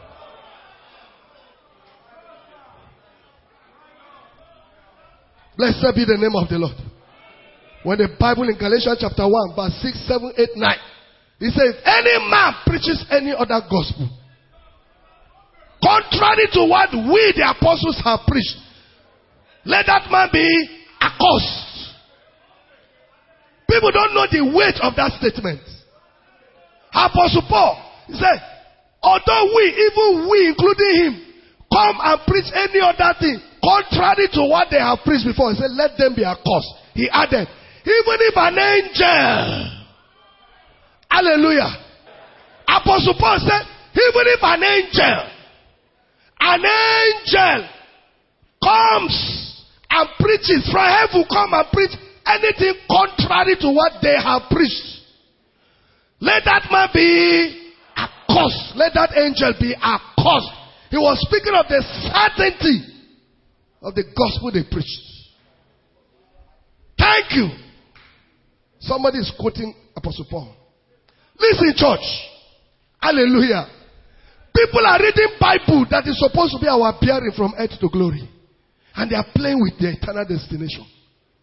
Blessed be the name of the Lord. When the Bible in Galatians chapter one, verse six, seven, eight, nine, it says, any man preaches any other gospel, contrary to what we the apostles have preached, let that man be accursed. People don't know the weight of that statement. Apostle Paul, he said, although we, even we, including him, come and preach any other thing contrary to what they have preached before, he said, let them be accursed. He added, even if an angel, hallelujah, Apostle Paul said, even if an angel, an angel comes and preaches from heaven, come and preach anything contrary to what they have preached, let that man be accursed. Let that angel be accursed. He was speaking of the certainty of the gospel they preached. Thank you. Somebody is quoting Apostle Paul. Listen, church. Hallelujah. People are reading Bible that is supposed to be our bearing from earth to glory. And they are playing with their eternal destination.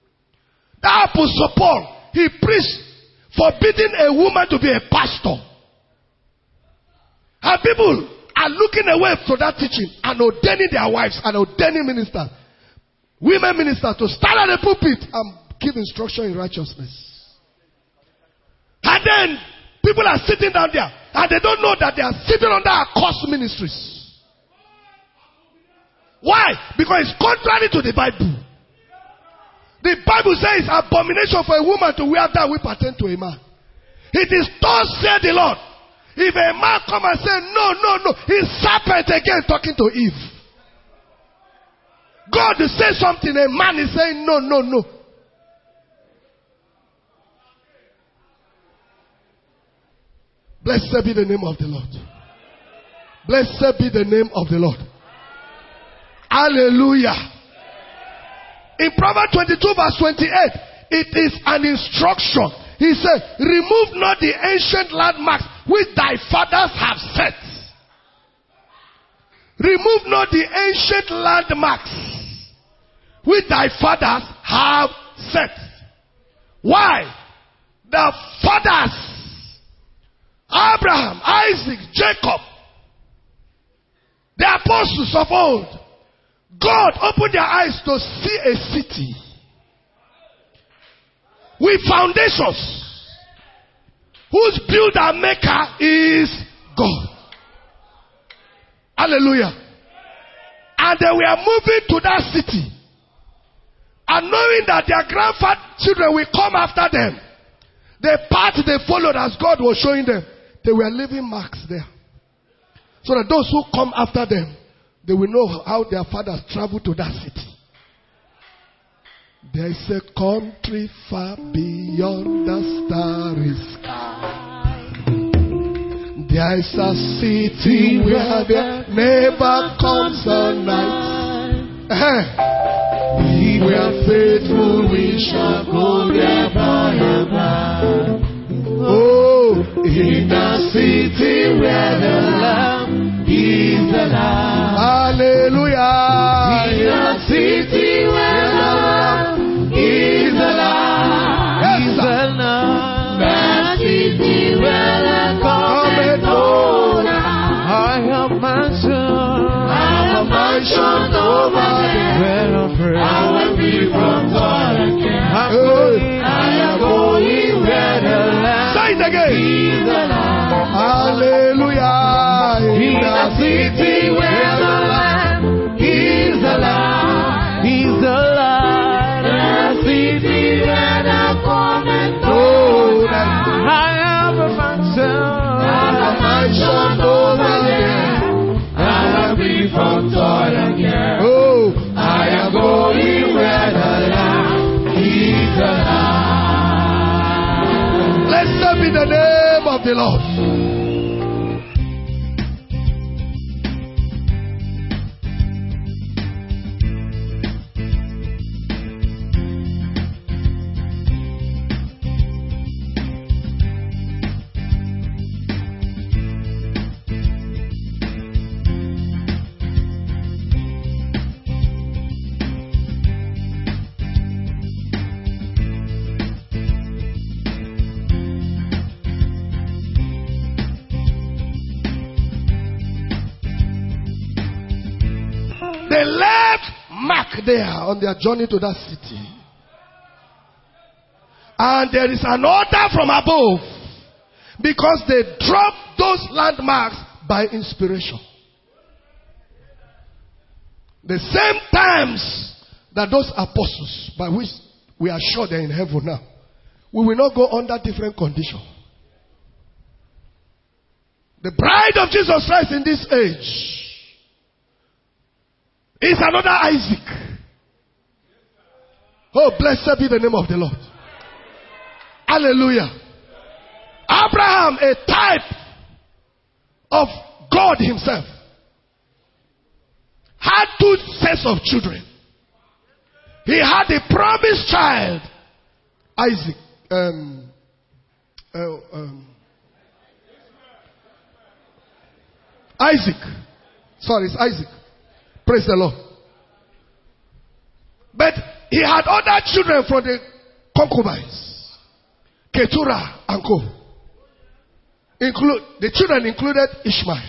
That Apostle Paul, he preached forbidding a woman to be a pastor. And people are looking away from that teaching and ordaining their wives and ordaining ministers, women ministers, to stand at the pulpit and give instruction in righteousness. And then people are sitting down there and they don't know that they are sitting under accursed ministries. Why? Because it's contrary to the Bible. The Bible says abomination for a woman to wear that which pertains to a man. It is thus said the Lord. If a man come and say no, no, no, he's serpent again talking to Eve. God will say something, a man is saying no, no, no. Blessed be the name of the Lord. Blessed be the name of the Lord. Hallelujah. In Proverbs twenty-two verse twenty-eight, it is an instruction. He said, remove not the ancient landmarks which thy fathers have set. Remove not the ancient landmarks which thy fathers have set. Why? The fathers, Abraham, Isaac, Jacob, the apostles of old, God opened their eyes to see a city with foundations, whose builder and maker is God. Hallelujah. And they were moving to that city, and knowing that their grandchildren will come after them, the path they followed as God was showing them, they were leaving marks there, so that those who come after them, they will know how their fathers traveled to that city. There is a country far beyond the starry sky. There is a city where there never comes a night. We are faithful, we shall go there by and by. Oh, in a city where the Lamb is alive. Hallelujah. In a city where the Lamb is alive. Yes, alive. That city where the cometh on. I have mansion. I have mansion over there. I will be from God again. I am going where the Lamb Say it again. is alive. Hallelujah. In the city where the Lamb is alive. He's alive. In the city where the cometh on. I have a mansion. I have a mansion over there. I will be from God again. Oh, I am going where the Lamb is alive. Blessed be the name of the Lord. They left mark there on their journey to that city. And there is an order from above, because they dropped those landmarks by inspiration. The same times that those apostles, by which we are sure they're in heaven now, we will not go under different conditions. The bride of Jesus Christ in this age is another Isaac. Oh, blessed be the name of the Lord. Hallelujah. Abraham, a type of God himself, had two sets of children. He had a promised child, Isaac. Um, uh, um, Isaac. Sorry, it's Isaac. Praise the Lord. But he had other children from the concubines, Keturah and co. Include the children included Ishmael.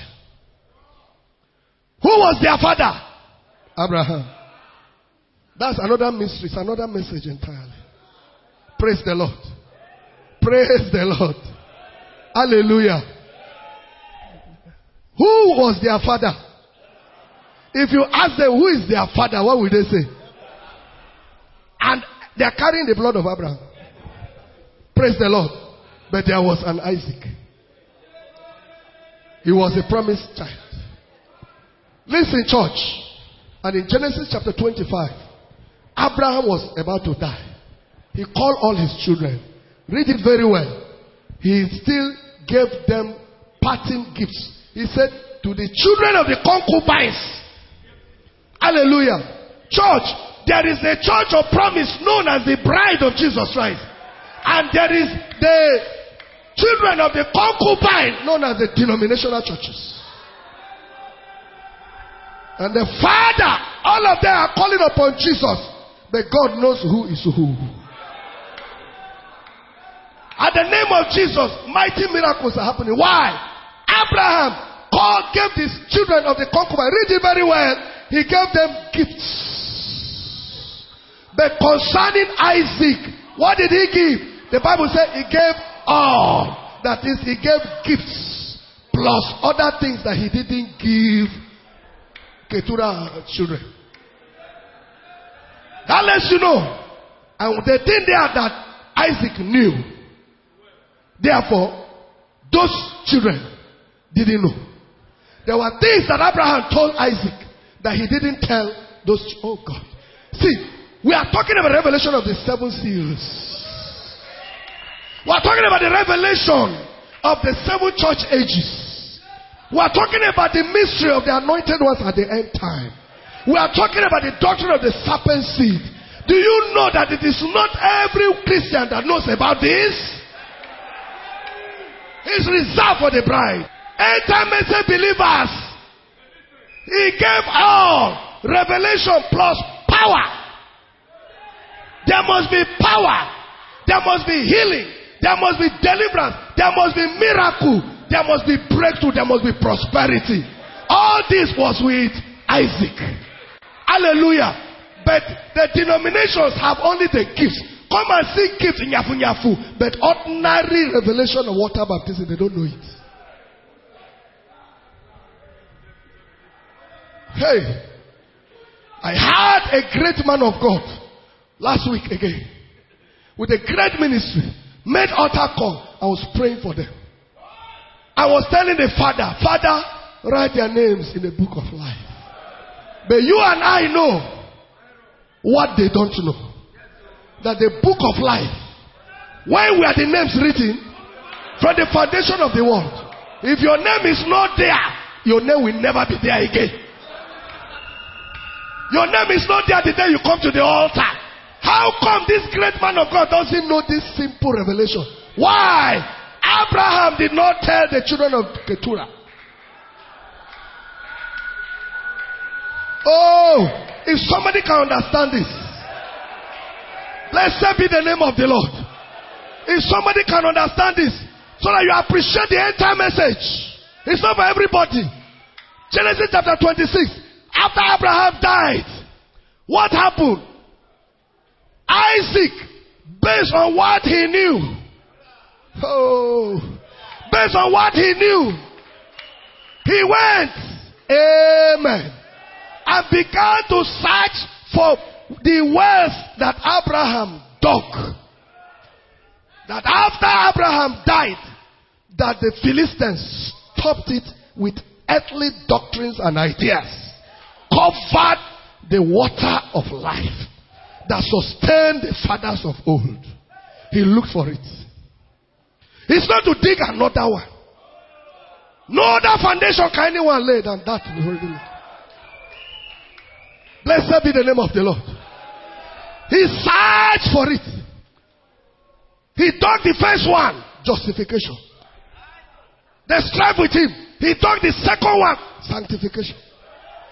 Who was their father? Abraham. That's another mystery. It's another message entirely. Praise the Lord. Praise the Lord. Hallelujah. Who was their father? If you ask them who is their father, what will they say? And they are carrying the blood of Abraham. Praise the Lord. But there was an Isaac. He was a promised child. Listen, church. And in Genesis chapter twenty-five, Abraham was about to die. He called all his children. Read it very well. He still gave them parting gifts. He said to the children of the concubines. Hallelujah. Church, there is a church of promise known as the bride of Jesus Christ. And there is the children of the concubine known as the denominational churches. And the Father, all of them are calling upon Jesus. But God knows who is who. At the name of Jesus, mighty miracles are happening. Why? Abraham called, gave his children of the concubine. Read it very well. He gave them gifts. But concerning Isaac, what did he give? The Bible said he gave all. That is, he gave gifts. Plus other things that he didn't give Keturah children. That lets you know. And the thing there that Isaac knew. Therefore, those children didn't know. There were things that Abraham told Isaac that he didn't tell those. Oh God. See, we are talking about the revelation of the seven seals. We are talking about the revelation of the seven church ages. We are talking about the mystery of the anointed ones at the end time. We are talking about the doctrine of the serpent seed. Do you know that it is not every Christian that knows about this? It's reserved for the bride. End-time message believers. He gave all. Revelation plus power. There must be power. There must be healing. There must be deliverance. There must be miracle. There must be breakthrough. There must be prosperity. All this was with Isaac. Hallelujah. But the denominations have only the gifts. Come and see gifts in Yafu Yafu. But ordinary revelation of water baptism, they don't know it. Hey, I had a great man of God last week again. With a great ministry. Made altar call. I was praying for them. I was telling the father, Father, write their names in the book of life. But you and I know what they don't know. That the book of life, where were the names written? From the foundation of the world. If your name is not there, your name will never be there again. Your name is not there the day you come to the altar. How come this great man of God doesn't know this simple revelation? Why? Abraham did not tell the children of Keturah. Oh, if somebody can understand this. Blessed be the name of the Lord. If somebody can understand this, so that you appreciate the entire message. It's not for everybody. Genesis chapter twenty-six. After Abraham died, what happened? Isaac, based on what he knew. Oh, based on what he knew, he went, amen, and began to search for the wells that Abraham dug. That after Abraham died, that the Philistines stopped it with earthly doctrines and ideas, covered the water of life that sustained the fathers of old. He looked for it. It's not to dig another one. No other foundation can anyone lay than that. Blessed be the name of the Lord. He searched for it. He dug the first one, justification. They strive with him. He dug the second one, sanctification.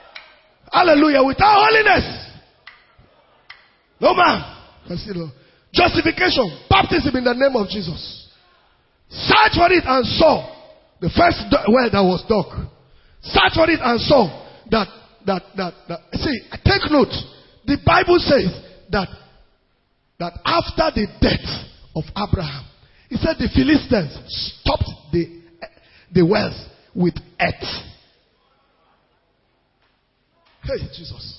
Hallelujah. Without holiness, no man can see Lord. Justification, baptism in the name of Jesus. Search for it and saw the first well that was dug. Search for it and saw that, that, that, that. See, take note. The Bible says that, that after the death of Abraham, he said the Philistines stopped the, the wells with earth. Hey, Jesus.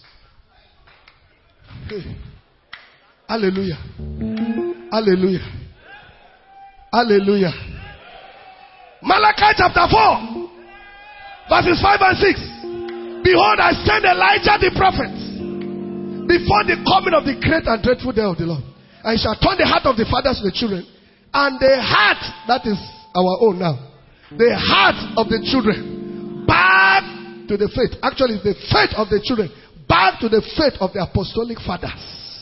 Hey. Hallelujah. Hallelujah. Hallelujah. Malachi chapter four, verses five and six. Behold, I send Elijah the prophet before the coming of the great and dreadful day of the Lord. I shall turn the heart of the fathers to the children, and the heart, that is our own now, the heart of the children back to the faith. Actually, it's the faith of the children back to the faith of the apostolic fathers.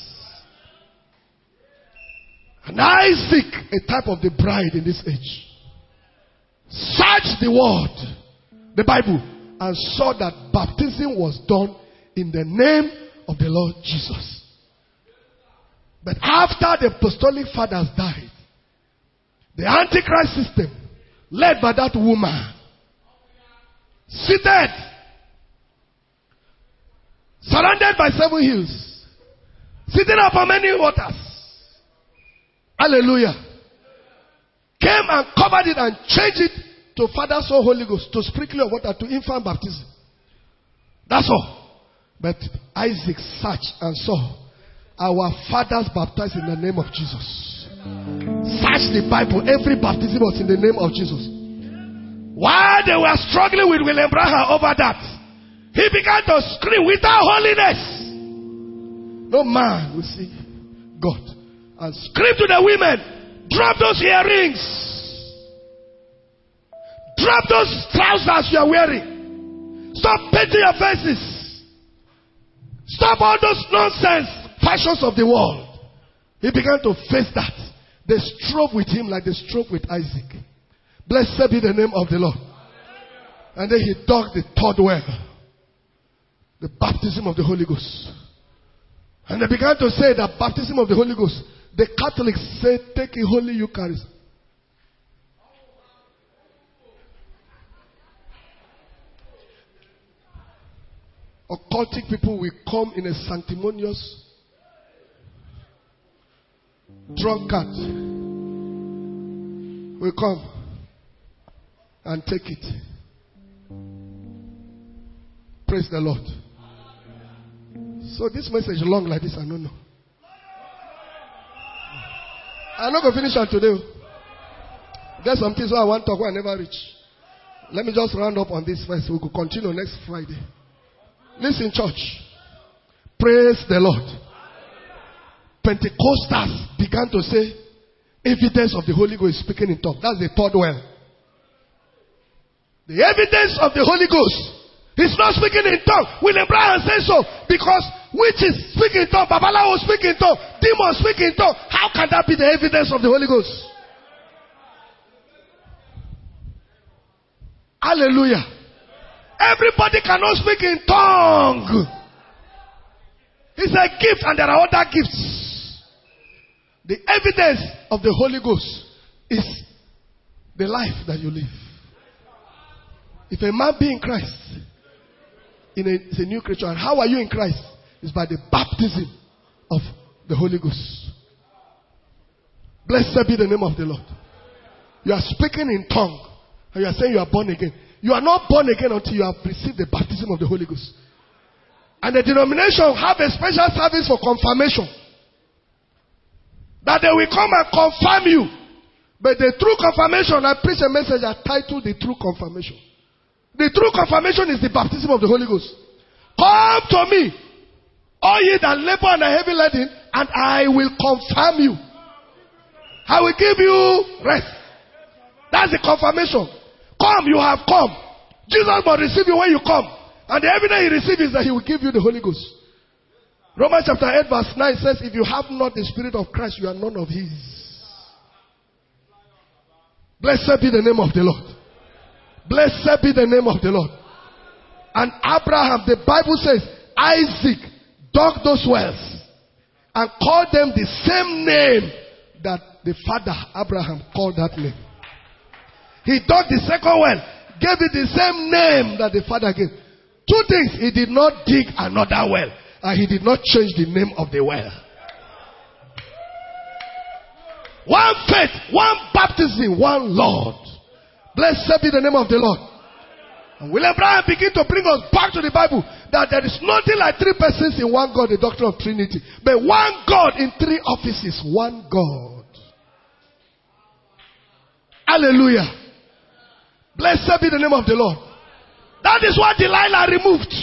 And I seek a type of the bride in this age. Search the word, the Bible, and saw that baptism was done in the name of the Lord Jesus. But after the apostolic fathers died, the Antichrist system, led by that woman, seated, surrounded by seven hills, sitting upon many waters, hallelujah, came and covered it and changed it to Father, Son, Holy Ghost, to sprinkling of water, to infant baptism. That's all. But Isaac searched and saw our fathers baptized in the name of Jesus. Search the Bible. Every baptism was in the name of Jesus. While they were struggling with William Branham over that, he began to scream, without holiness no man will see God. And scream to the women, drop those earrings, drop those trousers you are wearing, stop painting your faces, stop all those nonsense fashions of the world. He began to face that. They strove with him like they strove with Isaac. Blessed be the name of the Lord. And then he dug the third well, the baptism of the Holy Ghost. And they began to say that baptism of the Holy Ghost, the Catholics say, take a holy Eucharist. Occultic people will come in a sanctimonious drunkard. Will come and take it. Praise the Lord. So this message long like this, I don't know. I'm not going to finish on today. There's some things I want to talk where I never reach. Let me just round up on this first. We could continue next Friday. Listen, church. Praise the Lord. Pentecostals began to say, evidence of the Holy Ghost is speaking in tongues. That's the third well. The evidence of the Holy Ghost is not speaking in tongues. William Branham says so. Because witches speak in tongues, Babalawo speak in tongues, demons speak in tongues. How can that be the evidence of the Holy Ghost? Hallelujah. Everybody cannot speak in tongue. It's a gift and there are other gifts. The evidence of the Holy Ghost is the life that you live. If a man be in Christ, in a, it's a new creature. And how are you in Christ? It's by the baptism of the Holy Ghost. Blessed be the name of the Lord. You are speaking in tongue and you are saying you are born again. You are not born again until you have received the baptism of the Holy Ghost. And the denomination have a special service for confirmation. That they will come and confirm you. But the true confirmation, I preach a message I titled The True Confirmation. The true confirmation is the baptism of the Holy Ghost. Come to me, all ye that labor and are heavy laden, and I will confirm you. I will give you rest. That's the confirmation. Come, you have come. Jesus will receive you when you come. And the evidence he receives is that he will give you the Holy Ghost. Romans chapter eight verse nine says, if you have not the Spirit of Christ, you are none of his. Blessed be the name of the Lord. Blessed be the name of the Lord. And Abraham, the Bible says, Isaac dug those wells. and called them the same name that the father Abraham called that name. He dug the second well, gave it the same name that the father gave. Two things, he did not dig another well, and he did not change the name of the well. One faith, one baptism, one Lord. Blessed be the name of the Lord. And William Bryan began to bring us back to the Bible, that there is nothing like three persons in one God, the doctrine of Trinity. But one God in three offices, one God. Hallelujah. Blessed be the name of the Lord. That is what Delilah removed.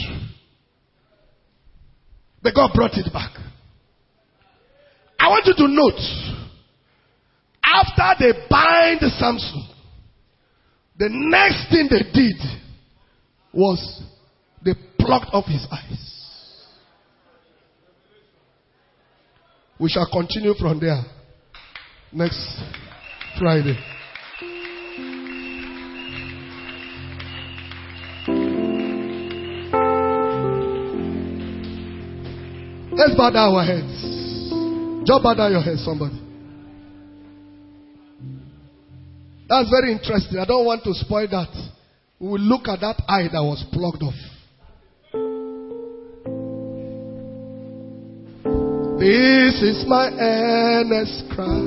But God brought it back. I want you to note, after they bind Samson, the next thing they did was they plucked off his eyes. We shall continue from there next Friday. Let's bow down our heads. Just bow down your head, somebody. That's very interesting. I don't want to spoil that. We will look at that eye that was plucked off. This is my earnest cry.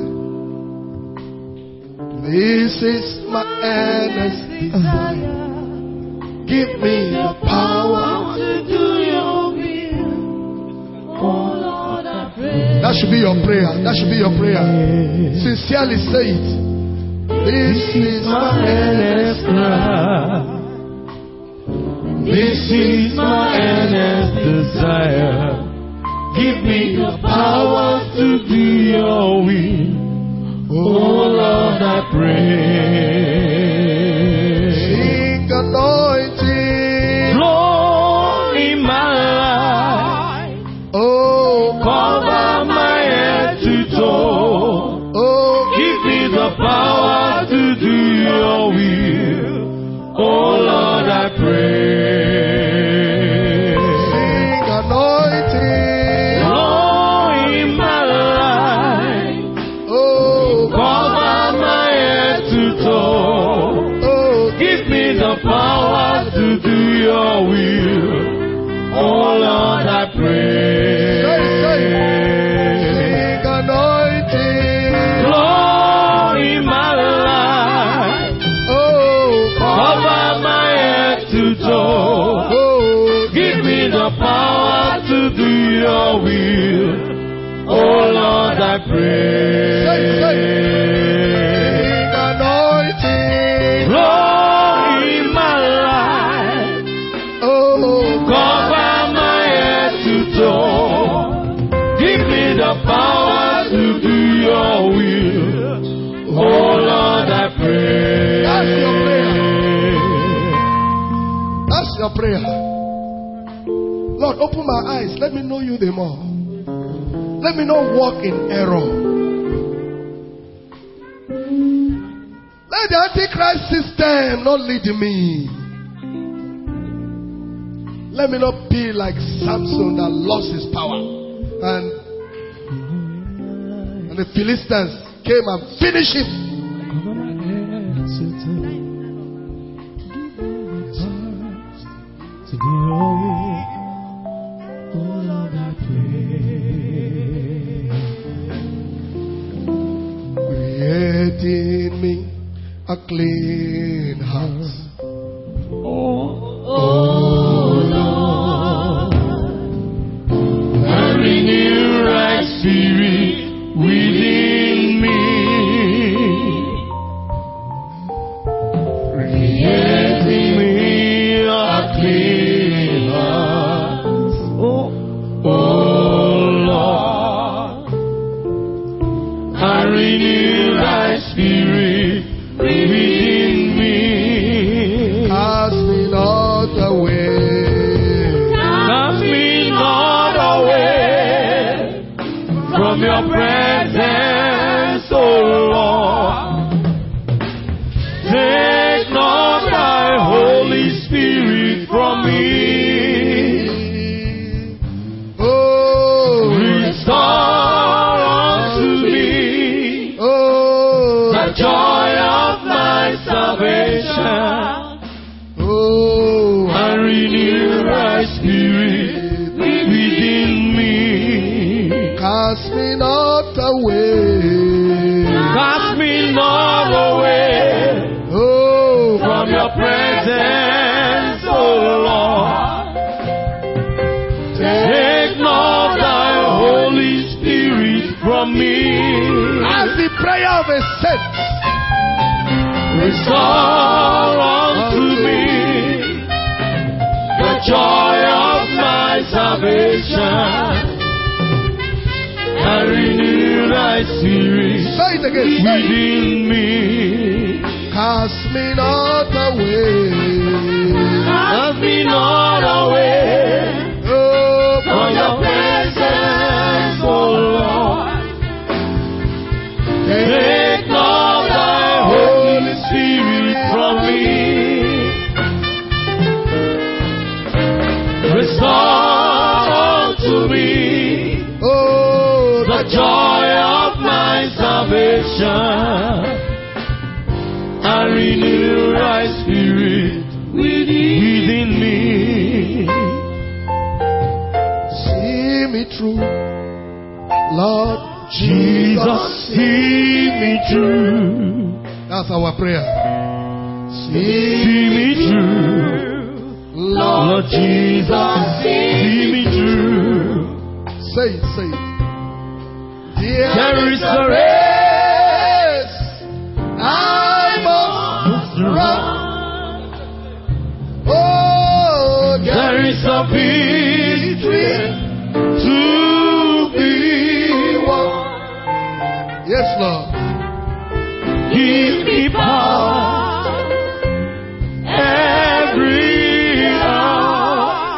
This is my earnest desire. Give me the power to do your will. Oh Lord, I pray. That should be your prayer. That should be your prayer. Sincerely say it. This is my earnest cry. This is my earnest desire. Give me the power to do your will. Oh Lord, I pray. Sing anointing. Flow in my life. Oh, cover my head to toe. Oh, give me the power to do your will. Oh Lord, I pray. Sing anointing. Flow in my life. Oh, cover my head to toe. oh, Give me the power to do your will. Oh Lord, I pray. say, say. Sing anointing. Flow in my life. Oh, Cover my head to toe. oh, Give me the power to do your will. Oh Lord, I pray. Say, say. Sing anointing. Flow in my life. Oh, Cover my head to toe. Give me the power to do your will. Oh Lord, I pray. That's your prayer. That's your prayer. Lord, open my eyes. Let me know you the more. Let me not walk in error. Let the Antichrist system not lead me. Let me not be like Samson that lost his power. And, and the Philistines came and finished him. To be holy, oh Lord, I pray. Create in me a clean heart. Oh Lord, and renew right spirit within me. Create in me a clean heart. Oh, oh Lord, and renew right spirit within me. Cast me not away. Cast me not away from your presence, O Lord. Take not thy Holy Spirit from me. Oh, Restore Cast me not away. Cast me not away Oh, from your presence, O Lord. Take not thy Holy Spirit from me. as the prayer of a saint. Restore unto me the joy of my salvation, and renew thy spirit Say it again. Say it. within me. Cast me not away. Cast me not away Oh, from your presence, O Lord. Take not thy Holy Spirit from me. Restore unto me oh, the joy of my salvation, and renew thy spirit within me. see me through, Lord Jesus, see me through. That's our prayer. See me through. Lord Jesus, see me through. Say it, say it. There is a race I must to run. run. Oh, There is a victory to be won. yes, Lord. Give me power every hour.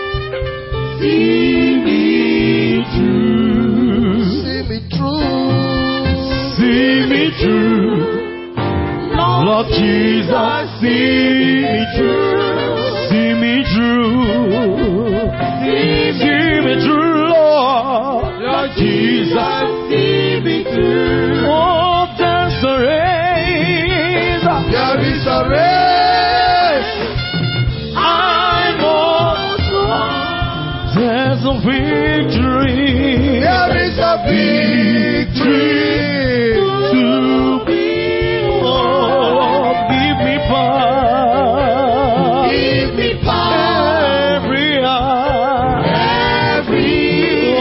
See me through. See me through. See me through. Lord Jesus, see me through. See me through. See me through, Lord. Lord Jesus, see me through. Oh, there's a race. There is a race. I must run. There's a victory. There is a victory. To be won. Give me power. Give me power. Every hour. Every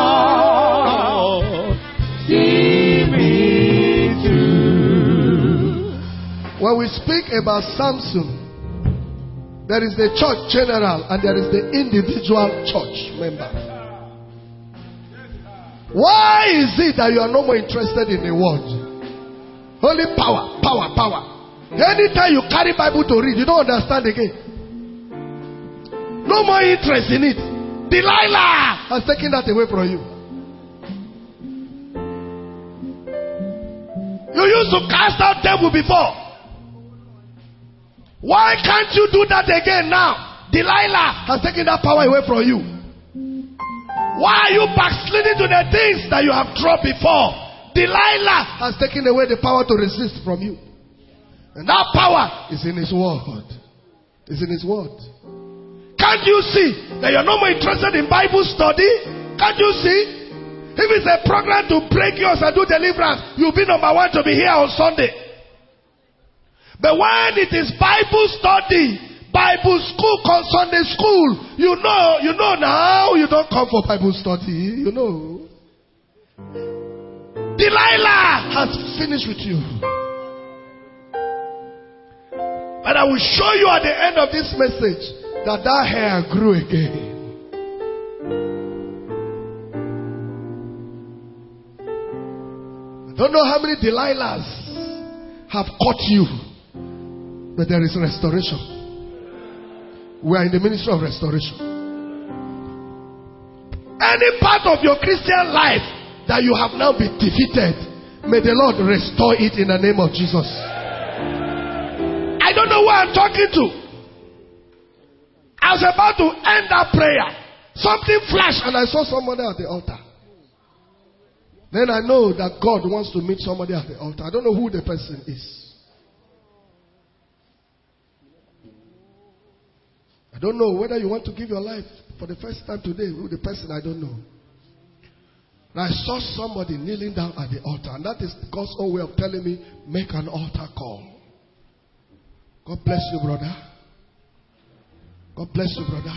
hour. See me through. When we speak about Samson, there is the church general and there is the individual church member. Why is it that you are no more interested in the word? Only power, power, power. Anytime you carry Bible to read, you don't understand again. No more interest in it. Delilah has taken that away from you. You used to cast out devil before. Why can't you do that again now? Delilah has taken that power away from you. Why are you backsliding to the things that you have dropped before? Delilah has taken away the power to resist from you. And that power is in his word. Is in his word. Can't you see that you're no more interested in Bible study? Can't you see? If it's a program to break yours and do deliverance, you'll be number one to be here on Sunday. But when it is Bible study, Bible school, Sunday school, you know, you know now you don't come for Bible study, you know. Delilah has finished with you. And I will show you at the end of this message that that hair grew again. I don't know how many Delilahs have caught you, but there is restoration. We are in the ministry of restoration. Any part of your Christian life that you have now been defeated, may the Lord restore it in the name of Jesus. I don't know who I'm talking to. I was about to end that prayer. Something flashed and I saw somebody at the altar. Then I know that God wants to meet somebody at the altar. I don't know who the person is. I don't know whether you want to give your life for the first time today. Who the person, I don't know. And I saw somebody kneeling down at the altar. And that is God's own way of telling me, make an altar call. God bless you, brother. God bless you, brother.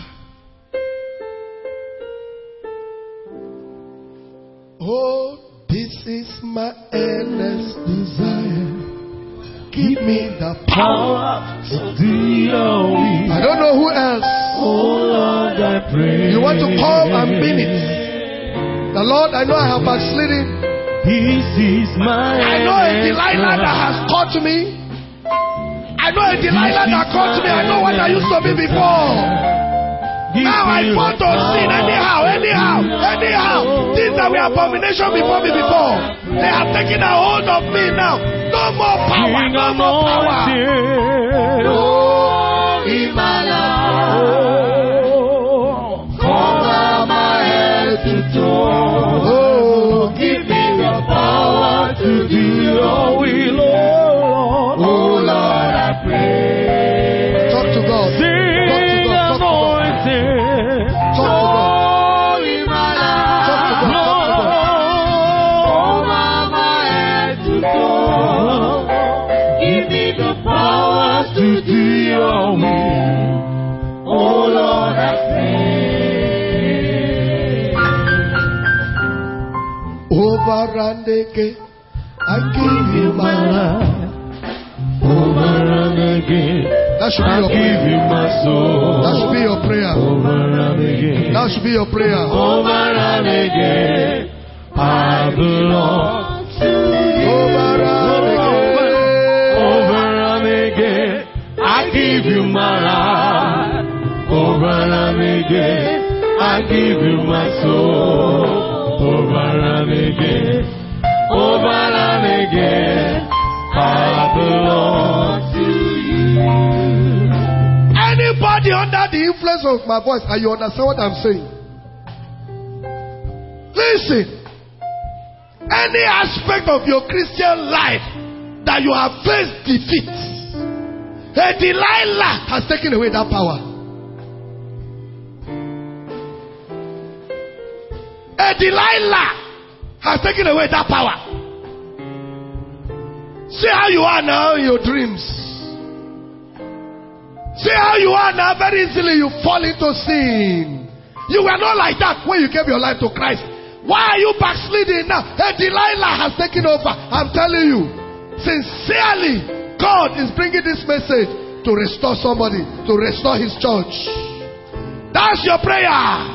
Oh, this is my earnest desire. Give me the power to do your will. I don't know who else. Oh Lord, I pray. You want to call and mean it. The Lord, I know I have backslidden. This is my I know a Delilah that has called to me. I know a Delilah that called to me. I know what I used to be before. Now I want to sin anyhow, anyhow, anyhow. Things that were abomination before me before. They have taken a hold of me now. No more power, no more power. Oh, in my life. Cover my head to toe. Oh, give me the power to do your will, oh Lord. Oh Lord, I pray. Talk to God. Over and again, I give you my life. Over and again, that should be I your give prayer. you my soul. That should be your prayer. Over and again, that should be your prayer. Over and again, I belong to you. Over and again, over and again, I give you my life. Over and again, I give you my soul. Over and again, over and again, I belong to you. Anybody under the influence of my voice, and you understand what I'm saying? Listen. Any aspect of your Christian life that you have faced defeat, a Delilah has taken away that power. A Delilah has taken away that power. See how you are now in your dreams. See how you are now. Very easily you fall into sin. You were not like that when you gave your life to Christ. Why are you backsliding now? A Delilah has taken over. I'm telling you, sincerely, God is bringing this message to restore somebody, to restore his church. That's your prayer.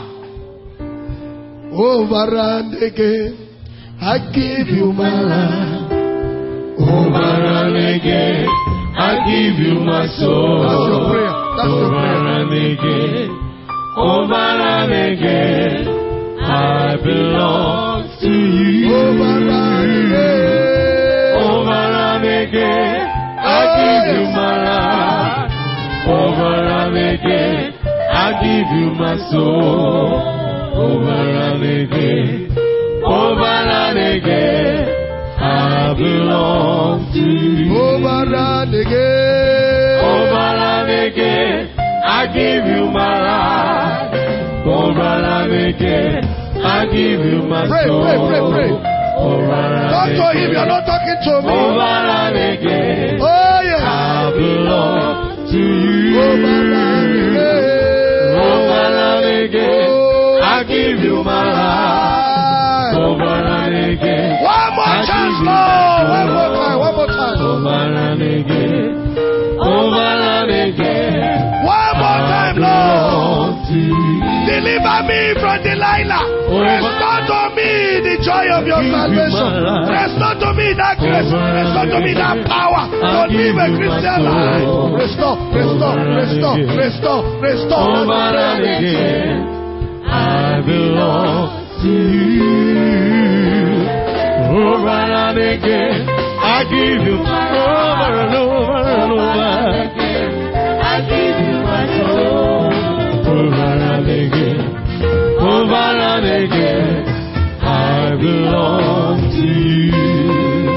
Over and again, I give you my life. Over and again, I give you my soul. That's your prayer. That's your over prayer. and again, over and again, I belong to you. Over and again, over and again, I give you my life. Over and again, I give you my soul. Over and again, over and again, I belong to you. over and again, over and again, I give you my life. Over and again, I give you my pray, soul. pray, pray, pray. Over and Talk to again, him, you're not talking to me. over and again, Oh, yes. I belong to you. Over and again, Over and again, I give you my life. Over and again, one more I chance, give you Lord. my One more soul. time, one more time. Over and again, over and again, One more time, I Lord. belong to you. Deliver me from Delilah. Restore to me the joy of your Give you salvation. my life. Restore to me that grace. Restore to me that power to live a Christian life. Restore, restore, restore, restore, restore. Over and again, I belong to you. Over and again, I give you over and over and over. I give you my soul. Over and again, over and again, I belong to you.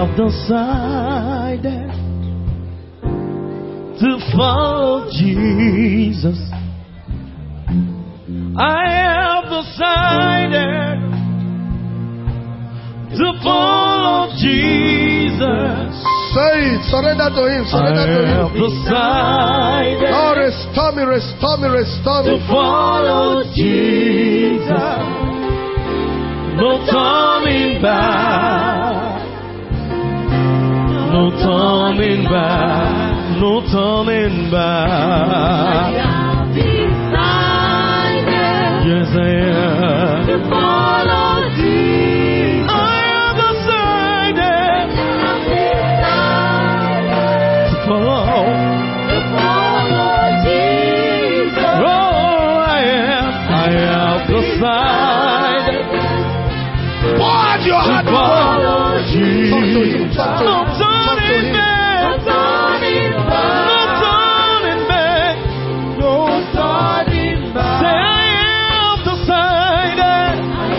have decided to follow Jesus. I have decided to follow Jesus. Say it. Surrender to Him. Surrender to I have Him. decided Lord, restore me, restore me, restore me. to follow Jesus. No turning back. No turning back. No turning back. Yes, I am. To follow Jesus. I have decided to follow. To follow Jesus. Oh, I am. I have decided Pour out your to heart. follow Jesus. Talk to Him. Talk to No Him. Talk to turning Him. back. No turning back. No turning back. Say, I have decided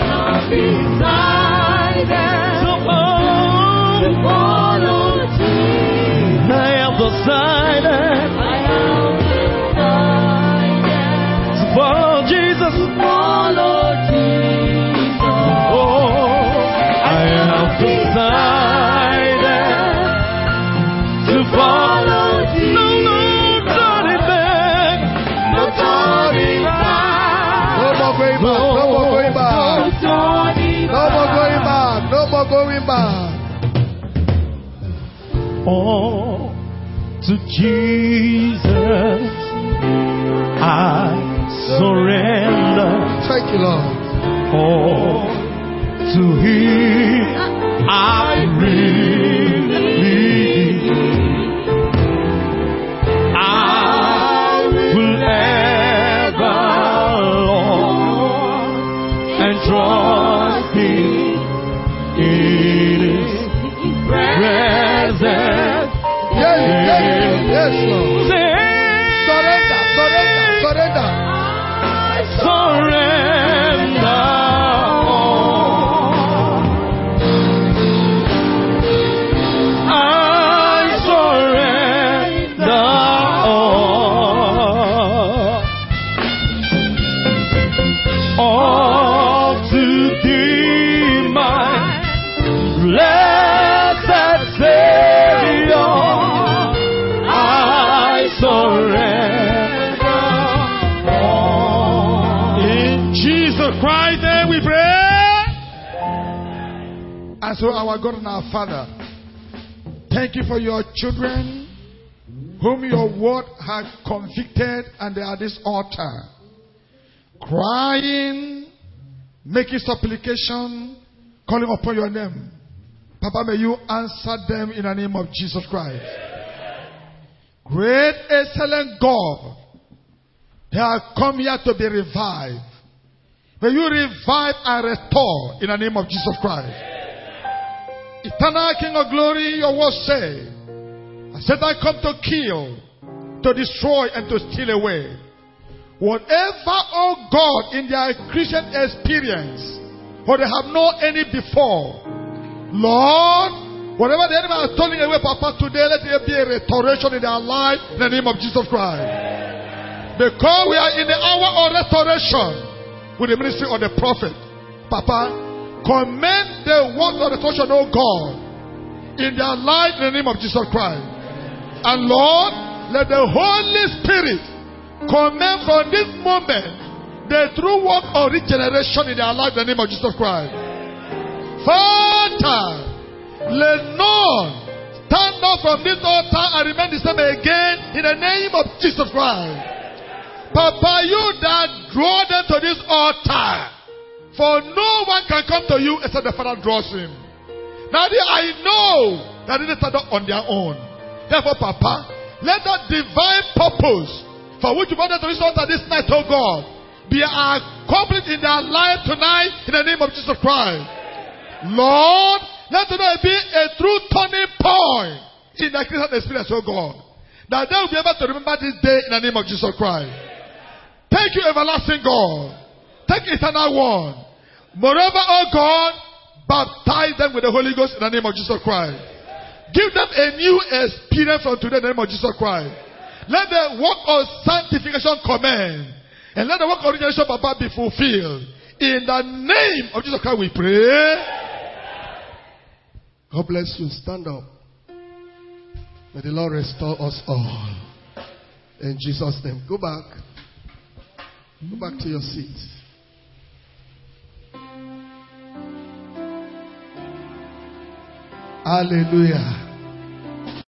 Decided to follow. to follow Jesus. I have decided I have decided to follow Jesus. to follow Jesus. Oh, I have decided to follow Jesus. No, no turning back. No turning back. No more going back. No more going back. No turning No more going back. No more going back. Oh, to Jesus I surrender. Thank you, Lord. Oh, to Him I believe. I will ever, Lord, and trust Him in His presence. Yes, yes, yes, Lord. Say, Surrender, surrender, surrender. surrender all. I surrender all. All to Thee, my blessed Savior. I surrender all. In Jesus Christ's name we pray. And so, our God and our Father, thank you for your children whom your word has convicted, and they are at this altar, crying, making supplication, calling upon your name. Papa, may you answer them in the name of Jesus Christ. Great, excellent God, they have come here to be revived. May you revive and restore in the name of Jesus Christ. Eternal King of glory, your word say, I said I come to kill, to destroy, and to steal away. Whatever, oh God, in their Christian experience, or they have known any before, Lord, whatever the enemy has stolen away, Papa, today let there be a restoration in their life in the name of Jesus Christ. Because we are in the hour of restoration with the ministry of the prophet, Papa, commend the word of restoration, oh God, in their life in the name of Jesus Christ. And Lord, let the Holy Spirit commend from this moment the true work of regeneration in their life in the name of Jesus Christ. Father, let none stand up from this altar and remain the same again in the name of Jesus Christ. Papa, you that draw them to this altar, for no one can come to you except the Father draws him. Now I know that they stand up on their own. Therefore, Papa, let that divine purpose for which you wanted to this altar this night, oh God, be accomplished in their life tonight in the name of Jesus Christ. Lord, let tonight be a true turning point in their Christian experience, oh God, that they will be able to remember this day in the name of Jesus Christ. Thank you, everlasting God. Thank you, eternal one. Moreover, oh God, baptize them with the Holy Ghost in the name of Jesus Christ. Give them a new experience from today in the name of Jesus Christ. Let the work of sanctification commence. And let the work of regeneration, Papa, be fulfilled. In the name of Jesus Christ we pray. God bless you. Stand up. May the Lord restore us all. In Jesus' name. Go back. Go back to your seat. Hallelujah.